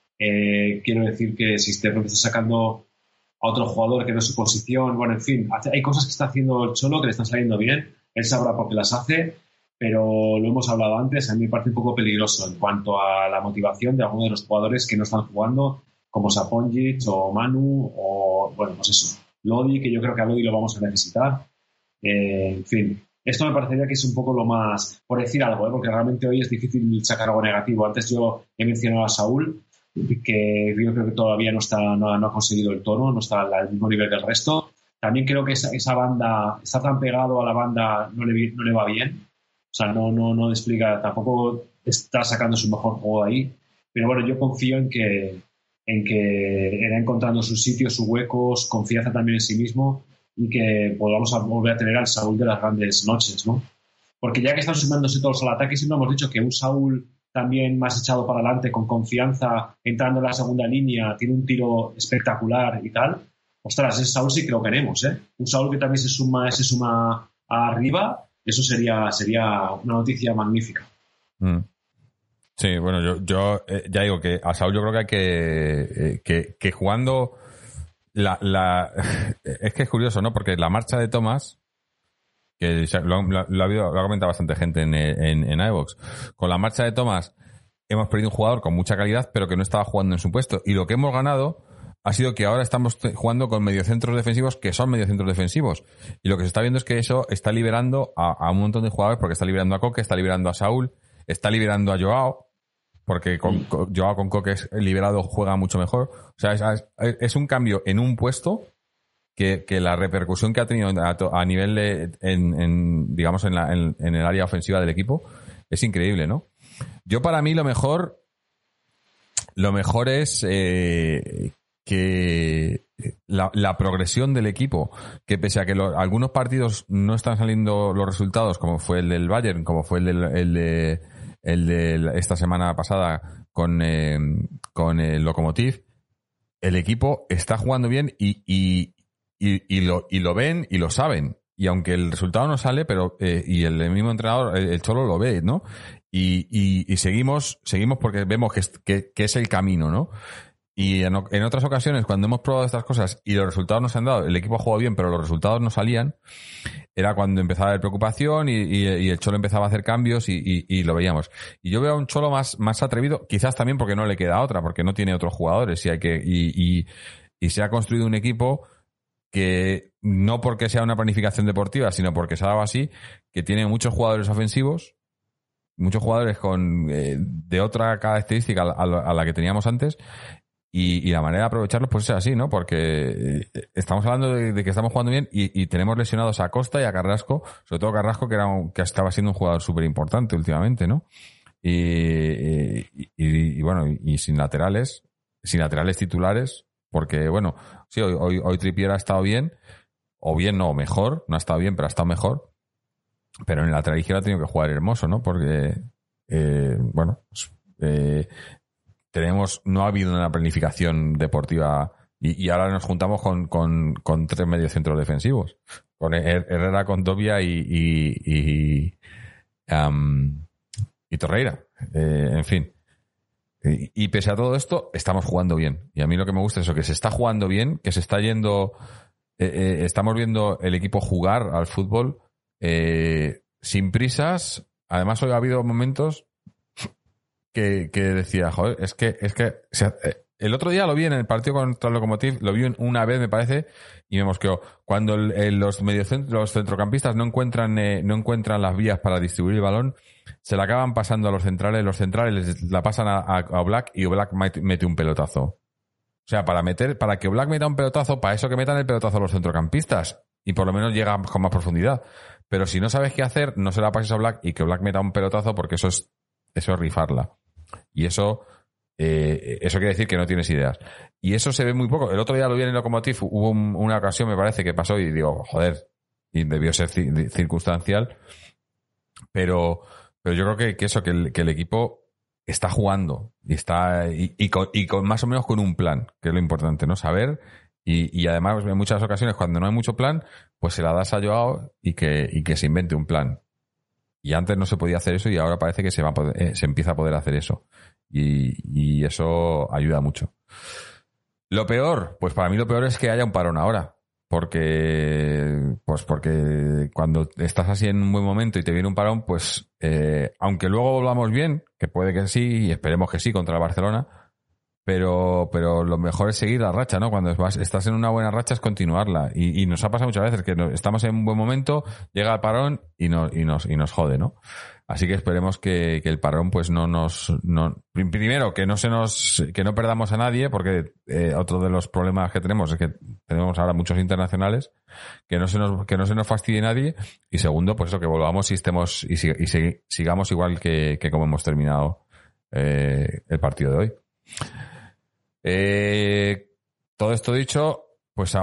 C: eh, quiero decir que si te estás sacando a otro jugador que no es su posición, bueno, en fin, hay cosas que está haciendo el Cholo que le están saliendo bien, él sabrá por qué las hace, pero lo hemos hablado antes, a mí me parece un poco peligroso en cuanto a la motivación de algunos de los jugadores que no están jugando, como Saponjic o Manu, o bueno, pues eso. Lodi, que yo creo que a Lodi lo vamos a necesitar. Eh, en fin, esto me parecería que es un poco lo más, por decir algo, ¿eh? Porque realmente hoy es difícil sacar algo negativo. Antes yo he mencionado a Saúl, que yo creo que todavía no está, no, no ha conseguido el tono, no está al mismo nivel del resto. También creo que esa, esa banda, está tan pegado a la banda, no le, no le va bien. O sea, no, no, no despliega, tampoco está sacando su mejor juego ahí. Pero bueno, yo confío en que, en que irá encontrando sus sitios, sus huecos, confianza también en sí mismo, y que podamos volver a tener al Saúl de las grandes noches, ¿no? Porque ya que están sumándose todos al ataque, siempre hemos dicho que un Saúl también más echado para adelante, con confianza, entrando en la segunda línea, tiene un tiro espectacular y tal. Ostras, ese Saúl sí que lo queremos, ¿eh? Un Saúl que también se suma, se suma arriba, eso sería, sería una noticia magnífica.
B: Mm. Sí, bueno, yo, yo eh, ya digo que a Saúl yo creo que hay que, eh, que, que jugando la, la es que es curioso, ¿no? Porque la marcha de Thomas, que lo, lo, lo, ha, habido, lo ha comentado bastante gente en, en, en iVoox, con la marcha de Thomas hemos perdido un jugador con mucha calidad, pero que no estaba jugando en su puesto. Y lo que hemos ganado ha sido que ahora estamos jugando con mediocentros defensivos que son mediocentros defensivos. Y lo que se está viendo es que eso está liberando a, a un montón de jugadores, porque está liberando a Coque, está liberando a Saúl, está liberando a Joao, porque con, con Joao con Coque liberado juega mucho mejor. O sea, es, es un cambio en un puesto que, que la repercusión que ha tenido a, a nivel de, en, en, digamos, en, la, en, en el área ofensiva del equipo es increíble, ¿no? Yo, para mí, lo mejor lo mejor es eh, que la, la progresión del equipo, que pese a que lo, algunos partidos no están saliendo los resultados, como fue el del Bayern, como fue el, del, el de el de esta semana pasada con, eh, con el Lokomotiv, el equipo está jugando bien y, y, y, y, lo, y lo ven y lo saben. Y aunque el resultado no sale, pero eh, y el mismo entrenador, el, el Cholo, lo ve, ¿no? Y, y, y seguimos seguimos porque vemos que es, que, que es el camino, ¿no? Y en, en otras ocasiones, cuando hemos probado estas cosas y los resultados no se han dado, el equipo ha jugado bien, pero los resultados no salían, era cuando empezaba a haber preocupación y, y, y el Cholo empezaba a hacer cambios y, y, y lo veíamos. Y yo veo a un Cholo más, más atrevido, quizás también porque no le queda otra, porque no tiene otros jugadores y hay que y, y, y se ha construido un equipo que no porque sea una planificación deportiva, sino porque se ha dado así, que tiene muchos jugadores ofensivos, muchos jugadores con eh, de otra característica a la, a la que teníamos antes. Y, y la manera de aprovecharlos pues es así, ¿no? Porque estamos hablando de, de que estamos jugando bien y, y tenemos lesionados a Costa y a Carrasco, sobre todo Carrasco, que era un, que estaba siendo un jugador súper importante últimamente, ¿no? Y, y, y, y bueno, y, y sin laterales, sin laterales titulares, porque bueno, sí, hoy, hoy, hoy Trippier ha estado bien, o bien no, mejor, no ha estado bien, pero ha estado mejor, pero en el lateral izquierdo ha tenido que jugar Hermoso, ¿no? Porque, eh, bueno, pues, eh, tenemos, no ha habido una planificación deportiva y, y ahora nos juntamos con, con, con tres mediocentros defensivos, con Herrera, con Dobia y y, y, um, y Torreira, eh, en fin. Y, y pese a todo esto, estamos jugando bien. Y a mí lo que me gusta es eso, que se está jugando bien, que se está yendo, eh, eh, estamos viendo el equipo jugar al fútbol eh, sin prisas. Además, hoy ha habido momentos Que, que decía, joder, es que, es que, o sea, el otro día lo vi en el partido contra el Lokomotiv, lo vi una vez, me parece, y me mosqueó. Cuando el, el, los mediocentros, los centrocampistas no encuentran, eh, no encuentran las vías para distribuir el balón, se la acaban pasando a los centrales, los centrales les la pasan a, a, a Oblak y Oblak mete un pelotazo. O sea, para meter, para que Oblak meta un pelotazo, para eso que metan el pelotazo a los centrocampistas, y por lo menos llega con más profundidad. Pero si no sabes qué hacer, no se la pases a Oblak y que Oblak meta un pelotazo, porque eso es, eso es rifarla. Y eso eh, eso quiere decir que no tienes ideas. Y eso se ve muy poco. El otro día lo vi en el Lokomotiv, hubo un, una ocasión, me parece, que pasó y digo, joder, y debió ser ci- circunstancial. Pero, pero yo creo que, que eso, que el, que el equipo está jugando y está y, y, con, y con más o menos con un plan, que es lo importante, ¿no? Saber y, y además en muchas ocasiones cuando no hay mucho plan, pues se la das a Joao y que, y que se invente un plan. Y antes no se podía hacer eso y ahora parece que se va a poder, eh, se empieza a poder hacer eso. Y, y eso ayuda mucho. Lo peor, pues para mí lo peor es que haya un parón ahora. Porque, pues porque cuando estás así en un buen momento y te viene un parón, pues eh, aunque luego volvamos bien, que puede que sí, y esperemos que sí contra el Barcelona, pero pero lo mejor es seguir la racha, ¿no? Cuando vas, estás en una buena racha es continuarla. Y, y nos ha pasado muchas veces que no, estamos en un buen momento, llega el parón y, no, y, nos, y nos jode, ¿no? Así que esperemos que, que el parón pues no nos... No, primero, que no se nos que no perdamos a nadie, porque eh, otro de los problemas que tenemos es que tenemos ahora muchos internacionales, que no se nos que no se nos fastidie nadie. Y segundo, pues eso, que volvamos y estemos y, y sigamos igual que, que como hemos terminado eh, el partido de hoy. Eh, todo esto dicho, pues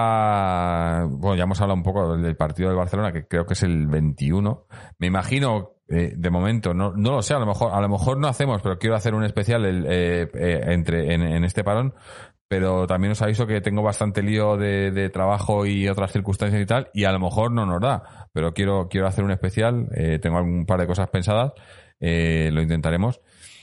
B: ahora, bueno, ya hemos hablado un poco del partido del Barcelona, que creo que es el veintiuno. Me imagino, eh, de momento, no, no lo sé, a lo mejor, a lo mejor no hacemos, pero quiero hacer un especial el, eh, eh, entre en, en este parón. Pero también os aviso que tengo bastante lío de, de trabajo y otras circunstancias y tal, y a lo mejor no nos da. Pero quiero, quiero hacer un especial, eh, tengo un par de cosas pensadas, eh, lo intentaremos.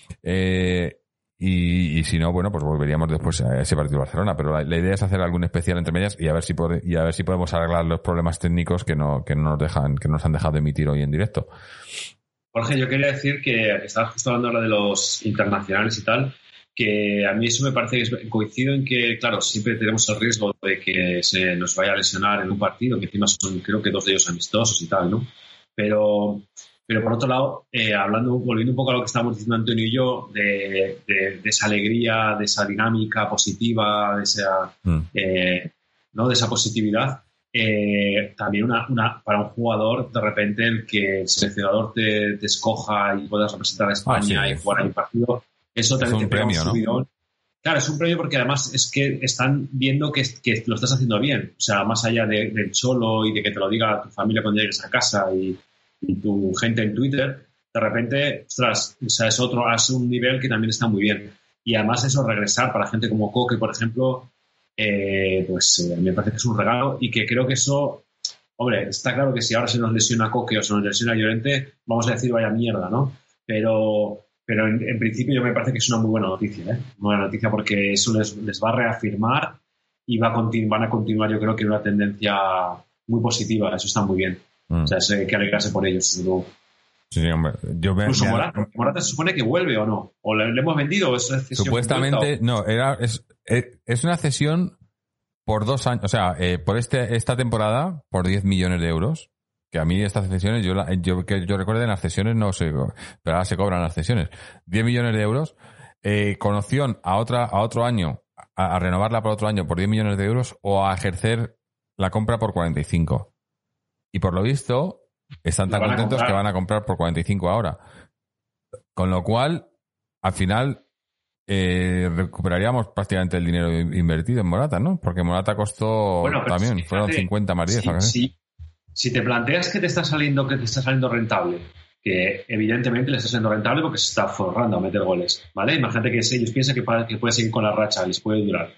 B: Eh, Y, y si no, bueno, pues volveríamos después a ese partido de Barcelona. Pero la, la idea es hacer algún especial entre medias y a ver si puede, y a ver si podemos arreglar los problemas técnicos que no, que no nos dejan, que nos han dejado de emitir hoy en directo.
C: Jorge, yo quería decir que estabas justo hablando ahora de los internacionales y tal, que a mí eso me parece que es, coincido en que, claro, siempre tenemos el riesgo de que se nos vaya a lesionar en un partido, que encima son, creo que dos de ellos amistosos y tal, ¿no? Pero... Pero por otro lado, eh, hablando, volviendo un poco a lo que estábamos diciendo Antonio y yo, de, de, de esa alegría, de esa dinámica positiva, de esa, mm. eh, ¿no? de esa positividad, eh, también una, una, para un jugador, de repente, el que el seleccionador te, te escoja y puedas representar a España ah, sí, y jugar en el partido, eso también te pega un subidón. ¿No? Claro, es un premio porque además es que están viendo que, que lo estás haciendo bien. O sea, más allá de, del cholo y de que te lo diga tu familia cuando llegues a casa y y tu gente en Twitter, de repente, ostras, o sea, es otro, es un nivel que también está muy bien. Y además eso, regresar para gente como Coque, por ejemplo, eh, pues eh, me parece que es un regalo y que creo que eso, hombre, está claro que si ahora se nos lesiona Coque o se nos lesiona Llorente, vamos a decir vaya mierda, ¿no? Pero, pero en, en principio yo me parece que es una muy buena noticia, ¿eh? Muy buena noticia porque eso les, les va a reafirmar y va a continu- van a continuar, yo creo que una tendencia muy positiva, eso está muy bien. Mm. O sea, hay que alegrarse por ellos, desde luego.
B: Sí, hombre. Yo me,
C: Incluso
B: me...
C: Morata, Morata se supone que vuelve o no. O le, le hemos vendido. ¿Es
B: Supuestamente, o... no, era, es, es una cesión por dos años. O sea, eh, por este esta temporada, por diez millones de euros. Que a mí estas cesiones, yo, la, yo que yo recuerde, en las cesiones no se. Pero ahora se cobran las cesiones. diez millones de euros. Eh, con opción a, otra, a otro año, a, a renovarla por otro año por diez millones de euros o a ejercer la compra por cuarenta y cinco. Y por lo visto, están tan contentos que van a comprar por cuarenta y cinco ahora. Con lo cual, al final, eh, recuperaríamos prácticamente el dinero invertido en Morata, ¿no? Porque Morata costó bueno, también, si fueron fíjate, cincuenta más diez.
C: Sí, sí. Si te planteas que te está saliendo, que te está saliendo rentable, que evidentemente le está saliendo rentable porque se está forrando a meter goles, ¿vale? Imagínate que ellos piensan que, que puede seguir con la racha, les puede durar.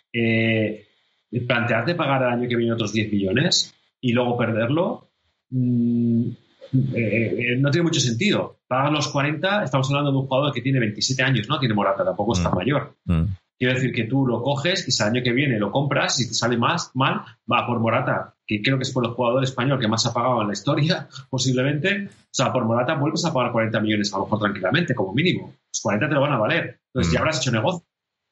C: Eh, plantearte pagar el año que viene otros diez millones y luego perderlo, mmm, eh, eh, no tiene mucho sentido. Pagan los cuarenta, estamos hablando de un jugador que tiene veintisiete años, ¿no? Tiene Morata, tampoco es tan mm. mayor. Mm. Quiero decir que tú lo coges y si el año que viene lo compras y si te sale más mal, va por Morata, que creo que es por el jugador español que más ha pagado en la historia, posiblemente. O sea, por Morata vuelves a pagar cuarenta millones a lo mejor tranquilamente, como mínimo. Los cuarenta te lo van a valer. Entonces mm. ya habrás hecho negocio.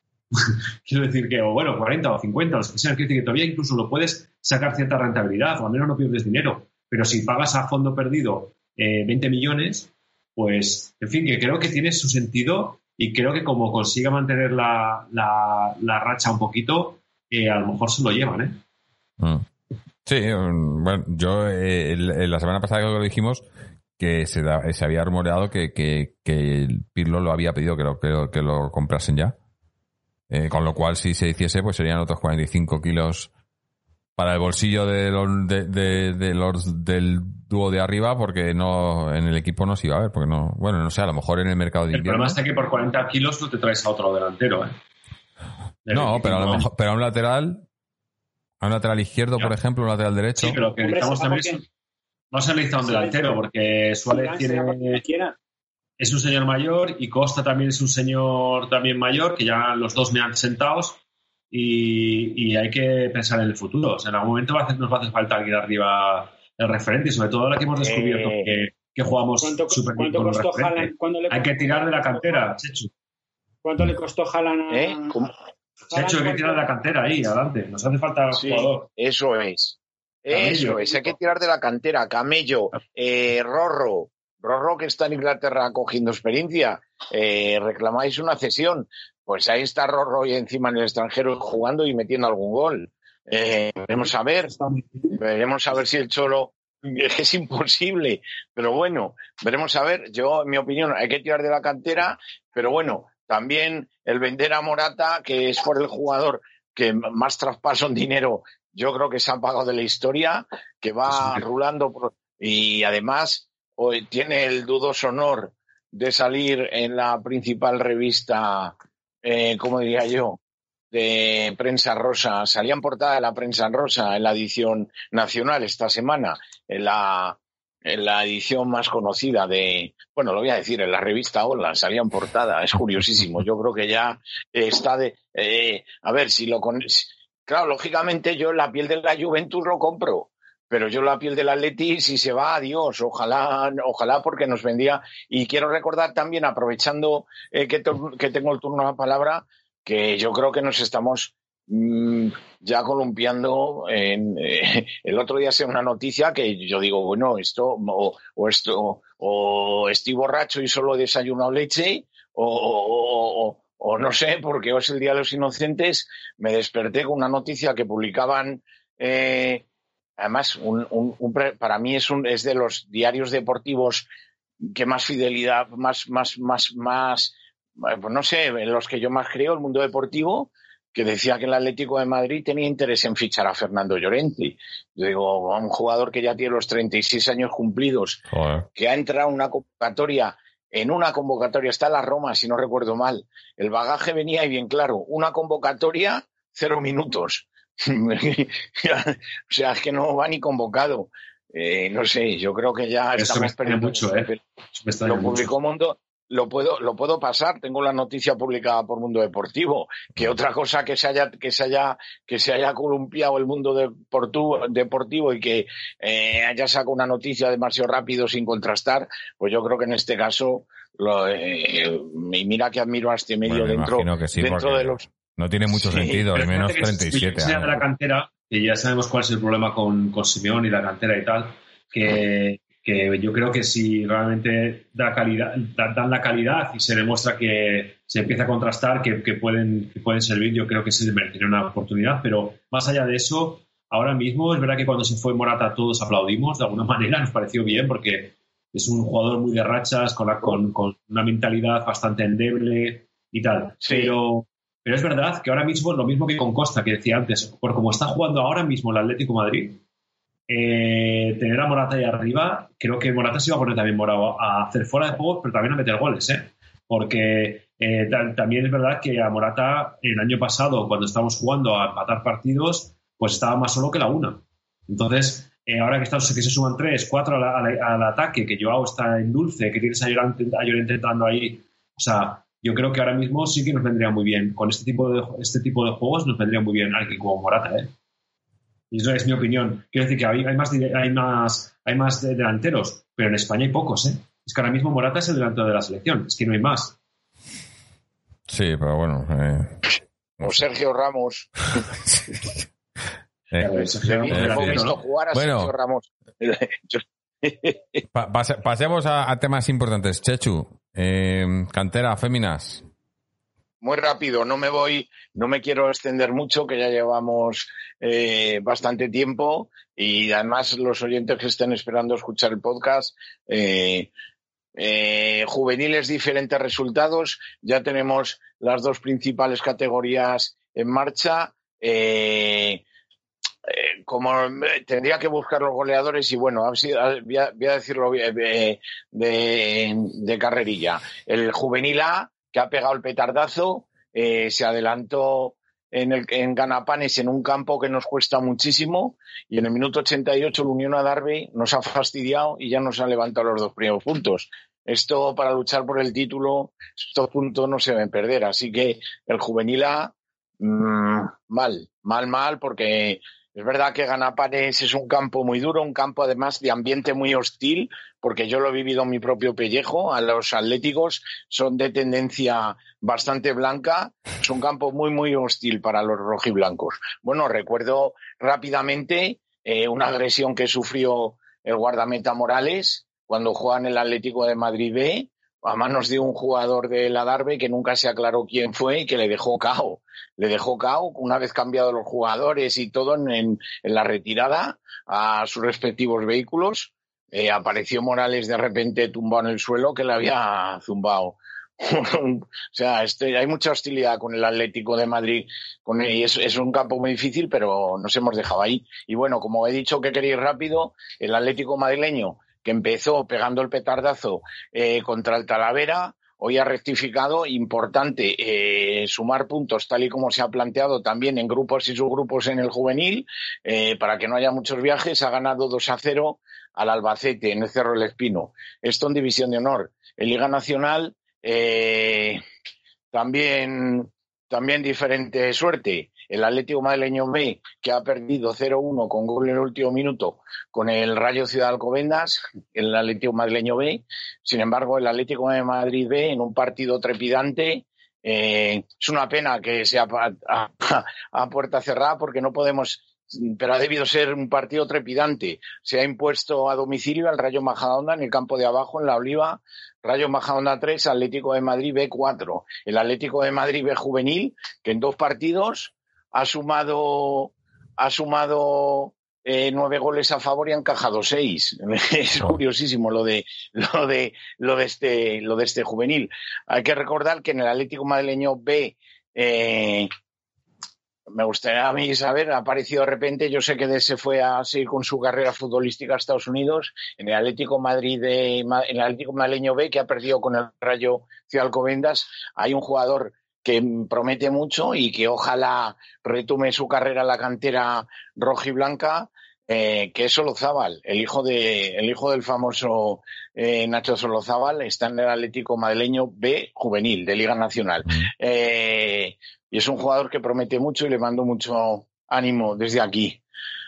C: Quiero decir que, o bueno, cuarenta o cincuenta, los que sean, quiero decir que todavía incluso lo puedes sacar cierta rentabilidad, o al menos no pierdes dinero. Pero si pagas a fondo perdido eh, veinte millones, pues, en fin, que creo que tiene su sentido y creo que como consiga mantener la, la, la racha un poquito, eh, a lo mejor se lo llevan, ¿eh?
B: Mm. Sí, bueno, yo eh, la semana pasada que lo dijimos, que se, da, se había rumoreado que, que, que Pirlo lo había pedido que lo, que lo, que lo comprasen ya. Eh, con lo cual, si se hiciese, pues serían otros cuarenta y cinco kilos para el bolsillo de los, de, de, de los del dúo de arriba, porque no en el equipo no se iba a ver, porque no, bueno, no sé, a lo mejor en el mercado de invierno.
C: El problema es que por cuarenta kilos no te traes a otro delantero, ¿eh?
B: No, pero a lo mejor, pero a un lateral, a un lateral izquierdo, ya. Por ejemplo, un lateral derecho.
C: Sí, pero que necesitamos también es, no se necesita un delantero, porque Suárez tiene, es un señor mayor y Costa también es un señor también mayor, que ya los dos me han sentados y, y hay que pensar en el futuro. O sea, en algún momento va a hacer, nos va a hacer falta alguien arriba el referente, y sobre todo ahora que hemos descubierto eh, que, que jugamos súper bien con los referentes. Hay que tirar de la cantera, Chechu.
D: ¿Cuánto le costó Haaland?
E: ¿Eh?
C: Se ha hecho que tirar de la cantera ahí, adelante. Nos hace falta
E: sí,
C: jugador.
E: Eso es. Camello. Eso es. Hay que tirar de la cantera. Camello, eh, Rorro. Rorro, que está en Inglaterra cogiendo experiencia. Eh, reclamáis una cesión. Pues ahí está Rorro y encima en el extranjero jugando y metiendo algún gol. Eh, veremos a ver. Veremos a ver si el Cholo... Es imposible. Pero bueno, veremos a ver. Yo, en mi opinión, hay que tirar de la cantera. Pero bueno, también el vender a Morata, que es por el jugador que más traspaso en dinero, yo creo que se ha pagado de la historia, que va sí. rulando por, y además hoy tiene el dudoso honor de salir en la principal revista, eh, ¿cómo diría yo?, de Prensa Rosa. Salía en portada de la Prensa Rosa en la edición nacional esta semana, en la en la edición más conocida de, bueno, lo voy a decir, en la revista Hola, salía en portada, es curiosísimo. Yo creo que ya está de, eh, a ver, si lo con, claro, lógicamente yo la piel de la Juventus lo compro, pero yo la piel del Atleti, si se va, adiós, ojalá, ojalá porque nos vendía. Y quiero recordar también, aprovechando eh, que, to, que tengo el turno a la palabra, que yo creo que nos estamos ya columpiando en, eh, el otro día sea una noticia que yo digo, bueno, esto o, o esto o estoy borracho y solo he desayunado leche o, o, o, o no sé, porque hoy es el Día de los Inocentes. Me desperté con una noticia que publicaban, eh, además un, un, un, para mí es, un, es de los diarios deportivos que más fidelidad, más, más, más, más, pues no sé, en los que yo más creo, el Mundo Deportivo, que decía que el Atlético de Madrid tenía interés en fichar a Fernando Llorente. Yo digo, a un jugador que ya tiene los treinta y seis años cumplidos, Joder. que ha entrado en una convocatoria, en una convocatoria, está en la Roma, si no recuerdo mal. El bagaje venía y bien claro, una convocatoria, cero minutos. O sea, es que no va ni convocado. Eh, no sé, yo creo que ya
C: Eso
E: estamos perdiendo
C: mucho, ¿eh?
E: Lo publicó Mundo. Lo puedo, lo puedo pasar, tengo la noticia publicada por Mundo Deportivo, que otra cosa que se haya, que se haya, que se haya columpiado el mundo deportivo, deportivo y que eh, haya sacado una noticia demasiado rápido sin contrastar, pues yo creo que en este caso, lo, eh, y mira que admiro a este medio bueno, dentro,
B: que sí,
E: dentro de los.
B: No tiene mucho sí, sentido, al menos treinta y siete años.
C: De la cantera, que ya sabemos cuál es el problema con, con Simeón y la cantera y tal, que. que yo creo que si realmente da calidad, dan la calidad y se demuestra que se empieza a contrastar que, que, pueden, que pueden servir, yo creo que se merecería una oportunidad. Pero más allá de eso, ahora mismo es verdad que cuando se fue Morata todos aplaudimos, de alguna manera nos pareció bien porque es un jugador muy de rachas, con, la, con, con una mentalidad bastante endeble y tal. Sí. Pero, pero es verdad que ahora mismo, lo mismo que con Costa, que decía antes, por como está jugando ahora mismo el Atlético de Madrid, Eh, tener a Morata ahí arriba, creo que Morata se iba a poner también morado a hacer fuera de juego, pero también a meter goles, ¿eh? Porque eh, t- también es verdad que a Morata el año pasado, cuando estábamos jugando a empatar partidos, pues estaba más solo que la una. Entonces, eh, ahora que, estamos, que se suman tres, cuatro al, al, al ataque, que Joao está en dulce, que tienes a Llorente, a Llorente entrando ahí, o sea, yo creo que ahora mismo sí que nos vendría muy bien, con este tipo de, este tipo de juegos nos vendría muy bien alguien como Morata, ¿eh? Y eso es mi opinión. Quiero decir que hay, hay, más, hay, más, hay más delanteros, pero en España hay pocos, ¿eh? Es que ahora mismo Morata es el delantero de la selección. Es que no hay más.
B: Sí, pero bueno. Eh...
E: O Sergio Ramos.
B: eh,
E: eh, Sergio eh, hemos visto ¿no? jugar a bueno, Sergio Ramos.
B: pa- pase, pasemos a, a temas importantes. Chechu, eh, cantera, féminas.
E: Muy rápido, no me voy, no me quiero extender mucho, que ya llevamos eh, bastante tiempo y además los oyentes que estén esperando escuchar el podcast, eh, eh, juveniles diferentes resultados, ya tenemos las dos principales categorías en marcha. Eh, eh, como tendría que buscar los goleadores y bueno, voy a, voy a decirlo de, de, de carrerilla. El juvenil A, que ha pegado el petardazo, eh, se adelantó en, el, en Ganapanes en un campo que nos cuesta muchísimo y en el minuto ochenta y ocho el Unión Adarve nos ha fastidiado y ya nos ha levantado los dos primeros puntos. Esto para luchar por el título, estos puntos no se deben perder, así que el juvenil A, mmm, mal, mal, mal, porque Es verdad que Ganapanes es un campo muy duro, un campo además de ambiente muy hostil, porque yo lo he vivido en mi propio pellejo. A los atléticos son de tendencia bastante blanca. Es un campo muy, muy hostil para los rojiblancos. Bueno, recuerdo rápidamente eh, una agresión que sufrió el guardameta Morales cuando jugaba en el Atlético de Madrid B, a manos de un jugador del Adarve que nunca se aclaró quién fue y que le dejó cao. Le dejó cao una vez cambiados los jugadores y todo en, en, en la retirada a sus respectivos vehículos. Eh, apareció Morales de repente tumbado en el suelo que le había zumbado. O sea, este, hay mucha hostilidad con el Atlético de Madrid. Con el, es, es un campo muy difícil, pero nos hemos dejado ahí. Y bueno, como he dicho que quería ir rápido, el Atlético madrileño, que empezó pegando el petardazo eh, contra el Talavera, hoy ha rectificado. Importante eh, sumar puntos tal y como se ha planteado también en grupos y subgrupos en el juvenil, eh, para que no haya muchos viajes. Ha ganado dos a cero al Albacete en el Cerro del Espino. Esto en División de Honor. En Liga Nacional eh, también, también diferente suerte. El Atlético madrileño B, que ha perdido cero uno con gol en el último minuto con el Rayo Ciudad Alcobendas, el Atlético madrileño B. Sin embargo, el Atlético de Madrid B, en un partido trepidante, eh, es una pena que sea a, a, a puerta cerrada, porque no podemos, pero ha debido ser un partido trepidante. Se ha impuesto a domicilio al Rayo Majadahonda en el campo de abajo, en La Oliva. Rayo Majadahonda tres, Atlético de Madrid B cuatro. El Atlético de Madrid B juvenil, que en dos partidos ha sumado ha sumado eh, nueve goles a favor y ha encajado seis. Es curiosísimo lo de lo de lo de este lo de este juvenil. Hay que recordar que en el Atlético madrileño B, eh, me gustaría a mí saber, ha aparecido de repente, yo sé que se fue a seguir con su carrera futbolística a Estados Unidos, en el Atlético Madrid de, en el Atlético madrileño B, que ha perdido con el Rayo Ciudad Alcobendas. Hay un jugador que promete mucho y que ojalá retome su carrera en la cantera rojiblanca, eh, que es Solozábal, el hijo de el hijo del famoso eh, Nacho Solozábal. Está en el Atlético madrileño B juvenil de Liga Nacional. Eh, y es un jugador que promete mucho y le mando mucho ánimo desde aquí.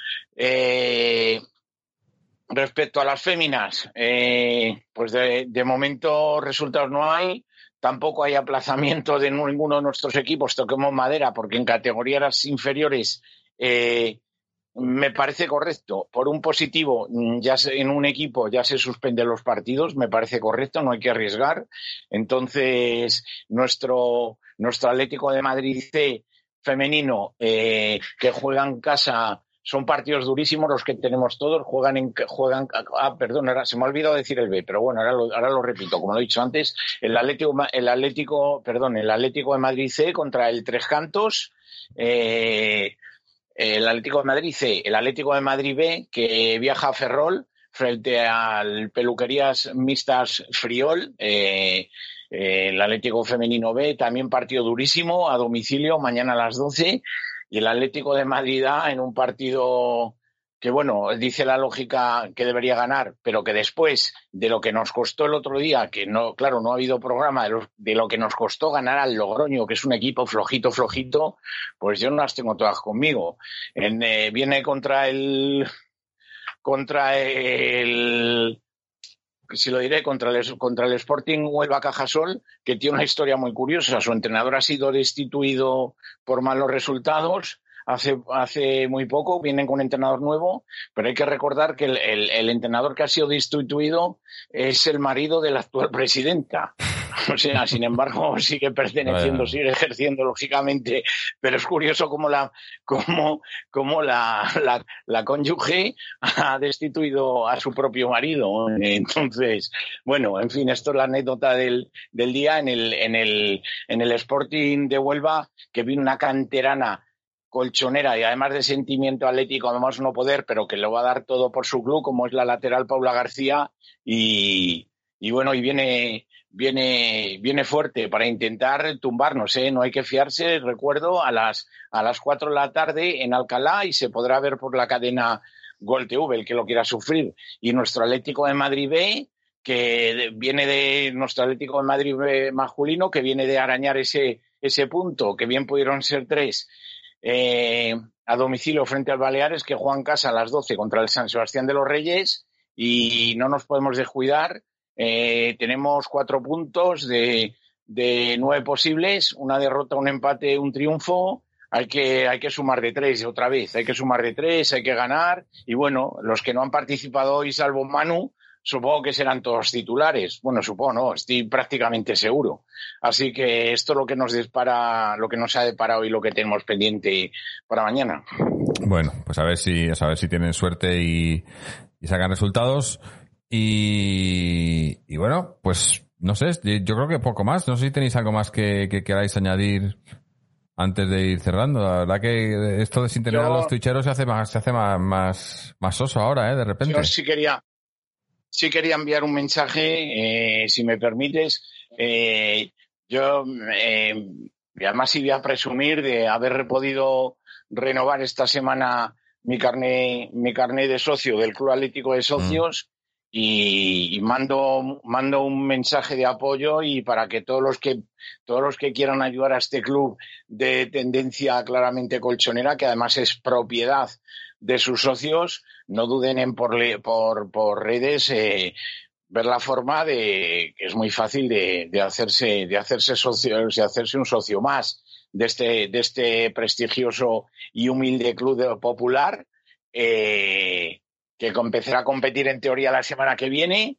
E: Eh, respecto a las féminas, eh, pues de, de momento resultados no hay. Tampoco hay aplazamiento de ninguno de nuestros equipos, toquemos madera, porque en categorías inferiores eh, me parece correcto. Por un positivo, ya se, en un equipo ya se suspenden los partidos, me parece correcto, no hay que arriesgar. Entonces, nuestro, nuestro Atlético de Madrid C femenino, eh, que juega en casa, son partidos durísimos los que tenemos todos, juegan en, juegan, ah, perdón, ahora se me ha olvidado decir el B, pero bueno, ahora lo, ahora lo repito, como lo he dicho antes, el Atlético, el Atlético, perdón, el Atlético de Madrid C contra el Tres Cantos, eh, el Atlético de Madrid C, el Atlético de Madrid B, que viaja a Ferrol frente al Peluquerías Mixtas Friol, eh, eh, el Atlético Femenino B, también partido durísimo, a domicilio, mañana a las doce. Y el Atlético de Madrid A, en un partido que, bueno, dice la lógica que debería ganar, pero que después de lo que nos costó el otro día, que no, claro, no ha habido programa, de lo, de lo que nos costó ganar al Logroño, que es un equipo flojito, flojito, pues yo no las tengo todas conmigo. En, eh, viene contra el, contra el, si lo diré, contra el, contra el Sporting Huelva Cajasol, que tiene una historia muy curiosa. Su entrenador ha sido destituido por malos resultados hace, hace muy poco, vienen con un entrenador nuevo, pero hay que recordar que el, el, el entrenador que ha sido destituido es el marido de la actual presidenta. O sea, sin embargo, sigue perteneciendo, sigue ejerciendo, lógicamente, pero es curioso cómo la, cómo, cómo la, la, la cónyuge ha destituido a su propio marido. Entonces, bueno, en fin, esto es la anécdota del, del día. En el, en el, en el Sporting de Huelva, que vino una canterana colchonera y además de sentimiento atlético, además no poder, pero que lo va a dar todo por su club, como es la lateral Paula García, y, y bueno, y viene, viene, viene fuerte para intentar tumbarnos, ¿eh? No hay que fiarse, recuerdo, a las, a las cuatro de la tarde en Alcalá, y se podrá ver por la cadena Gol T V, el que lo quiera sufrir. Y nuestro Atlético de Madrid B, que viene de nuestro Atlético de Madrid B masculino, que viene de arañar ese, ese punto, que bien pudieron ser tres, Eh, a domicilio frente al Baleares, que juega en casa a las doce contra el San Sebastián de los Reyes, y no nos podemos descuidar. Eh, tenemos cuatro puntos de, de nueve posibles, una derrota, un empate, un triunfo. Hay que, hay que sumar de tres otra vez, hay que sumar de tres, hay que ganar. Y bueno, los que no han participado hoy, salvo Manu, supongo que serán todos titulares. Bueno, supongo, no, estoy prácticamente seguro. Así que esto es lo que nos depara, lo que nos ha deparado y lo que tenemos pendiente para mañana.
B: Bueno, pues a ver si, a ver si tienen suerte y, y sacan resultados. Y, y bueno, pues no sé, yo creo que poco más. No sé si tenéis algo más que, que queráis añadir antes de ir cerrando. La verdad que esto de sin tener yo, a los twitcheros se hace más, se hace más, más, más soso ahora, ¿eh? De repente.
E: Yo sí quería, sí quería enviar un mensaje, eh, si me permites. Eh, yo, eh, y además sí voy a presumir de haber podido renovar esta semana mi carné, mi carné de socio del Club Atlético de Socios. Mm. Y, y mando mando un mensaje de apoyo y para que todos los que todos los que quieran ayudar a este club de tendencia claramente colchonera, que además es propiedad de sus socios, no duden en por por, por redes eh, ver la forma de que es muy fácil de, de hacerse de hacerse socio, de hacerse un socio más de este de este prestigioso y humilde club popular. Eh, que empezará a competir en teoría la semana que viene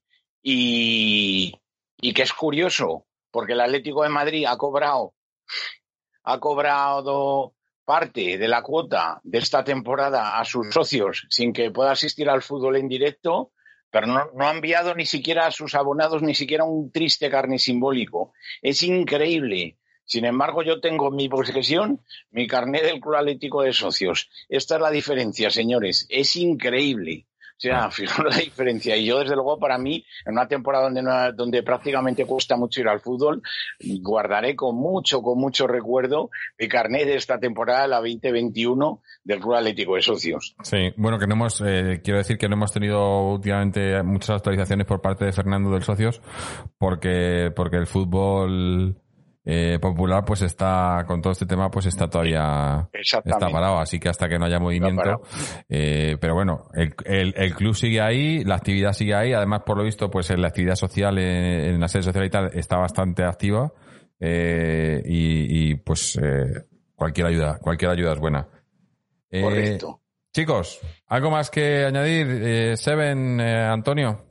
E: y, y que es curioso porque el Atlético de Madrid ha cobrado ha cobrado parte de la cuota de esta temporada a sus socios sin que pueda asistir al fútbol en directo, pero no, no ha enviado ni siquiera a sus abonados ni siquiera un triste carné simbólico. Es increíble. Sin embargo, yo tengo en mi posesión mi carné del Club Atlético de Socios. Esta es la diferencia, señores. Es increíble. O sea, fijaros la diferencia. Y yo, desde luego, para mí, en una temporada donde, no, donde prácticamente cuesta mucho ir al fútbol, guardaré con mucho, con mucho recuerdo mi carnet de esta temporada, la veinte veintiuno, del Club Atlético de Socios.
B: Sí, bueno, que no hemos, eh, quiero decir que no hemos tenido últimamente muchas actualizaciones por parte de Fernando del Socios, porque, porque el fútbol... Eh, popular pues está con todo este tema pues está todavía está parado, así que hasta que no haya movimiento eh, pero bueno el, el, el club sigue ahí, la actividad sigue ahí, además por lo visto pues en la actividad social en, en la sede social y tal está bastante activa eh, y, y pues eh, cualquier ayuda cualquier ayuda es buena. Eh,
E: correcto.
B: Chicos, ¿algo más que añadir? eh, Seven, eh, Antonio.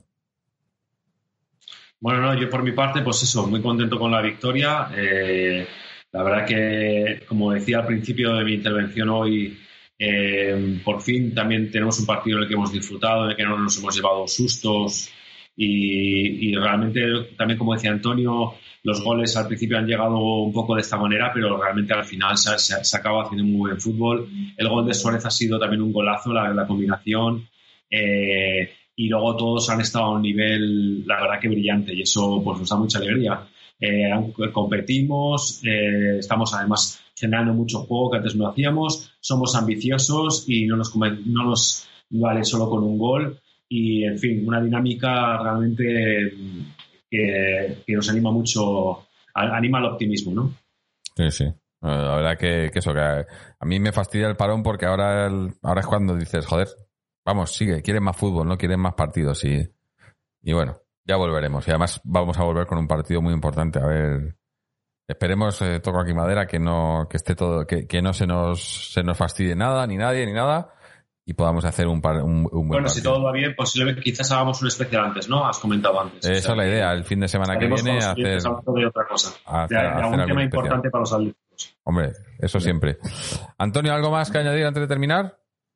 C: Bueno, no, yo por mi parte, pues eso, muy contento con la victoria. Eh, la verdad que, como decía al principio de mi intervención hoy, eh, por fin también tenemos un partido en el que hemos disfrutado, en el que no nos hemos llevado sustos y, y realmente, también como decía Antonio, los goles al principio han llegado un poco de esta manera, pero realmente al final se, se, se acaba haciendo muy buen fútbol. El gol de Suárez ha sido también un golazo, la, la combinación. Eh, y luego todos han estado a un nivel, la verdad que brillante, y eso pues nos da mucha alegría. Eh, competimos, eh, estamos además generando mucho juego que antes no hacíamos, somos ambiciosos y no nos, no nos vale solo con un gol y, en fin, una dinámica realmente que, que nos anima mucho, anima al optimismo, ¿no?
B: Sí, sí. La verdad que, que eso, que a, a mí me fastidia el parón porque ahora, el, ahora es cuando dices, joder, vamos, sigue, quieren más fútbol, ¿no? Quieren más partidos y, y bueno, ya volveremos. Y además vamos a volver con un partido muy importante. A ver, esperemos, eh, toco aquí madera, que no, que esté todo, que, que no se nos, se nos fastidie nada, ni nadie, ni nada, y podamos hacer un, par, un, un buen
C: Bueno,
B: partido.
C: Si todo va bien, posiblemente quizás hagamos un especial antes, ¿no? Has comentado antes.
B: Esa o sea, es la idea, el fin de semana que viene hacer,
C: de otra cosa,
B: hacer,
C: de, de
B: hacer
C: algún tema
B: especial.
C: importante para los atléticos.
B: Hombre, eso sí. Siempre. Antonio, ¿algo más que añadir antes de terminar?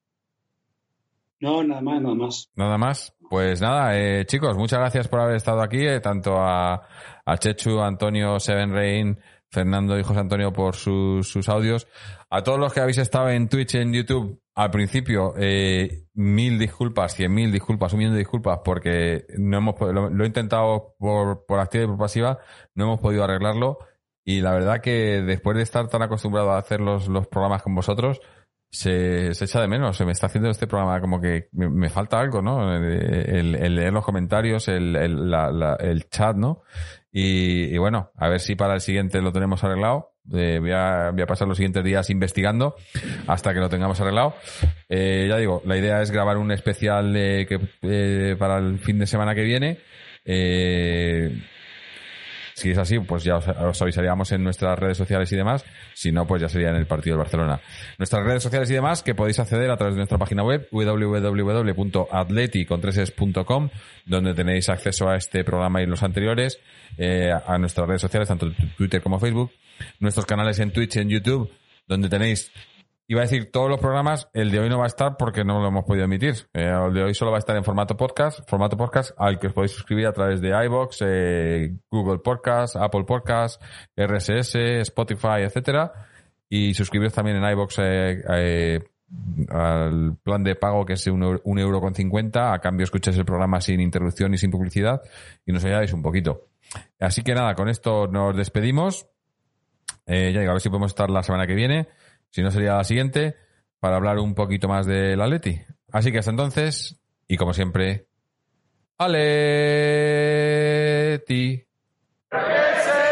D: No, nada más, nada más.
B: Nada más. Pues nada, eh, chicos, muchas gracias por haber estado aquí, eh, tanto a, a Chechu, Antonio, Seven Rain, Fernando y José Antonio por sus, sus audios. A todos los que habéis estado en Twitch, en YouTube, al principio, eh, mil disculpas, cien mil disculpas, un millón de disculpas, porque no hemos lo, lo he intentado por, por activa y por pasiva, no hemos podido arreglarlo, y la verdad que después de estar tan acostumbrado a hacer los, los programas con vosotros, Se, se echa de menos, se me está haciendo este programa como que me, me falta algo, ¿no? El, el leer los comentarios, el, el, la, la, el chat, ¿no? Y, y bueno, a ver si para el siguiente lo tenemos arreglado, Eh, voy, a, voy a pasar los siguientes días investigando hasta que lo tengamos arreglado. Eh, ya digo, la idea es grabar un especial eh, que, eh, para el fin de semana que viene. Eh, si es así, pues ya os, os avisaríamos en nuestras redes sociales y demás. Si no, pues ya sería en el partido del Barcelona. Nuestras redes sociales y demás, que podéis acceder a través de nuestra página web, w w w punto atleti con tres es punto com, donde tenéis acceso a este programa y los anteriores, eh, a nuestras redes sociales, tanto Twitter como Facebook, nuestros canales en Twitch y en YouTube, donde tenéis, iba a decir todos los programas. El de hoy no va a estar porque no lo hemos podido emitir. Eh, el de hoy solo va a estar en formato podcast, formato podcast al que os podéis suscribir a través de iVoox, eh, Google Podcast, Apple Podcast, R S S, Spotify, etcétera. Y suscribiros también en iVoox eh, eh, al plan de pago, que es un euro, un euro con cincuenta. A cambio escucháis el programa sin interrupción y sin publicidad y nos ayudáis un poquito. Así que nada, con esto nos despedimos. Eh, ya digo, a ver si podemos estar la semana que viene. Si no, sería la siguiente, para hablar un poquito más del Atleti. Así que hasta entonces, y como siempre, Atleti.